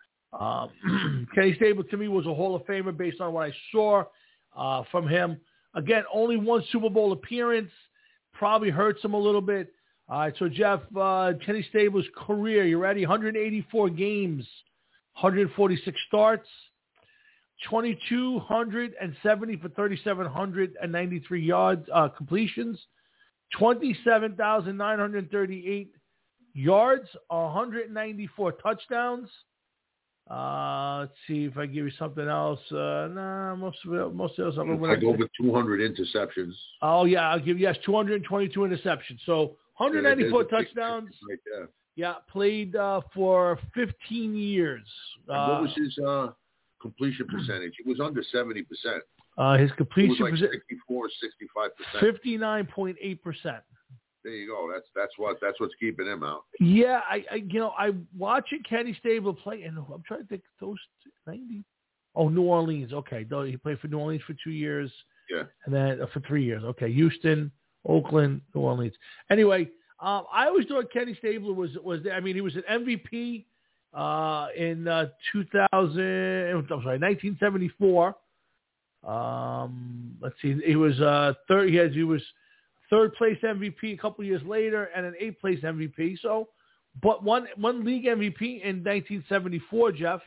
Um, Kenny Stabler to me was a Hall of Famer based on what I saw uh, from him. Again, only one Super Bowl appearance. Probably hurts him a little bit. All right, so Jeff, uh, Kenny Stabler's career, you ready? one hundred eighty-four games, one hundred forty-six starts, twenty-two seventy for three thousand seven hundred ninety-three yards, uh, completions, twenty-seven thousand nine hundred thirty-eight yards, one hundred ninety-four touchdowns. Uh, let's see if I give you something else. Uh, nah, most of it, most of those. Like over two hundred interceptions. Oh yeah, I'll give you yes, two hundred twenty-two interceptions. So one hundred ninety-four yeah, touchdowns. Right there. Yeah, played uh, for fifteen years. And uh, what was his uh, completion percentage? It was under seventy percent. Uh, his completion like percentage sixty-four, sixty-five percent. fifty-nine point eight percent. There you go. That's that's what that's what's keeping him out. Yeah, I, I you know I watching Kenny Stabler play, and I'm trying to think those ninety. Oh, New Orleans. Okay, he played for New Orleans for two years. Yeah, and then uh, for three years. Okay, Houston, Oakland, New Orleans. Anyway, um, I always thought Kenny Stabler was was there. I mean, he was an M V P uh, in uh, two thousand. I'm sorry, nineteen seventy-four. Um, let's see, he was uh, third. He has he was. Third place M V P a couple years later, and an eighth place M V P. So, but one one league M V P in nineteen seventy-four, Jeff.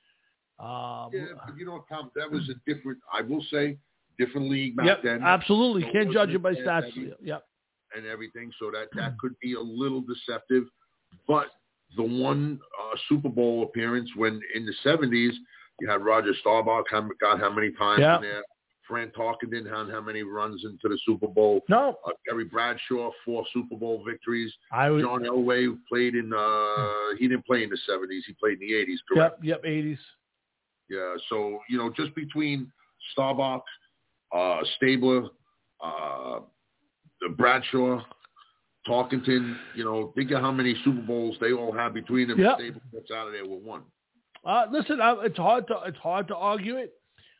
Um, yeah, but you know, Tom, that was a different. I will say, different league back yep, then. Absolutely, so can't judge it by stats. Heavy, yep, and everything. So that that could be a little deceptive. But the one uh, Super Bowl appearance when in the seventies, you had Roger Staubach. God, how many times yep. in there? Fran Tarkenton didn't have how many runs into the Super Bowl. No. Uh, Gary Bradshaw, four Super Bowl victories. I would, John Elway played in, uh, he didn't play in the seventies. He played in the eighties, correct? Yep, yep, eighties. Yeah, so, you know, just between Staubach, uh, Stabler, uh, Bradshaw, Tarkenton, you know, think of how many Super Bowls they all have between them. Yep. Stabler gets out of there with one. Uh, listen, I, it's hard to it's hard to argue it.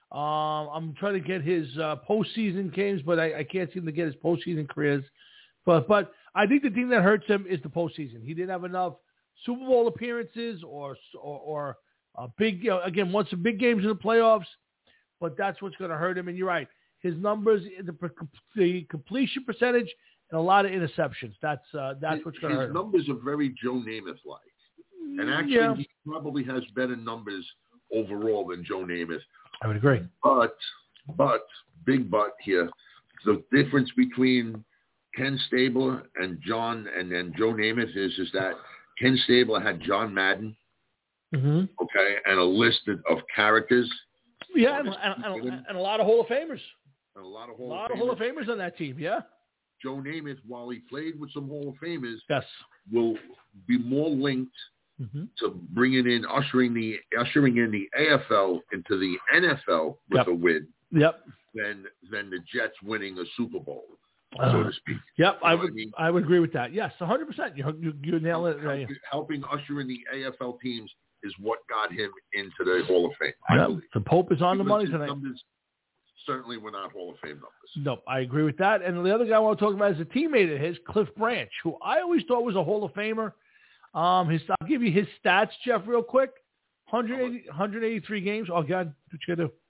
Um, I'm trying to get his uh, postseason games, but I, I can't seem to get his postseason careers. But but I think the thing that hurts him is the postseason. He didn't have enough Super Bowl appearances or or, or uh, big you know, again once the big games in the playoffs. But that's what's going to hurt him. And you're right, his numbers, the, the completion percentage, and a lot of interceptions. That's uh, that's what's going to hurt him. His numbers are very Joe Namath-like, and actually yeah. he probably has better numbers overall than Joe Namath. I would agree. But, but, big but here, the difference between Ken Stabler and John and then Joe Namath is, is that Ken Stabler had John Madden, mm-hmm. okay, and a list of characters. Yeah, and, and, and, and a lot of Hall of Famers. And a lot of Hall, a lot of, of Hall of Famers on that team, yeah. Joe Namath, while he played with some Hall of Famers, yes. will be more linked Mm-hmm. to bringing in, ushering the ushering in the A F L into the N F L with yep. a win, yep. than than the Jets winning a Super Bowl, uh, so to speak. Yep, you I know would I, mean? I would agree with that. Yes, one hundred percent. You you, you nail it. Helping, right. helping usher in the A F L teams is what got him into the Hall of Fame. I yep. believe. The Pope is on because the money his tonight. Numbers certainly were not Hall of Fame numbers. Nope, I agree with that. And the other guy I want to talk about is a teammate of his, Cliff Branch, who I always thought was a Hall of Famer. Um, his, I'll give you his stats, Jeff, real quick. one hundred eighty, one hundred eighty-three games. Oh, God, what you got to do?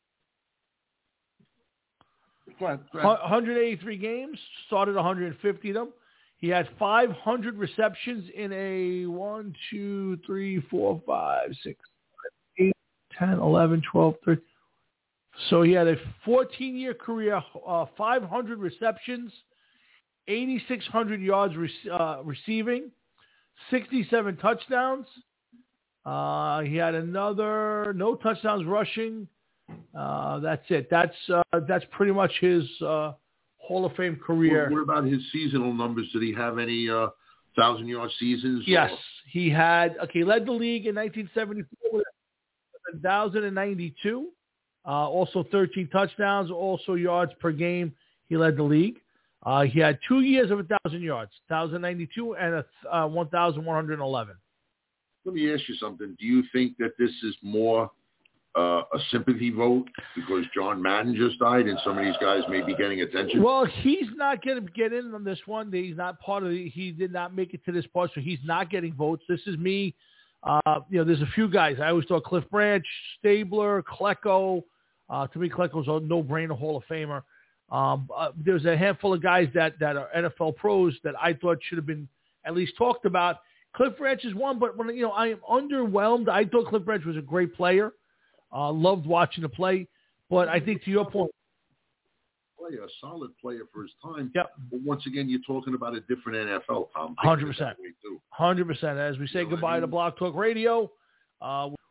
Go ahead, go ahead. one hundred eighty-three games, started one hundred fifty of them. He had five hundred receptions in a one, two, three, four, five, six, eight, ten, eleven, twelve, thirteen. So he had a fourteen-year career, uh, five hundred receptions, eighty-six hundred yards re- uh, receiving, sixty-seven touchdowns. Uh, he had another, no touchdowns rushing. Uh, that's it. That's uh, that's pretty much his uh, Hall of Fame career. What, what about his seasonal numbers? Did he have any uh, thousand-yard seasons? Yes, or? he had. Okay, he led the league in nineteen seventy-four with one thousand ninety-two. Uh, also thirteen touchdowns, also yards per game. He led the league. Uh, he had two years of one thousand yards, one thousand ninety-two and a, uh, one thousand one hundred eleven. Let me ask you something. Do you think that this is more uh, a sympathy vote because John Madden just died and some of these guys may be getting attention? Well, he's not going to get in on this one. He's not part of the, he did not make it to this part, so he's not getting votes. This is me. Uh, you know, there's a few guys. I always thought Cliff Branch, Stabler, Klecko. Uh, to me, Klecko's a no-brainer Hall of Famer. Um, uh, there's a handful of guys that, that are N F L pros that I thought should have been at least talked about. Cliff Branch is one, but when you know I am underwhelmed. I thought Cliff Branch was a great player. Uh, loved watching the play, but I think to your point, player, a solid player for his time. Yep. But once again, you're talking about a different N F L, Tom. one hundred percent. one hundred percent. As we say You know goodbye what I to mean? Block Talk Radio, uh,